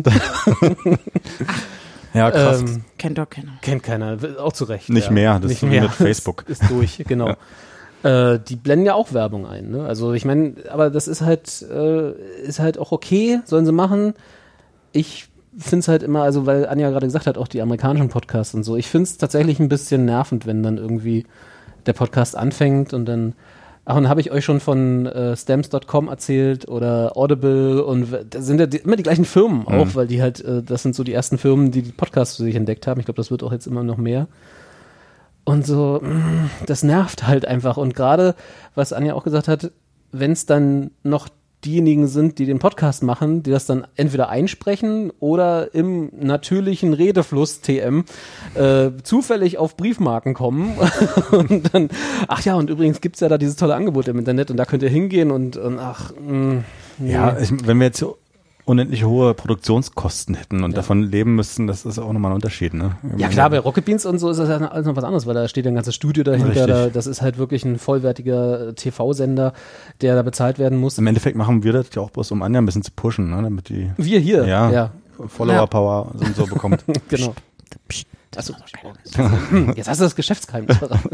Ja, krass. Ähm, kennt doch keiner. Kennt keiner, auch zu Recht. Nicht ja. mehr, das Nicht ist mehr. mit Facebook. Ist, ist durch, genau. Ja. Äh, die blenden ja auch Werbung ein, ne? Also ich meine, aber das ist halt, äh, ist halt auch okay, sollen sie machen. Ich finde es halt immer, also weil Anja gerade gesagt hat, auch die amerikanischen Podcasts und so, ich finde es tatsächlich ein bisschen nervend, wenn dann irgendwie der Podcast anfängt und dann, ach, und habe ich euch schon von äh, Stamps Punkt com erzählt oder Audible und da sind ja die, immer die gleichen Firmen auch, mhm. weil die halt, äh, das sind so die ersten Firmen, die die Podcasts für sich entdeckt haben. Ich glaube, das wird auch jetzt immer noch mehr. Und so, mh, das nervt halt einfach. Und gerade, was Anja auch gesagt hat, wenn es dann noch diejenigen sind, die den Podcast machen, die das dann entweder einsprechen oder im natürlichen Redefluss T M äh, zufällig auf Briefmarken kommen und dann, ach ja, und übrigens gibt's ja da dieses tolle Angebot im Internet und da könnt ihr hingehen und, und ach, mh, nee. Ja, ich, wenn wir jetzt so unendlich hohe Produktionskosten hätten und ja. davon leben müssten, das ist auch nochmal ein Unterschied, ne? Ja klar, bei Rocket Beans und so ist das ja alles noch was anderes, weil da steht ein ganzes Studio dahinter, da, das ist halt wirklich ein vollwertiger T V-Sender, der da bezahlt werden muss. Im Endeffekt machen wir das ja auch bloß, um Anja ein bisschen zu pushen, ne? Damit die wir hier, ja, ja. Follower-Power und so bekommt. Genau. Achso, jetzt hast du das Geschäftsgeheimnis verraten.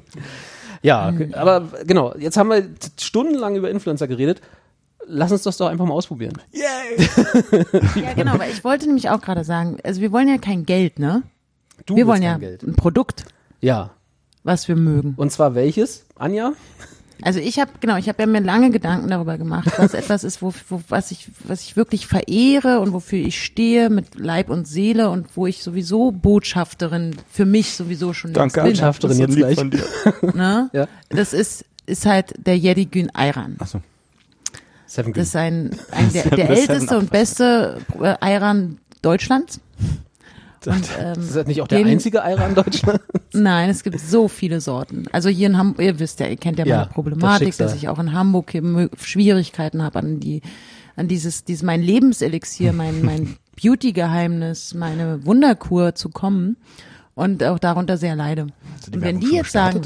Ja, aber genau, jetzt haben wir stundenlang über Influencer geredet. Lass uns das doch einfach mal ausprobieren. Yay! Ja, genau, weil ich wollte nämlich auch gerade sagen, also wir wollen ja kein Geld, ne? Du wir willst wollen ja kein Geld. ein Produkt, Ja. was wir mögen. Und zwar welches? Anja? Also ich habe genau, ich habe ja mir lange Gedanken darüber gemacht, was etwas ist, wo, wo was ich was ich wirklich verehre und wofür ich stehe mit Leib und Seele und wo ich sowieso Botschafterin für mich sowieso schon Danke, bin. Botschafterin jetzt gleich. von dir. Ne? Ja. Das ist ist halt der Yedi-Gün Ayran. Achso. Seven Das ist Green. ein, ein der, der Das ist älteste ein und beste äh, Ayran Deutschlands. Und, ähm, Das ist nicht auch der den- einzige Ayran in Deutschland? Nein, es gibt so viele Sorten. Also hier in Hamburg, ihr wisst ja, ihr kennt ja Ja, meine das Problematik, Schicksal. dass ich auch in Hamburg hier mö- Schwierigkeiten habe an die, an dieses, dieses mein Lebenselixier, mein, mein Beauty-Geheimnis, meine Wunderkur zu kommen und auch darunter sehr leide. die Und wenn Werbung die schon jetzt sagen,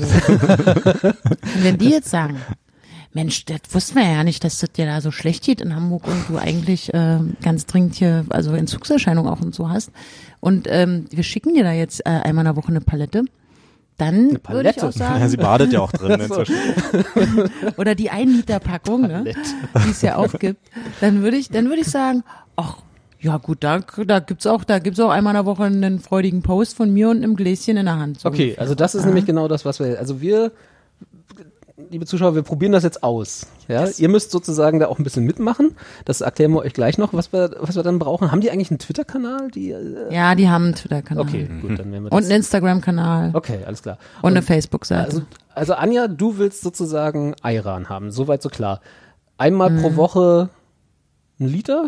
und wenn die jetzt sagen, Mensch, das wussten wir ja nicht, dass das dir da so schlecht geht in Hamburg und du eigentlich äh, ganz dringend hier, also Entzugserscheinungen auch und so hast. Und ähm, wir schicken dir da jetzt äh, einmal in der Woche eine Palette. Dann würde ich Palette? auch Ja, sagen, sie badet ja auch drin. inzwischen. oder die ein Liter Packung, ne, die es ja auch gibt, dann würde ich, dann würde ich sagen, ach, ja gut, da, da gibt's auch, da gibt's auch einmal in der Woche einen freudigen Post von mir und einem Gläschen in der Hand. So Okay, ungefähr. also das ist nämlich genau das, was wir, also wir, liebe Zuschauer, wir probieren das jetzt aus. Ja, ihr müsst sozusagen da auch ein bisschen mitmachen. Das erklären wir euch gleich noch, was wir, was wir dann brauchen. Haben die eigentlich einen Twitter-Kanal? Die, äh, Ja, die haben einen Twitter-Kanal. okay, gut, dann werden wir Und das. einen Instagram-Kanal. Okay, alles klar. Und eine Facebook-Seite. Also, also Anja, du willst sozusagen Ayran haben, soweit so klar. Einmal Mhm. pro Woche ein Liter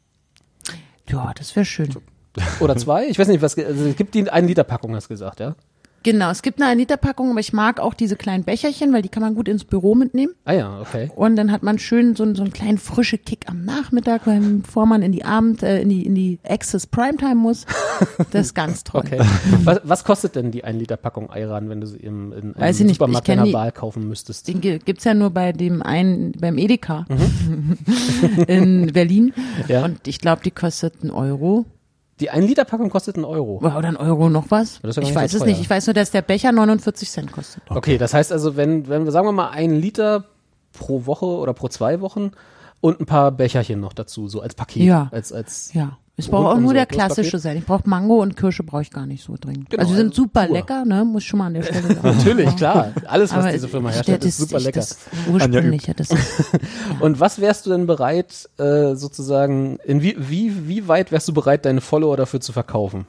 Ja, das wäre schön. oder zwei? Ich weiß nicht, was, also es gibt die eine Liter Packung, hast du gesagt, ja? Genau, es gibt eine ein Liter Packung, aber ich mag auch diese kleinen Becherchen, weil die kann man gut ins Büro mitnehmen. Ah ja, okay. Und dann hat man schön so, einen- so einen kleinen frische Kick am Nachmittag, bevor man in die Abend, äh, in die, in die Access Primetime muss. Das ist ganz toll. Okay. Was, was kostet denn die ein Liter Packung Ayran, wenn du sie im, in Weiß einem ich nicht, Supermarkt ich kenn deiner die- Wahl kaufen müsstest? Den gi- gibt's ja nur bei dem einen, beim Edeka Mhm. in Berlin. Ja. Und ich glaube, die kostet einen Euro. Die ein Liter Packung kostet einen Euro. Oder einen Euro noch was. Das ist ja gar Ich nicht weiß so es teuer. nicht. Ich weiß nur, dass der Becher neunundvierzig Cent kostet. Okay, das heißt also, wenn, wenn wir, sagen wir mal, ein Liter pro Woche oder pro zwei Wochen und ein paar Becherchen noch dazu, so als Paket. Ja. Als, als Ja. Es braucht auch Rundum nur so der plus klassische Paket? sein. Ich brauche Mango und Kirsche brauche ich gar nicht so dringend. Genau, also die sind also super pur. lecker, ne? Muss ich schon mal an der Stelle sagen. Natürlich, klar. Alles, was Aber diese Firma ich- herstellt, das- ist super ich- lecker. Das ursprüngliche, das Und was wärst du denn bereit, äh, sozusagen, in wie, wie, wie weit wärst du bereit, deine Follower dafür zu verkaufen?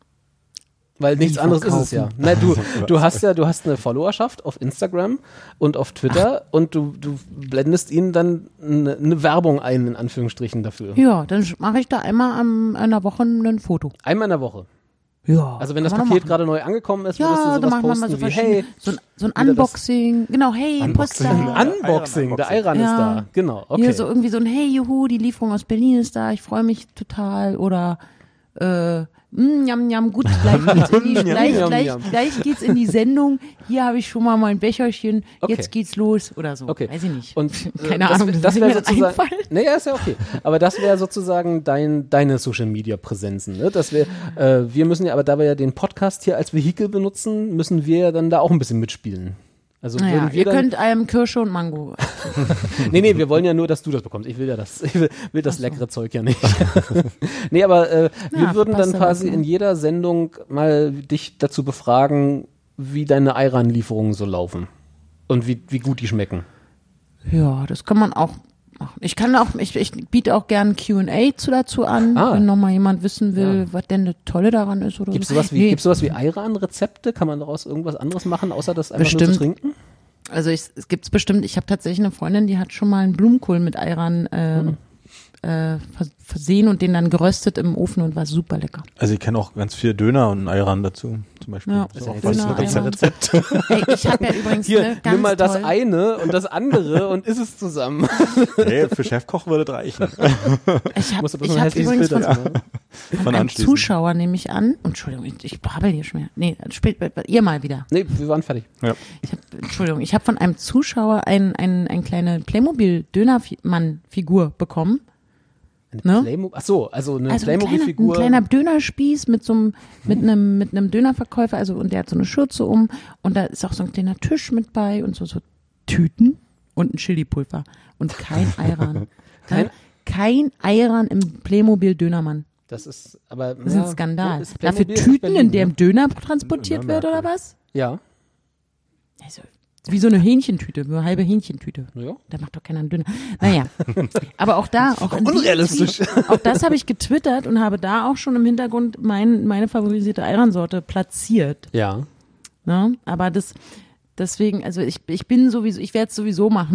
Weil nichts Wie anderes ist es ja. verkaufen? Na, du, du hast ja, du hast eine Followerschaft auf Instagram und auf Twitter und du, du blendest ihnen dann eine, eine Werbung ein, in Anführungsstrichen dafür. ja, dann mache ich da einmal am, in der Woche ein Foto. Einmal in der Woche. Ja. Also wenn das kann man Paket doch machen. gerade neu angekommen ist, würdest du Ja, sowas dann machen wir mal posten so wie, verschiedene, hey, so ein, so ein wieder das- Unboxing. Genau, hey, Post Unboxing. da. Unboxing, der Ayran ist Ja. da. Genau, okay. Hier so irgendwie so ein Hey, juhu, die Lieferung aus Berlin ist da, ich freue mich total. Oder äh, mm, jam, jam, gut, gleich geht's in die, gleich, Jam, gleich, jam. gleich geht's in die Sendung. Hier habe ich schon mal mein Becherchen, Okay. jetzt geht's los oder so. Okay. Weiß ich nicht. Und äh, Keine das, Ahnung, das, das wäre wird mir dann sozusagen. einfallen. Naja, ist ja okay. Aber das wäre sozusagen dein, deine Social Media Präsenzen. Ne? Dass wir, äh, wir müssen ja, aber da wir ja den Podcast hier als Vehikel benutzen, müssen wir ja dann da auch ein bisschen mitspielen. Also Naja, würden wir ihr dann, könnt ähm, Kirsche und Mango. nee, nee, wir wollen ja nur, dass du das bekommst. Ich will ja das, ich will, will das leckere Zeug ja nicht. nee, aber äh, wir Ja, würden dann passt ja quasi was, ne? in jeder Sendung mal dich dazu befragen, wie deine Ayran-Lieferungen so laufen. Und wie, wie gut die schmecken. Ja, das kann man auch Ach, ich kann auch, ich, ich biete auch gern Q und A zu dazu an, Ah. wenn nochmal jemand wissen will, Ja. was denn das Tolle daran ist oder Gibt's so. sowas wie, Nee. gibt's sowas wie Ayran-Rezepte? Kann man daraus irgendwas anderes machen, außer das einfach nur Bestimmt. zu trinken? Also ich, es gibt's bestimmt, ich habe tatsächlich eine Freundin, die hat schon mal einen Blumenkohl mit Ayran äh, Hm. äh, vers- versehen und den dann geröstet im Ofen und war super lecker. Also ich kenne auch ganz viel Döner und Ayran dazu, zum Beispiel. Ja, So ja auch jetzt was Döner, ein Ayran. Rezept. Ey, ich habe ja übrigens Hier, ne, ganz nimm mal das toll. eine und das andere und isst es zusammen. Nee, für Chefkoch würde das reichen. Ich habe Musst du bloß ich ein hab hässliches übrigens Bild von, dazu machen. Von einem anschließen. Zuschauer nehme ich an, Entschuldigung, ich, ich brabbel hier schon mehr. Nee, spät, ihr mal wieder. Nee, wir waren fertig. Ja. Ich hab, Entschuldigung, ich habe von einem Zuschauer ein, ein, ein kleine Playmobil-Dönermann-Figur bekommen. Eine Ne? Playmo- Ach so, also eine Also ein kleiner, ein Playmobil-Figur. kleiner Dönerspieß mit so einem, mit einem, mit einem Dönerverkäufer, also und der hat so eine Schürze um und da ist auch so ein kleiner Tisch mit bei und so, so Tüten und ein Chili-Pulver und kein Ayran. Kein- Ne? Kein Ayran im Playmobil-Dönermann. Das ist aber Das ist ja, ein Skandal. ist Dafür Playmobil Tüten, Berlin, in dem ne? Döner transportiert wird oder Nürnberg, was? Ja, Also, wie so eine Hähnchentüte, so eine halbe Hähnchentüte. ja. Da macht doch keiner einen Döner. Naja, aber auch da, auch in diesem unrealistisch. Tweet, auch das habe ich getwittert und habe da auch schon im Hintergrund mein, meine favorisierte Ayran-Sorte platziert. Ja. Ne? Aber das, deswegen, also ich, ich bin sowieso, ich werde es sowieso machen.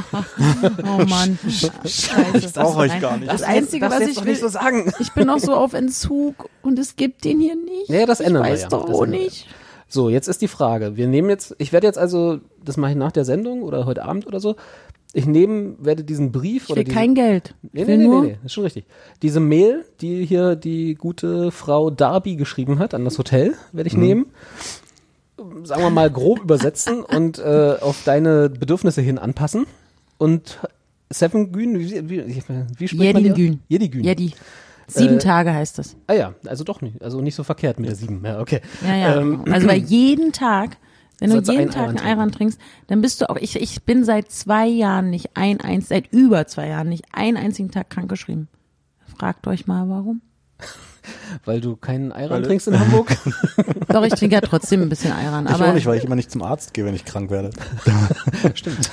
Oh Mann. Scheiße. Ich brauche euch Nein, gar nicht. Das Einzige, das was jetzt ich doch will, nicht so sagen. ich bin noch so auf Entzug und es gibt den hier nicht. Nee, das ändern ich wir weiß ja. doch Das auch ändern wir. nicht. So, jetzt ist die Frage. Wir nehmen jetzt, ich werde jetzt also, das mache ich nach der Sendung oder heute Abend oder so. Ich nehme, werde diesen Brief Ich oder will diese, kein Geld. Nee, Ich nee, will nee, nur, nee, nee, ist schon richtig. Diese Mail, die hier die gute Frau Darby geschrieben hat an das Hotel, werde ich nehmen. Sagen wir mal grob übersetzen und äh, auf deine Bedürfnisse hin anpassen. Und Seven Gün, wie, wie, wie spricht man die aus? Jedingün. Jedingün. Jedi. Sieben Äh, Tage heißt das. Ah ja, also doch nicht, also nicht so verkehrt mit der sieben. Ja, okay. Ja, ja. Ähm, also weil jeden Tag, wenn du Sollst du jeden einen Tag Ayran einen Ayran trinkst, dann bist du auch, ich, ich bin seit zwei Jahren nicht ein, eins, seit über zwei Jahren nicht einen einzigen Tag krankgeschrieben. Fragt euch mal, warum. Weil du keinen Ayran Weil- trinkst in Hamburg. Doch, ich trinke ja trotzdem ein bisschen Ayran, Ich aber auch nicht, weil ich immer nicht zum Arzt gehe, wenn ich krank werde. Stimmt.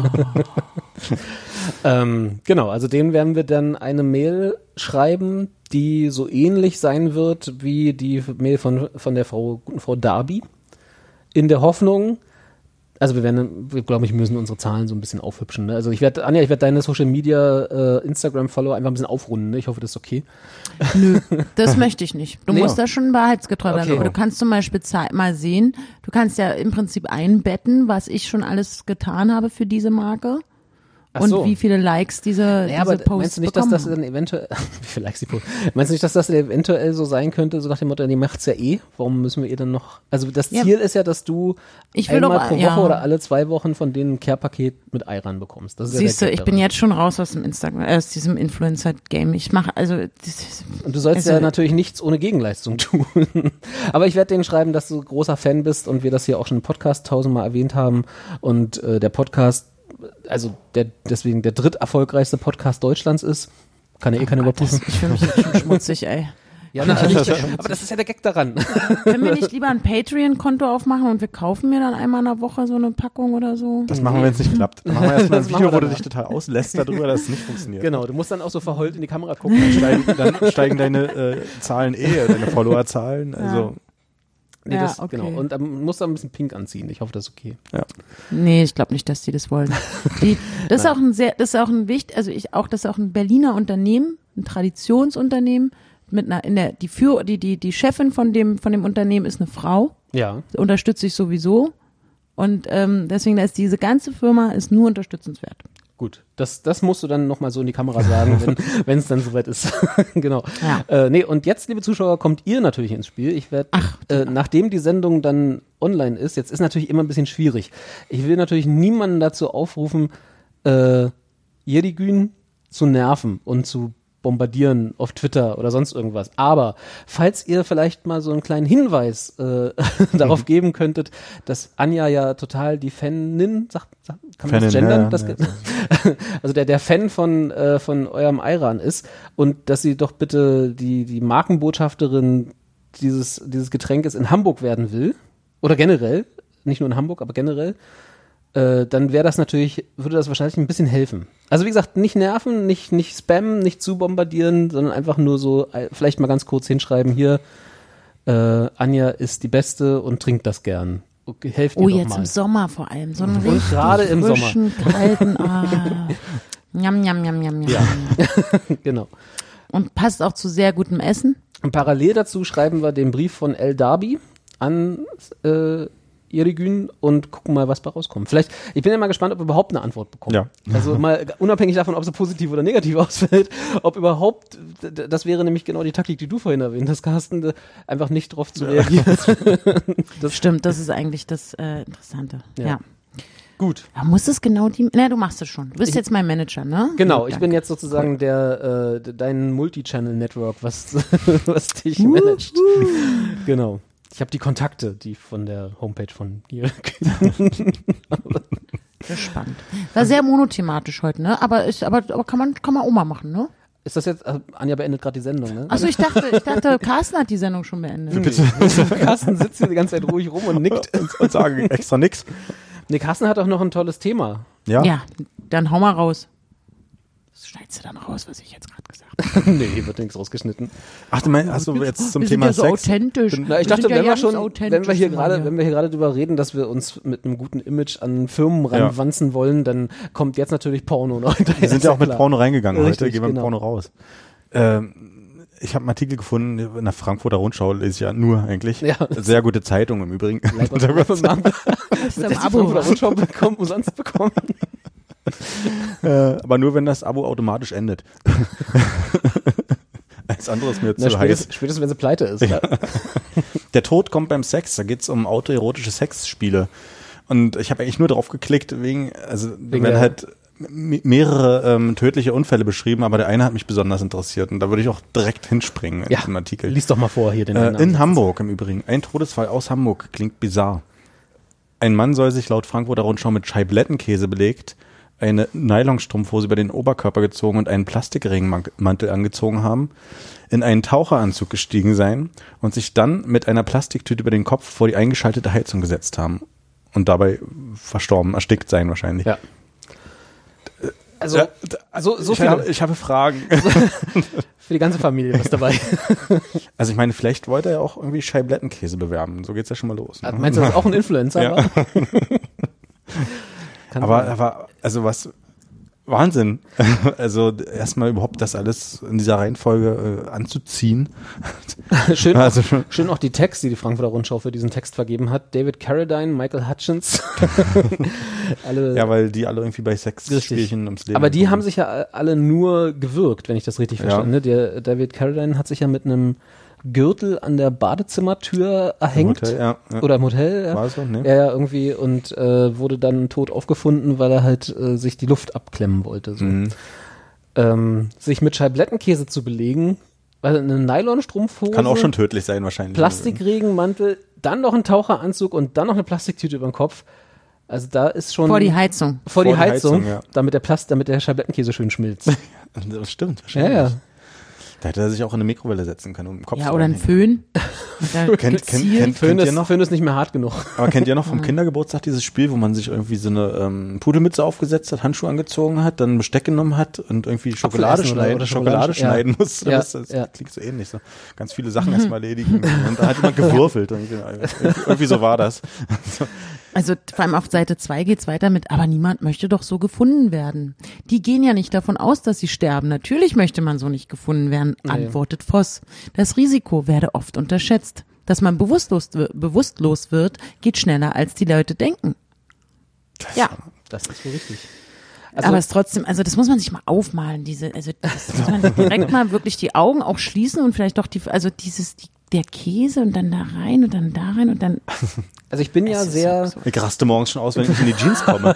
ähm, genau, also denen werden wir dann eine Mail schreiben, die so ähnlich sein wird wie die Mail von, von der Frau, guten Frau Darby. In der Hoffnung, also wir werden, wir glaube ich, müssen unsere Zahlen so ein bisschen aufhübschen. Ne? Also ich werde, Anja, ich werde deine Social Media äh, Instagram-Follower einfach ein bisschen aufrunden. Ne? Ich hoffe, das ist okay. nö, das möchte ich nicht. Du Nee. musst da schon wahrheitsgetreu bleiben. Okay. Aber du kannst zum Beispiel zei- mal sehen, du kannst ja im Prinzip einbetten, was ich schon alles getan habe für diese Marke. Ach Und so. wie viele Likes diese, Ja, diese aber Posts meinst du nicht, dass bekommen das haben. dann eventuell, wie viel Likes die Post? Meinst du nicht, dass das eventuell so sein könnte, so nach dem Motto, die macht's ja eh, warum müssen wir ihr dann noch, also das Ja. Ziel ist ja, dass du Ich will einmal doch- pro Woche ja. oder alle zwei Wochen von denen ein Care-Paket mit Ayran bekommst. Das ist Siehst ja du, der ich Gag bin daran. jetzt schon raus aus dem Instagram, äh, aus diesem Influencer-Game. Ich mache, also, das ist, Und du sollst also- ja natürlich nichts ohne Gegenleistung tun. Aber ich werde denen schreiben, dass du großer Fan bist und wir das hier auch schon im Podcast tausendmal erwähnt haben und äh, der Podcast, also der deswegen der dritterfolgreichste Podcast Deutschlands ist. Kann ja eh keiner das, überprüfen. ich fühle mich jetzt schon schmutzig, ey. Ja, na, aber das ist ja der Gag daran. Können wir nicht lieber ein Patreon-Konto aufmachen und wir kaufen mir dann einmal in der Woche so eine Packung oder so? Das machen wir, wenn es nicht klappt. Dann machen wir erstmal ein Das machen Video, wir wo du danach. dich total auslässt darüber, dass es nicht funktioniert. Genau, du musst dann auch so verheult in die Kamera gucken. Dann steigen, dann steigen deine äh, Zahlen eh, deine Followerzahlen. Also, Nee, Ja, das, okay. genau. Und dann musst du ein bisschen pink anziehen. Ich hoffe, das ist okay. Nee, ich glaube nicht, dass die das wollen. Die, das ist auch ein sehr, das ist auch ein wichtig, also ich auch, das ist auch ein Berliner Unternehmen, ein Traditionsunternehmen mit einer, in der, die für, die, die, die Chefin von dem, von dem Unternehmen ist eine Frau, Ja. unterstütze ich sowieso und ähm, deswegen ist diese ganze Firma ist nur unterstützenswert. Gut, das, das musst du dann nochmal so in die Kamera sagen, wenn wenn es dann soweit ist. Genau. Ja. Äh, nee, und jetzt, liebe Zuschauer, kommt ihr natürlich ins Spiel. Ich werde, äh, nachdem die Sendung dann online ist, jetzt ist natürlich immer ein bisschen schwierig. Ich will natürlich niemanden dazu aufrufen, äh, Jedingün zu nerven und zu bombardieren auf Twitter oder sonst irgendwas. Aber falls ihr vielleicht mal so einen kleinen Hinweis äh, darauf geben könntet, dass Anja ja total die Fanin, sagt, sagt, kann man das Fanin, gendern? ja, das ja, ge- also der, der Fan von, äh, von eurem Ayran ist und dass sie doch bitte die, die Markenbotschafterin dieses, dieses Getränkes in Hamburg werden will oder generell, nicht nur in Hamburg, aber generell, äh, dann wäre das natürlich, würde das wahrscheinlich ein bisschen helfen. Also wie gesagt, nicht nerven, nicht, nicht spammen, nicht zu bombardieren, sondern einfach nur so, äh, vielleicht mal ganz kurz hinschreiben, hier, äh, Anja ist die Beste und trinkt das gern. Okay, helft ihr Oh, doch jetzt mal. im Sommer vor allem. So einen Und richtig gerade im frischen, kalten, ah. Njam, njam, njam, njam, njam. Ja. Genau. Und passt auch zu sehr gutem Essen. Und parallel dazu schreiben wir den Brief von El Darby an äh, Irigün und gucken mal, was da rauskommt. Vielleicht, ich bin ja mal gespannt, ob wir überhaupt eine Antwort bekommen. Ja. Also mal unabhängig davon, ob sie positiv oder negativ ausfällt, ob überhaupt, d- das wäre nämlich genau die Taktik, die du vorhin erwähnt hast, Carsten, d- einfach nicht drauf zu reagieren. Das stimmt, das ist eigentlich das äh, Interessante. Ja. Ja. Gut. Aber muss es genau die, na, du machst es schon. Du bist Ich- jetzt mein Manager, ne? Genau, Ja, ich danke. bin jetzt sozusagen der, äh, dein Multi-Channel-Network, was, was dich managt. Genau. Ich habe die Kontakte, die von der Homepage von dir. Das ist spannend. War sehr monothematisch heute, ne? Aber, ist, aber, aber kann man, kann man auch mal machen, ne? Ist das jetzt, also Anja beendet gerade die Sendung, ne? Achso, ich dachte, ich dachte, Carsten hat die Sendung schon beendet. Carsten sitzt hier die ganze Zeit ruhig rum und nickt. Und, und sagen extra nix. Nee, Carsten hat auch noch ein tolles Thema. Ja. Ja, dann hau mal raus. Das schneidest du dann raus, was ich jetzt gerade gesagt habe. Nee, hier wird nichts rausgeschnitten. Ach, du meinst, hast du jetzt zum Wir sind Thema ja so Sex? authentisch. Na, ich Wir dachte, sind ja wenn wir ganz schon, authentisch, wenn wir hier sind gerade, hier. wenn wir hier gerade drüber reden, dass wir uns mit einem guten Image an Firmen Ja. ranwanzen wollen, dann kommt jetzt natürlich Porno noch. Wir sind ja auch mit Porno reingegangen Richtig, heute, gehen wir mit genau. Porno raus. Ähm, ich habe einen Artikel gefunden in der Frankfurter Rundschau, lese ich ja nur eigentlich. Ja. Sehr gute Zeitung im Übrigen. Leib und Leib und Mann. Das ist Dass am die Abo. Frankfurter Rundschau bekommen, umsonst bekommen. äh, aber nur, wenn das Abo automatisch endet. Alles andere ist mir Na, zu heiß. spätestens, spätestens, wenn sie pleite ist. Ja. Der Tod kommt beim Sex, da geht's um autoerotische Sexspiele. Und ich habe eigentlich nur drauf geklickt, wegen, also Wegen werden der- halt m- mehrere ähm, tödliche Unfälle beschrieben, aber der eine hat mich besonders interessiert und da würde ich auch direkt hinspringen in Ja, diesem Artikel. lies doch mal vor hier den Äh, Namen. in Hamburg im Übrigen. Ein Todesfall aus Hamburg klingt bizarr. Ein Mann soll sich laut Frankfurter Rundschau mit Scheiblettenkäse belegt, eine Nylonstrumpfhose über den Oberkörper gezogen und einen Plastikregenmantel angezogen haben, in einen Taucheranzug gestiegen sein und sich dann mit einer Plastiktüte über den Kopf vor die eingeschaltete Heizung gesetzt haben und dabei verstorben, erstickt sein wahrscheinlich. Ja. Also, Ja, so, so ich, viele, habe, ich habe Fragen. für die ganze Familie was dabei. Also ich meine, vielleicht wollte er ja auch irgendwie Scheiblettenkäse bewerben. So geht's ja schon mal los. Ne? Meinst du, das ist auch ein Influencer? Ja. war? Kann Aber, sein. aber, also was, Wahnsinn. Also erstmal überhaupt das alles in dieser Reihenfolge äh, anzuziehen. schön, Also auch, schon- schön auch die Text, die die Frankfurter Rundschau für diesen Text vergeben hat. David Carradine, Michael Hutchins. alle, Ja, weil die alle irgendwie bei Sexspielchen ums Leben aber die kommen. haben sich ja alle nur gewürgt, wenn ich das richtig Ja. verstanden habe. Der David Carradine hat sich ja mit einem Gürtel an der Badezimmertür erhängt. Hotel, ja, ja. Oder im Hotel. Ja. War es so? Nee. Ja, ja, irgendwie und äh, wurde dann tot aufgefunden, weil er halt äh, sich die Luft abklemmen wollte. So. Mhm. Ähm, sich mit Scheiblettenkäse zu belegen, weil eine Nylonstrumpfhose, Kann auch schon tödlich sein wahrscheinlich. Plastikregenmantel, dann noch ein Taucheranzug und dann noch eine Plastiktüte über den Kopf. Also da ist schon Vor die Heizung. vor die Vor die Heizung, Heizung, ja. damit der Plast, damit der Scheiblettenkäse schön schmilzt. Das stimmt. ja, ja. Da hätte er sich auch in eine Mikrowelle setzen können, um den Kopf Ja, zu oder ein anhängen. Föhn. Da Kennt, kennt, gezielt- kennt, Föhn kennt, ihr ist, noch, Föhn ist nicht mehr hart genug. aber kennt ihr noch vom Kindergeburtstag dieses Spiel, wo man sich irgendwie so eine ähm, Pudelmütze aufgesetzt hat, Handschuhe angezogen hat, dann Besteck genommen hat und irgendwie Schokolade essen oder- schneiden, oder Schokolade, Schokolade- ja. schneiden muss? Ja, Das, das ja. klingt so ähnlich. So. Ganz viele Sachen erstmal erledigen. Und da hat jemand gewürfelt. Irgendwie, irgendwie so war das. Also vor allem auf Seite zwei geht's weiter mit, aber niemand möchte doch so gefunden werden. Die gehen ja nicht davon aus, dass sie sterben. Natürlich möchte man so nicht gefunden werden, antwortet Voss. Das Risiko werde oft unterschätzt. Dass man bewusstlos, bewusstlos wird, geht schneller, als die Leute denken. Ja, Das ist so richtig. Also, aber es ist trotzdem, also das muss man sich mal aufmalen, diese, also das muss man direkt mal wirklich die Augen auch schließen und vielleicht doch die, also dieses, die, der Käse und dann da rein und dann da rein und dann. also ich bin ja Es ist sehr, so- Ich raste morgens schon aus, wenn ich in die Jeans komme.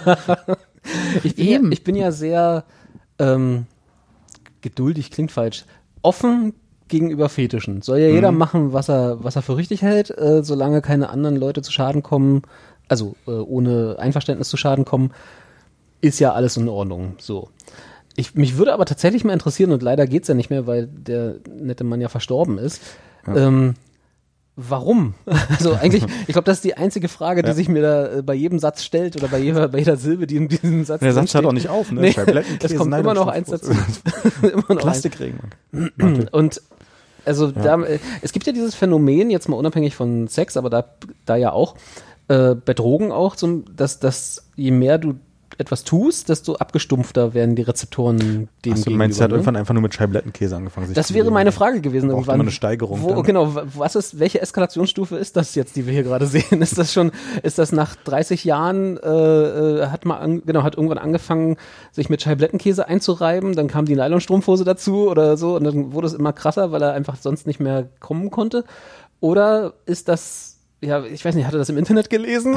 ich bin ja, Eben. ich bin ja sehr ähm, geduldig, klingt falsch, offen gegenüber Fetischen. Soll ja jeder machen, was er, was er für richtig hält, äh, solange keine anderen Leute zu Schaden kommen, also äh, ohne Einverständnis zu Schaden kommen, ist ja alles in Ordnung. So. Ich, mich würde aber tatsächlich mal interessieren, und leider geht's ja nicht mehr, weil der nette Mann ja verstorben ist. Ähm, warum? Also eigentlich, ich glaube, das ist die einzige Frage, die Ja. sich mir da äh, bei jedem Satz stellt oder bei jeder, bei jeder Silbe, die in diesem Satz Der Satz drinsteht. hört auch nicht auf, ne? Nee, Scheiblettenkäse, es kommt immer noch eins dazu. immer noch eins. Plastikregen. Und also da, äh, es gibt ja dieses Phänomen, jetzt mal unabhängig von Sex, aber da, da ja auch, äh, bei Drogen auch, zum, dass, dass je mehr du etwas tust, desto abgestumpfter werden die Rezeptoren dem Achso, du meinst, gegenüber, er hat ne? irgendwann einfach nur mit Scheiblettenkäse angefangen. Sich Das zu wäre bewegen. meine Frage gewesen. Braucht Irgendwann, immer eine Steigerung Wo, dann. genau, was ist, welche Eskalationsstufe ist das jetzt, die wir hier gerade sehen? Ist das schon, ist das nach dreißig Jahren, äh, äh, hat man, an, genau, hat irgendwann angefangen, sich mit Scheiblettenkäse einzureiben, dann kam die Nylonstrumpfhose dazu oder so und dann wurde es immer krasser, weil er einfach sonst nicht mehr kommen konnte? Oder ist das, ja, ich weiß nicht, hat er das im Internet gelesen?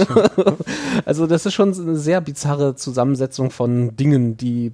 Also das ist schon eine sehr bizarre Zusammensetzung von Dingen, die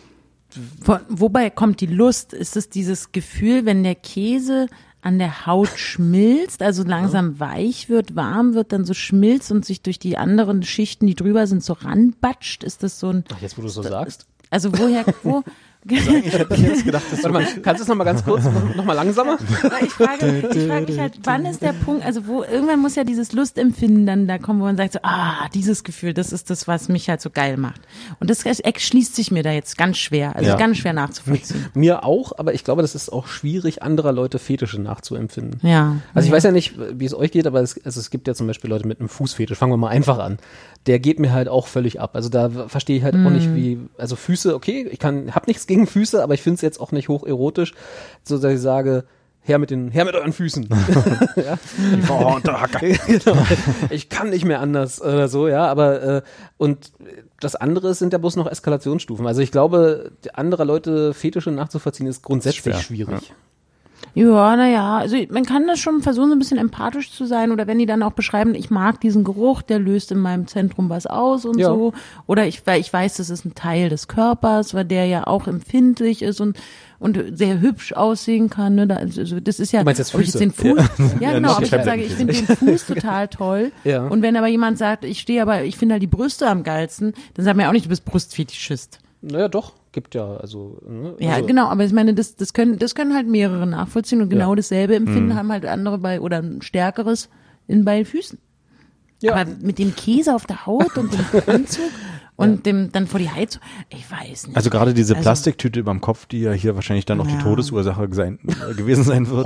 Von, wobei kommt die Lust? Ist es dieses Gefühl, wenn der Käse an der Haut schmilzt, also langsam weich wird, warm wird, dann so schmilzt und sich durch die anderen Schichten, die drüber sind, so ranbatscht? Ist das so ein, Ach, jetzt wo du es so sagst. also woher, wo? Ich hätte jetzt gedacht, dass Warte mal, kannst du es nochmal ganz kurz, noch, noch mal langsamer? Ich frage, ich frage mich halt, wann ist der Punkt, also wo, irgendwann muss ja dieses Lustempfinden dann da kommen, wo man sagt so, ah, dieses Gefühl, das ist das, was mich halt so geil macht. Und das erschließt sich mir da jetzt ganz schwer, also Ja. ganz schwer nachzuvollziehen. Mir auch, aber ich glaube, das ist auch schwierig, anderer Leute Fetische nachzuempfinden. Ja. Also ich weiß ja nicht, wie es euch geht, aber es, also es gibt ja zum Beispiel Leute mit einem Fußfetisch. Fangen wir mal einfach an. Der geht mir halt auch völlig ab. Also da verstehe ich halt auch nicht, wie, also Füße, okay, ich kann, hab nichts gegen Füße, aber ich finde es jetzt auch nicht hoch erotisch, so dass ich sage, her mit den, her mit euren Füßen. Ja. die Frau unter Hacker. Genau. Ich kann nicht mehr anders oder so, ja, aber äh, und das andere sind ja bloß noch Eskalationsstufen. Also ich glaube, anderer Leute Fetische nachzuvollziehen ist grundsätzlich Schwer, schwierig. Ja, naja, also man kann das schon versuchen, so ein bisschen empathisch zu sein oder wenn die dann auch beschreiben, ich mag diesen Geruch, der löst in meinem Zentrum was aus und Ja. so. Oder ich, weil ich weiß, das ist ein Teil des Körpers, weil der ja auch empfindlich ist und und sehr hübsch aussehen kann. Ne? Da, also das ist ja, Du meinst jetzt ob ich Füße? den Fuß, ja, Ja, genau, noch aber ich würde sagen, ich finde den Fuß total toll. Ja. Und wenn aber jemand sagt, ich stehe aber, ich finde halt die Brüste am geilsten, dann sagt man ja auch nicht, du bist Brustfetischist. Naja, doch, gibt ja, also, ne? Ja, also, genau, aber ich meine, das, das können, das können halt mehrere nachvollziehen und genau Ja. dasselbe Empfinden haben halt andere bei, oder ein stärkeres in, bei Füßen. Ja. Aber mit dem Käse auf der Haut und dem Anzug und dem, dann vor die Heizung, ich weiß nicht. Also gerade diese Also- Plastiktüte überm Kopf, die ja hier wahrscheinlich dann auch Ja. die Todesursache sein, äh, gewesen sein wird.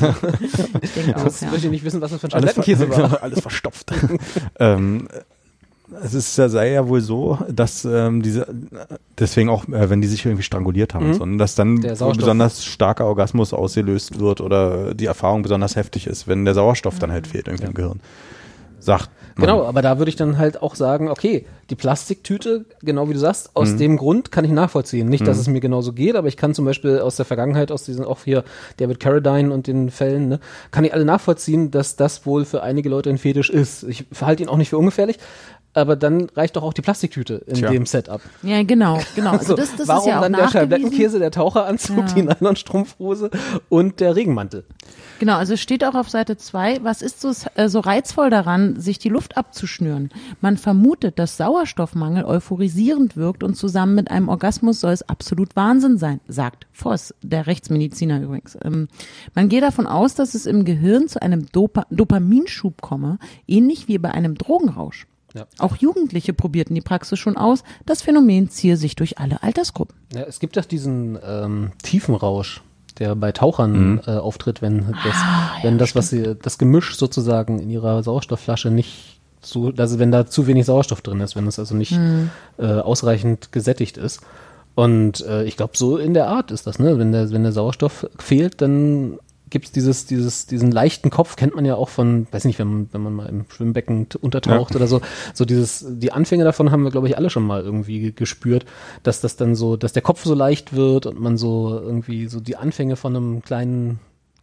Ich denke auch, Jetzt ja. möchte ich nicht wissen, was das für ein Alles, Scheiblettenkäse war. ver alles verstopft. ähm, es ist ja, sei ja wohl so, dass ähm, diese, deswegen auch, äh, wenn die sich irgendwie stranguliert haben, Mhm. sondern dass dann Der wohl Sauerstoff. besonders starker Orgasmus ausgelöst wird oder die Erfahrung besonders heftig ist, wenn der Sauerstoff dann halt fehlt irgendwie im Gehirn. Sagt man. Genau, aber da würde ich dann halt auch sagen, okay, die Plastiktüte, genau wie du sagst, aus Mhm. dem Grund kann ich nachvollziehen. Nicht, dass es mir genauso geht, aber ich kann zum Beispiel aus der Vergangenheit, aus diesen auch hier David Carradine und den Fällen, ne, kann ich alle nachvollziehen, dass das wohl für einige Leute ein Fetisch ist. Ich verhalte ihn auch nicht für ungefährlich, aber dann reicht doch auch die Plastiktüte in Tja. dem Setup. Ja, genau, genau. Also So, das, das warum ist ja auch dann der nachgewiesen. Scheiblettenkäse, der Taucheranzug, Ja. die Nylonstrumpfhose und der Regenmantel? Genau, also es steht auch auf Seite zwei, was ist so, äh, so reizvoll daran, sich die Luft abzuschnüren? Man vermutet, dass Sauerstoffmangel euphorisierend wirkt und zusammen mit einem Orgasmus soll es absolut Wahnsinn sein, sagt Voss, der Rechtsmediziner übrigens. Ähm, man geht davon aus, dass es im Gehirn zu einem Dopa- Dopaminschub komme, ähnlich wie bei einem Drogenrausch. Ja. Auch Jugendliche probierten die Praxis schon aus. Das Phänomen ziehe sich durch alle Altersgruppen. Ja, es gibt doch diesen ähm, Tiefenrausch, der bei Tauchern äh, auftritt, wenn das, wenn das, was sie, das Gemisch sozusagen in ihrer Sauerstoffflasche nicht so, also wenn da zu wenig Sauerstoff drin ist, wenn es also nicht äh, ausreichend gesättigt ist. Und äh, ich glaube, so in der Art ist das, ne? Wenn der, wenn der Sauerstoff fehlt, dann gibt's dieses, dieses, diesen leichten Kopf, kennt man ja auch von, weiß nicht, wenn man, wenn man mal im Schwimmbecken t- untertaucht Ja. oder so, so dieses, die Anfänge davon haben wir, glaube ich, alle schon mal irgendwie gespürt, dass das dann so, dass der Kopf so leicht wird und man so irgendwie so die Anfänge von einem kleinen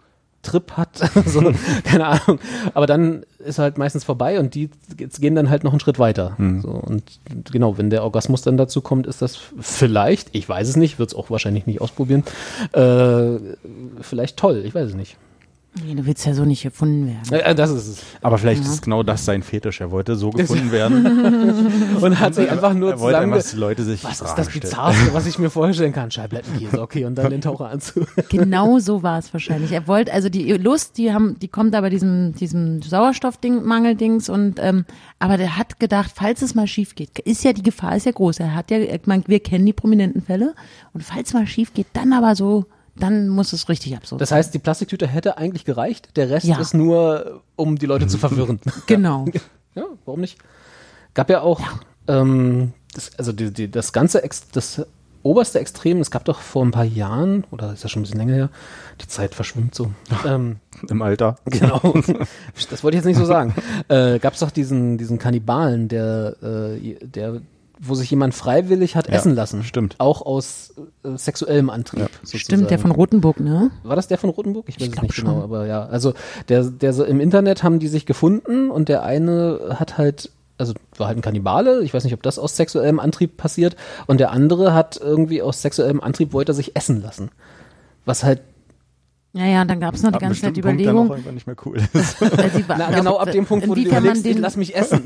Trip hat, so, keine Ahnung. Aber dann ist halt meistens vorbei und die gehen dann halt noch einen Schritt weiter. Mhm. So, und genau, wenn der Orgasmus dann dazu kommt, ist das vielleicht, ich weiß es nicht, würde es auch wahrscheinlich nicht ausprobieren, äh, vielleicht toll, ich weiß es nicht. Nee, du willst ja so nicht gefunden werden. Ja, das ist es. Aber vielleicht ja. ist genau das sein Fetisch. Er wollte so gefunden werden. Und hat sich einfach nur er wollte zusammen... einfach, dass die Leute sich was Fragen ist das stellen. Bizarrste, was ich mir vorstellen kann? Scheiblettenkäse, okay, und dann den Taucheranzug. Genau so war es wahrscheinlich. Er wollte, also die Lust, die haben, die kommt aber diesem, diesem Sauerstoffmangeldings und, ähm, aber der hat gedacht, falls es mal schief geht, ist ja die Gefahr ist ja groß. Er hat ja, ich meine, wir kennen die prominenten Fälle und falls mal schief geht, dann aber so, dann muss es richtig absurd Das sein. heißt, die Plastiktüte hätte eigentlich gereicht, der Rest Ja. ist nur, um die Leute zu verwirren. Genau. Ja, warum nicht? Gab ja auch, ja. Ähm, das, also die, die, das ganze, Ex, das oberste Extrem, es gab doch vor ein paar Jahren, oder ist das schon ein bisschen länger her, die Zeit verschwimmt so. ähm, Im Alter. Genau. Das wollte ich jetzt nicht so sagen. Äh, gab es doch diesen, diesen Kannibalen, der, äh, der, wo sich jemand freiwillig hat Ja, essen lassen. stimmt. Auch aus äh, sexuellem Antrieb. Ja. sozusagen. Stimmt, der von Rotenburg, ne? War das der von Rotenburg? Ich weiß Ich es glaub nicht schon. genau, aber ja. Also der, der so im Internet haben die sich gefunden und der eine hat halt, also war halt ein Kannibale, ich weiß nicht, ob das aus sexuellem Antrieb passiert, und der andere hat irgendwie aus sexuellem Antrieb, wollte er sich essen lassen. Was halt, Ja, ja, dann gab es noch die Ab einem ganze Zeit die bestimmten Punkt dann Überlegung. auch irgendwann nicht mehr cool ist. äh, die war- na, genau ab dem Punkt, wo du dir inwiefern man überlegst, ich den- lass mich essen.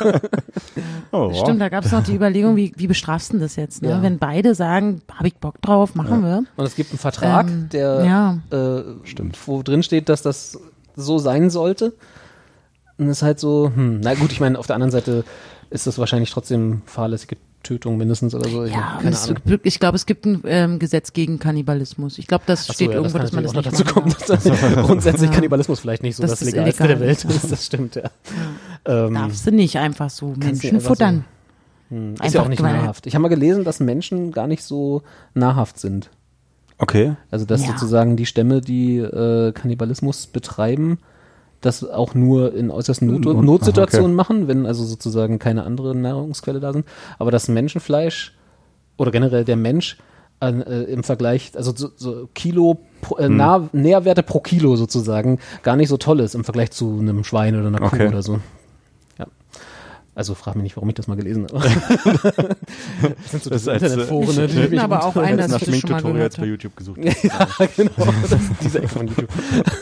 Oh, Stimmt, da gab es noch die Überlegung, wie, wie bestrafst du das jetzt? Ne? Ja. Wenn beide sagen, habe ich Bock drauf, machen wir. Und es gibt einen Vertrag, Ähm, der, ja. äh, Stimmt. wo drin steht, dass das so sein sollte. Und es ist halt so, hm, na gut, ich meine, auf der anderen Seite ist das wahrscheinlich trotzdem fahrlässige Tötung mindestens oder so. Ich Ja, hab und keine es, Ahnung. ich glaube, es gibt ein ähm, Gesetz gegen Kannibalismus. Ich glaube, das Ach so, steht ja, irgendwo, kann dass man das natürlich nicht auch noch dazu kommt, dass das grundsätzlich Ja. Kannibalismus vielleicht nicht so Das das, ist Legalste illegal. der Welt ist. Das stimmt, ja. Ähm, Darfst du nicht einfach so nicht Menschen einfach futtern. hm, ist einfach ja auch nicht weil- nahrhaft. Ich habe mal gelesen, dass Menschen gar nicht so nahrhaft sind. Okay. Also dass Ja. sozusagen die Stämme, die äh, Kannibalismus betreiben, das auch nur in äußersten Not Not- Notsituationen okay. machen, wenn also sozusagen keine andere Nahrungsquelle da sind. Aber das Menschenfleisch oder generell der Mensch an, äh, im Vergleich, also so, so Kilo, pro- äh, nah, Nährwerte pro Kilo sozusagen, gar nicht so toll ist im Vergleich zu einem Schwein oder einer Kuh Okay. oder so. Ja. Also frag mich nicht, warum ich das mal gelesen habe. Das sind so Das diese ist als, äh, Internetforen, ne, die Ich mich aber auch unter- ein, Als das nach ich schon mal Schminktutorials gehört bei habe. YouTube gesucht. Ja, genau. Das ist diese Ecke von YouTube.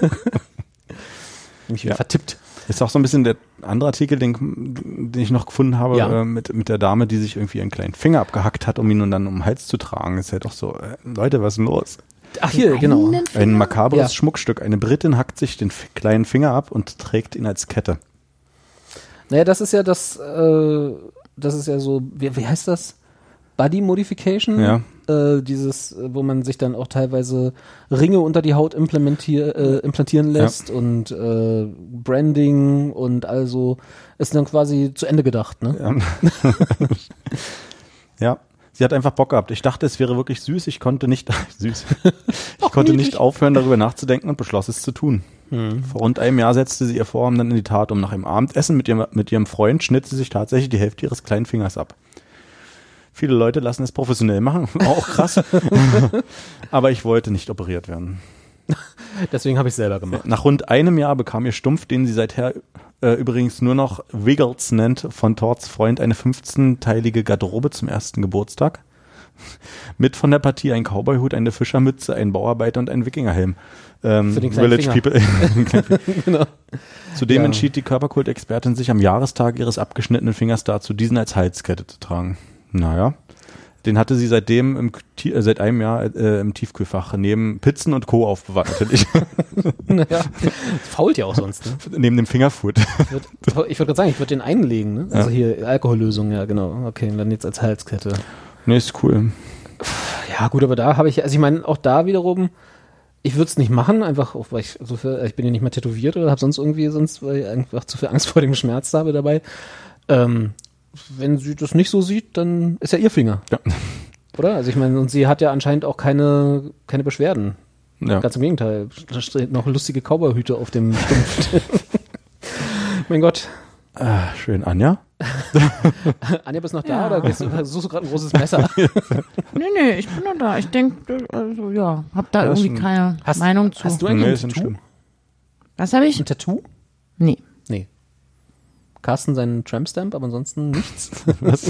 Mich wieder Ja. vertippt. Ist auch so ein bisschen der andere Artikel, den, den ich noch gefunden habe, Ja. äh, mit, mit der Dame, die sich irgendwie einen kleinen Finger abgehackt hat, um ihn dann um den Hals zu tragen. Ist ja doch so, äh, Leute, was ist denn los? Ach hier, genau. Einen Ein Finger? makabres Ja. Schmuckstück. Eine Britin hackt sich den f- kleinen Finger ab und trägt ihn als Kette. Naja, das ist ja das, äh, das ist ja so, wie, wie heißt das? Body Modification? Ja. Äh, dieses, äh, wo man sich dann auch teilweise Ringe unter die Haut implementier, äh, implantieren lässt und äh, Branding und also ist dann quasi zu Ende gedacht, ne? Ja. Ja. Sie hat einfach Bock gehabt. Ich dachte, es wäre wirklich süß. Ich konnte nicht, süß. Ich konnte nicht aufhören, darüber nachzudenken und beschloss es zu tun. Vor rund einem Jahr setzte sie ihr Vorhaben dann in die Tat um. Nach dem Abendessen mit ihrem, mit ihrem Freund schnitt sie sich tatsächlich die Hälfte ihres kleinen Fingers ab. Viele Leute lassen es professionell machen. Auch krass. Aber ich wollte nicht operiert werden. Deswegen habe ich selber gemacht. Nach rund einem Jahr bekam ihr Stumpf, den sie seither äh, übrigens nur noch Wiggles nennt, von Torts Freund eine fünfzehnteilige Garderobe zum ersten Geburtstag. Mit von der Partie ein Cowboyhut, eine Fischermütze, ein Bauarbeiter und ein Wikingerhelm. Ähm, Für den kleinen Village Finger. People. Genau. Zudem Ja. entschied die Körperkultexpertin sich am Jahrestag ihres abgeschnittenen Fingers dazu, diesen als Halskette zu tragen. Naja. Den hatte sie seitdem im, Ti- äh, seit einem Jahr äh, im Tiefkühlfach neben Pizzen und Co. aufbewahrt, natürlich. Naja, fault ja auch sonst, ne? Neben dem Fingerfood. Ich würde ich würd gerade sagen, ich würde den einlegen, ne? Also Ja. hier Alkohollösung, ja genau. Okay, und dann jetzt als Halskette. Nee, ist cool. Ja, gut, aber da habe ich, also ich meine, auch da wiederum, ich würde es nicht machen, einfach auch, weil ich so viel, ich bin ja nicht mal tätowiert oder habe sonst irgendwie, sonst, weil ich einfach zu viel Angst vor dem Schmerz habe dabei. Ähm, wenn sie das nicht so sieht, dann ist ja ihr Finger. Ja. Oder? Also ich meine, und sie hat ja anscheinend auch keine, keine Beschwerden. Ja. Ganz im Gegenteil. Da steht noch lustige Cowboyhüte auf dem Stumpf. Mein Gott. Ah, schön. Anja? Anja, bist du noch da Ja. oder gehst du, suchst du gerade ein großes Messer? Nee, nee, ich bin noch da. Ich denke, also ja, hab da Ja, irgendwie schon. keine Hast- Meinung zu. hast du eigentlich Nee, ein ist nicht Tattoo? schlimm. Was habe ich? Ein Tattoo? Nee. Nee. Carsten seinen Trampstamp, aber ansonsten nichts. Was?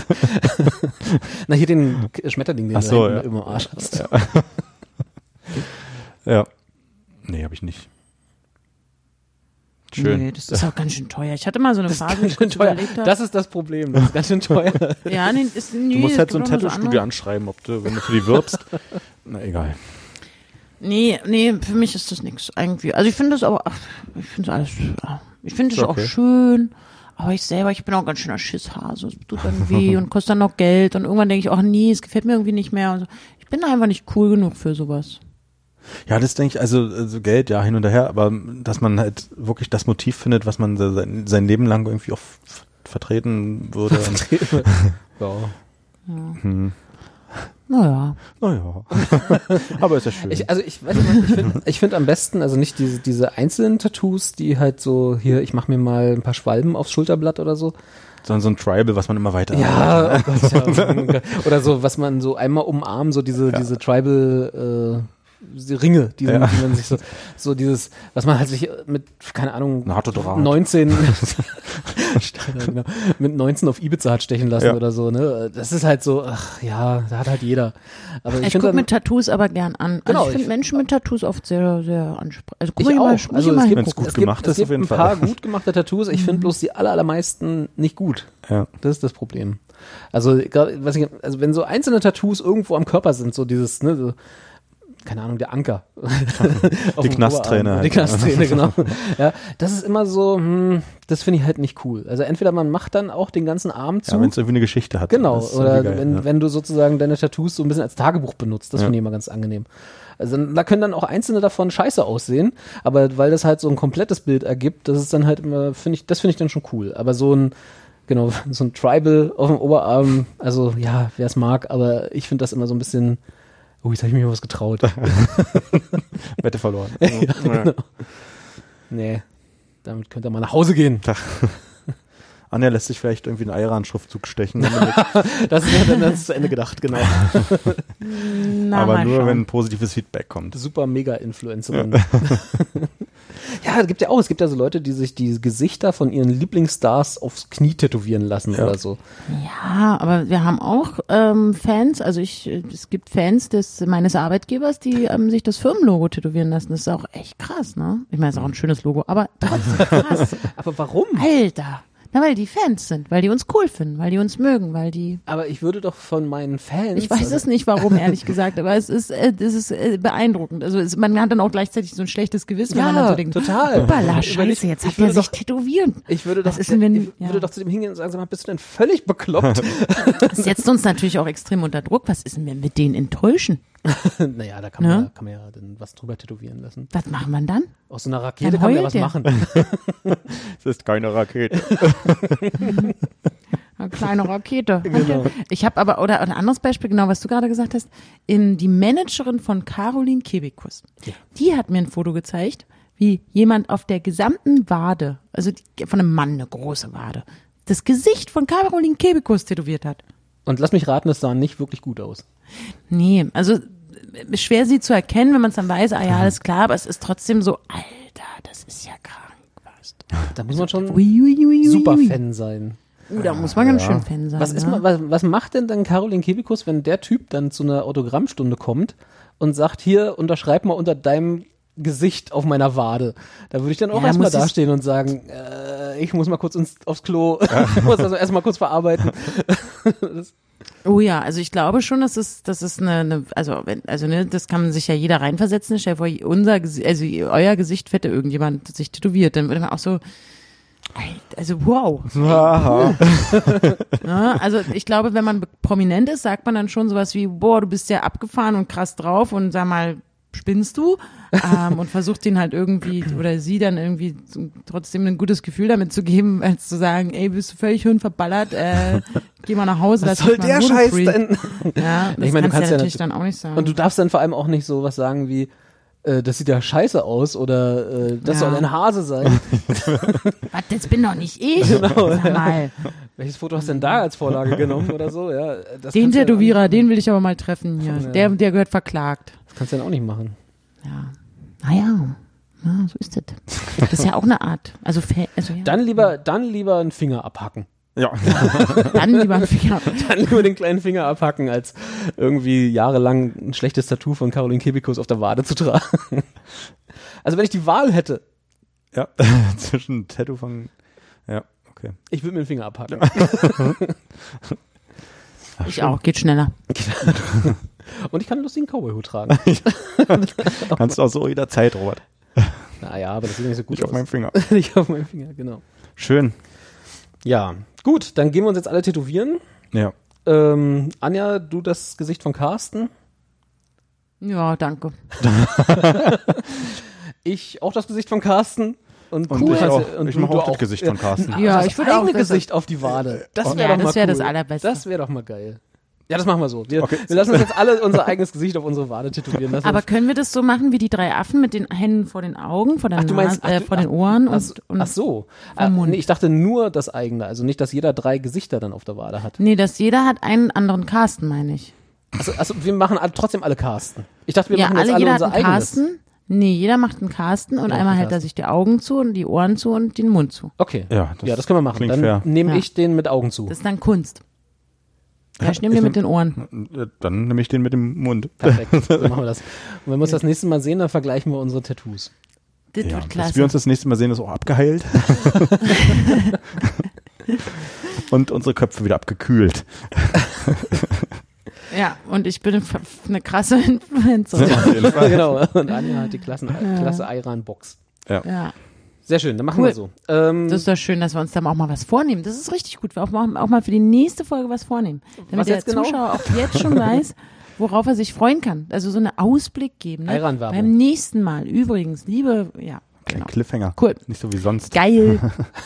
Na, hier den K- Schmetterling, den Ach so, du da ja. hinten im Arsch hast. Ja. Nee, habe ich nicht. Schön. Nee, das ist auch ganz schön teuer. Ich hatte mal so eine Phase, wo ich kurz teuer. überlegt habe. Das ist das Problem, das ist ganz schön teuer. Ja, nee, ist, nee, Du musst halt es so ein gibt auch noch Tattoo-Studio andere. anschreiben, ob du, wenn du für die wirbst. Na, egal. Nee, nee, für mich ist das nichts irgendwie. Also ich finde das aber, ach, ich finde alles, ja, ich finde es Ist auch okay. schön, aber ich selber, ich bin auch ganz schöner Schisshase. Es tut dann weh und kostet dann noch Geld und irgendwann denke ich, ach nee, es gefällt mir irgendwie nicht mehr. Also ich bin einfach nicht cool genug für sowas. Ja, das denke ich, also, also Geld, ja, hin und her, aber dass man halt wirklich das Motiv findet, was man sein, sein Leben lang irgendwie auch f- vertreten würde. Ja. Hm. Naja. Naja. Aber ist ja schön. Ich, also ich weiß nicht, ich finde ich find am besten, also nicht diese, diese einzelnen Tattoos, die halt so, hier, ich mache mir mal ein paar Schwalben aufs Schulterblatt oder so. Sondern so ein Tribal, was man immer weiter. Ja, oh Gott, ja. Oder so, was man so einmal umarmt, so diese, ja. diese Tribal, äh, diese Ringe, die, Ja. die man sich so, so dieses, was man halt sich mit, keine Ahnung, NATO-Draht. neunzehn, genau, mit neunzehn auf Ibiza hat stechen lassen Ja. oder so, ne? Das ist halt so, ach ja, da hat halt jeder. Aber ich, Ich finde gucke dann, mir Tattoos aber gern an. Genau, Also ich ich- finde Menschen mit Tattoos oft sehr, sehr ansprechend. Also guck ich mal, auch. mal, muss Also ich mal es gibt, Wenn's hingucken. gut es gibt, gemacht es ist, gibt auf jeden ein Fall. paar gut gemachte Tattoos. Ich finde bloß die aller, allermeisten nicht gut. Ja. Das ist das Problem. Also, gerade, weiß ich, also wenn so einzelne Tattoos irgendwo am Körper sind, so dieses, ne, so, keine Ahnung, der Anker. Auf Die dem Knastträne Oberarm. halt. Die Knastträne, genau. Ja, das ist immer so, hm, das finde ich halt nicht cool. Also entweder man macht dann auch den ganzen Arm zu. Ja, wenn es irgendwie eine Geschichte hat. Genau, Das ist oder irgendwie geil, wenn, ja. wenn du sozusagen deine Tattoos so ein bisschen als Tagebuch benutzt, das Ja. finde ich immer ganz angenehm. Also da können dann auch einzelne davon scheiße aussehen, aber weil das halt so ein komplettes Bild ergibt, das ist dann halt immer, finde ich, das finde ich dann schon cool. Aber so ein, genau, so ein Tribal auf dem Oberarm, also ja, wer es mag, aber ich finde das immer so ein bisschen, oh, jetzt habe ich mir was getraut. Wette verloren. Ja, genau. Nee, damit könnt ihr mal nach Hause gehen. Anja lässt sich vielleicht irgendwie einen Iran-Schriftzug stechen. damit- Das ist ja dann das ist zu Ende gedacht, genau. Na, aber mal nur, schauen. wenn positives Feedback kommt. Super Mega-Influencerin. Ja, es gibt ja auch, es gibt ja so Leute, die sich die Gesichter von ihren Lieblingsstars aufs Knie tätowieren lassen Ja. oder so. Ja, aber wir haben auch ähm, Fans, also ich, äh, es gibt Fans des meines Arbeitgebers, die ähm, sich das Firmenlogo tätowieren lassen. Das ist auch echt krass, ne? Ich meine, es ist auch ein schönes Logo, aber trotzdem krass. Aber warum? Alter. Na, weil die Fans sind, weil die uns cool finden, weil die uns mögen, weil die. Aber ich würde doch von meinen Fans. Ich weiß es nicht, warum, ehrlich gesagt, aber es ist, äh, es ist äh, beeindruckend. Also es, man hat dann auch gleichzeitig so ein schlechtes Gewissen, wenn man dann so denkt, total. Hoppala, Ich überleg- scheiße, jetzt ich hat er würde sich doch- tätowieren. Ich würde doch, Was ist denn, wenn- ich ja. würde doch zu dem hingehen und sagen, sag mal, bist du denn völlig bekloppt? Das setzt uns natürlich auch extrem unter Druck. Was ist denn, wenn wir den enttäuschen? Naja, da kann man, Ne? ja, kann man ja dann was drüber tätowieren lassen. Was machen wir dann? Aus so einer Rakete Dann kann man ja heult was der. machen. Es ist keine Rakete. Eine kleine Rakete. Genau. Ich habe aber, oder ein anderes Beispiel, genau was du gerade gesagt hast, in die Managerin von Caroline Kebekus, Ja. die hat mir ein Foto gezeigt, wie jemand auf der gesamten Wade, also die, von einem Mann, eine große Wade, das Gesicht von Caroline Kebekus tätowiert hat. Und lass mich raten, es sah nicht wirklich gut aus. Nee, also äh, schwer sie zu erkennen, wenn man es dann weiß, ah ja, alles klar, aber es ist trotzdem so, Alter, das ist ja krank fast. Da muss man schon Ui, ui, ui, ui, super ui. Fan sein. Uh, da muss man ganz schön Fan sein. Was, ist, ja. ma- was, was macht denn dann Caroline Kebekus, wenn der Typ dann zu einer Autogrammstunde kommt und sagt, hier, unterschreib mal unter deinem Gesicht auf meiner Wade. Da würde ich dann auch Ja, erstmal muss es- dastehen und sagen, äh, ich muss mal kurz ins, aufs Klo, ich muss also erstmal kurz verarbeiten. Oh ja, also ich glaube schon, dass es, das ist eine, eine also wenn, also ne, das kann sich ja jeder reinversetzen. Stell dir vor, unser, Gesi- also euer Gesicht hätte irgendjemand sich tätowiert, dann würde man auch so, also wow. Ja, also ich glaube, wenn man prominent ist, sagt man dann schon sowas wie, boah, du bist ja abgefahren und krass drauf und sag mal, spinnst du? Ähm, und versucht den halt irgendwie oder sie dann irgendwie so, trotzdem ein gutes Gefühl damit zu geben, als zu sagen, ey, bist du völlig hirnverballert, äh, geh mal nach Hause. Was lass soll mich mal der in Ruhe, Scheiß Freak. denn? Ja, das Ich meine, du kannst, kannst ja ja natürlich nat- dann auch nicht sagen. Und du darfst dann vor allem auch nicht so was sagen wie, äh, das sieht ja scheiße aus oder äh, das Ja. soll ein Hase sein. Was, das bin doch nicht ich. Genau, Sag mal, Welches Foto hast du denn da als Vorlage genommen oder so? Ja, das den kannst du ja Tätowierer, den will ich aber mal treffen hier. Ja. Der, der gehört verklagt. Das kannst du dann auch nicht machen. Ja. Naja, ja, so ist das. Das ist ja auch eine Art. Also, Fa- also ja. Dann lieber, dann lieber einen Finger abhacken. Ja. Dann lieber ein Finger. Dann lieber den kleinen Finger abhacken, als irgendwie jahrelang ein schlechtes Tattoo von Caroline Kebekus auf der Wade zu tragen. Also wenn ich die Wahl hätte, Ja, zwischen Tattoo von, ja, okay. Ich würde mir den Finger abhacken. Ach, Ich auch, geht schneller. Und ich kann einen lustigen Cowboy-Hut tragen. Kannst du auch so jederzeit, Robert. Naja, aber das sieht nicht so gut Nicht aus. auf meinem Finger. Nicht auf meinem Finger, genau. Schön. Ja, gut, dann gehen wir uns jetzt alle tätowieren. Ja. Ähm, Anja, du das Gesicht von Carsten. Ja, danke. Ich auch das Gesicht von Carsten. Und, Und cool. ich auch. Und Ich du mache auch das auch. Gesicht von Carsten. Ja, das ich würde auch eigene das- Gesicht auf die Wade. Das wäre Ja, doch mal das wäre cool. das Allerbeste. Das wäre doch mal geil. Ja, das machen wir so. Wir, Okay. wir lassen uns jetzt alle unser eigenes Gesicht auf unsere Wade tätowieren lassen. Aber können wir das so machen wie die drei Affen mit den Händen vor den Augen, vor der Ach, du meinst, Nase, äh, ach, du- vor den ach, Ohren ach, und, und ach so. vom Äh, Mund. nee, ich dachte nur das eigene. Also nicht, dass jeder drei Gesichter dann auf der Wade hat. Nee, dass jeder hat einen anderen Carsten, meine ich. Also, also wir machen alle, trotzdem alle Carsten. Ich dachte, wir ja, machen jetzt alle, alle jeder hat unser einen eigenes. Carsten. Nee, jeder macht einen Carsten und Ja, einmal einen hält er Carsten. sich die Augen zu und die Ohren zu und den Mund zu. Okay. Ja, das ja, das können wir machen. klingt Dann fair. nehme Ja. ich den mit Augen zu. Das ist dann Kunst. Ja, ich nehme Ich den mit nehm- den Ohren. Äh, Dann nehme ich den mit dem Mund. Perfekt. So machen wir das. Und wenn wir uns das nächste Mal sehen, dann vergleichen wir unsere Tattoos. Das Ja, wird bis klasse. wir uns das nächste Mal sehen, ist auch abgeheilt. Und unsere Köpfe wieder abgekühlt. Ja, und ich bin f- f- eine krasse Influencerin. Auf jeden Fall. genau. Und Anja hat die Klassen, Klasse Iran-Box. Ja, Sehr schön, dann machen Cool. wir so. Ähm, das ist doch schön, dass wir uns dann auch mal was vornehmen. Das ist richtig gut. Wir auch mal, auch mal für die nächste Folge was vornehmen. Damit Was der jetzt genau? Zuschauer auch jetzt schon weiß, worauf er sich freuen kann. Also so einen Ausblick geben. Ne? Iran-Werbung. Beim nächsten Mal. Übrigens, liebe, ja, Kein genau. Cliffhanger. Cool. Nicht so wie sonst. Geil.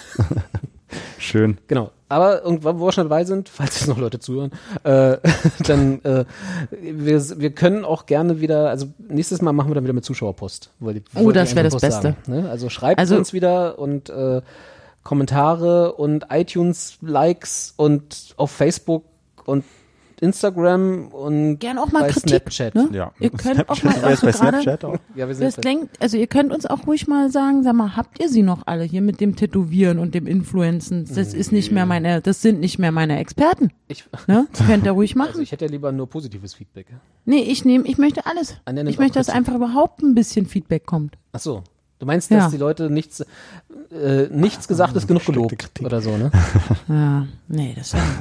Schön. Genau. Aber irgendwann, wo wir schon dabei sind, falls jetzt noch Leute zuhören, äh, dann äh, wir, wir können auch gerne wieder, also nächstes Mal machen wir dann wieder mit Zuschauerpost. Weil die, Oh, wollte das ich wär eigentlich das bloß Beste. Sagen, ne? Also schreibt Also- uns wieder und äh, Kommentare und iTunes-Likes und auf Facebook und Instagram und Gern auch mal bei Kritik. Snapchat. Ne? Ja. Ihr könnt auch mal Snapchat, wer ist bei also gerade- Snapchat auch? Ja, wir sind Das denkt, also ihr könnt uns auch ruhig mal sagen, sag mal, habt ihr sie noch alle hier mit dem Tätowieren und dem Influenzen? Das ist nicht mehr meine, das sind nicht mehr meine Experten. ich, Ne? Das könnt ihr ruhig machen. also ich hätte ja lieber nur positives Feedback. Nee, ich nehme, ich möchte alles. Anja nimmt Ich möchte, auch dass Kritik. einfach überhaupt ein bisschen Feedback kommt. Ach so. Du meinst, dass Ja. die Leute nichts, äh, nichts gesagt ist genug Versteckte gelobt Kritik. oder so, ne? Ja, nee, das ist ja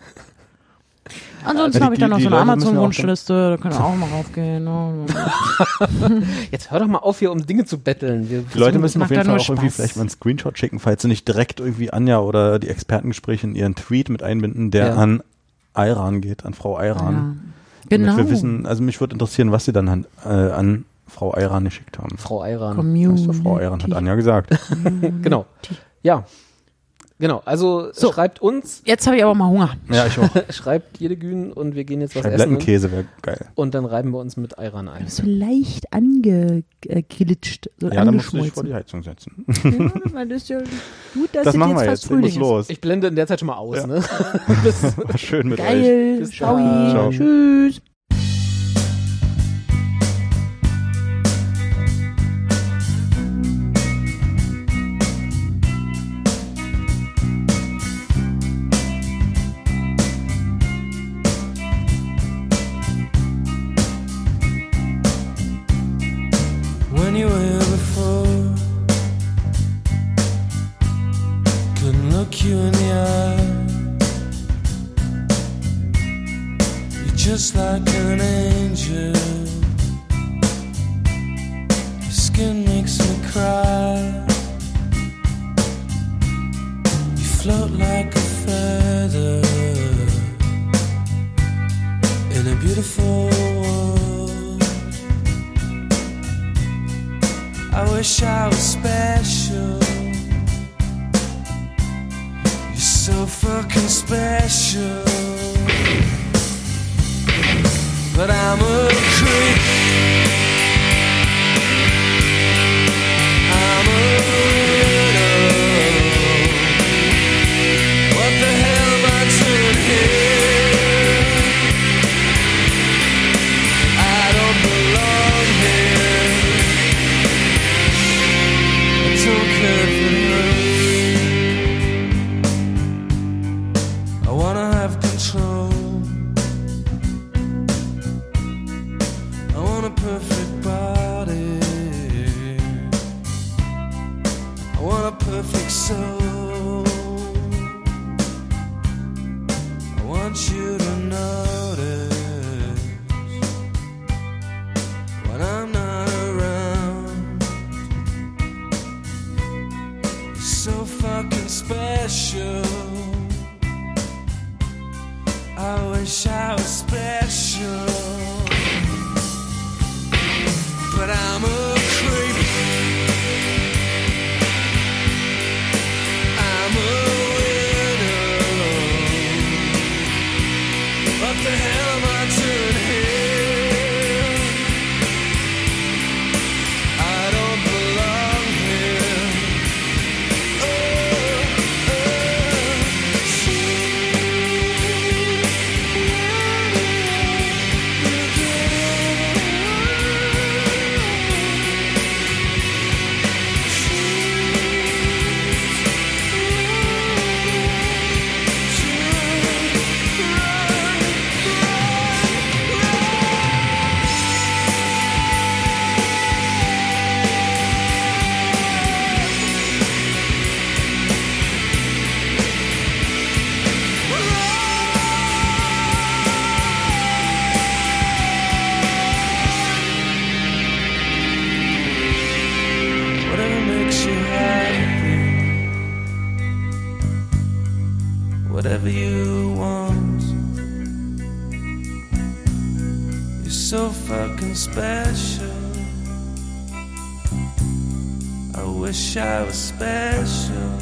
Ansonsten Ja, habe ich die- dann noch die so eine Leute müssen ja auch Amazon-Wunschliste, da können wir auch mal raufgehen. Ne? Jetzt hör doch mal auf, hier um Dinge zu betteln. Wir Die Leute versuchen- müssen macht auf jeden ja Fall nur auch irgendwie Spaß. vielleicht mal einen Screenshot schicken, falls sie nicht direkt irgendwie Anja oder die Expertengespräche in ihren Tweet mit einbinden, der Ja. an Ayran geht, an Frau Ayran. Ja. Genau. Damit wir wissen, also mich würde interessieren, was sie dann an, äh, an Frau Ayran geschickt haben. Frau Ayran. Community. Das ist Frau Ayran, hat Anja gesagt. Genau. Ja. Genau. Also So. schreibt uns, Jetzt habe ich aber mal Hunger. Ja, ich auch. schreibt jede Gün und wir gehen jetzt was essen. Scheiblettenkäse wäre geil. Und dann reiben wir uns mit Ayran ein. So leicht angeglitscht, so Ja, dann musst du dich vor die angeschmolzen. Heizung setzen. Ja, weil das ist ja gut, dass Das es machen jetzt wir fast jetzt. Ich muss Frühling ist. los. Ich blende in der Zeit schon mal aus, Ja. ne? War schön mit euch. Geil. Bis Ciao. dann. Ciao. Tschüss. When you were here before, couldn't look you in the eye. You're just like an angel. Your skin makes me cry. You float like a feather in a beautiful world. I wish I was special. You're so fucking special. But I'm a creep. I'm a widow. What the hell am I doing here? I don't belong here. I don't care if it hurts. I wanna have control. I special. I wish I was special, but I'm a creep. I'm a widow. What the hell am I doing here? I don't belong here. Oh, oh, whatever makes you happy, whatever you want. You're so fucking special. I wish I was special,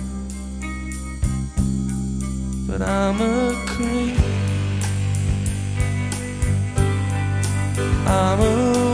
but I'm a creep. I'm a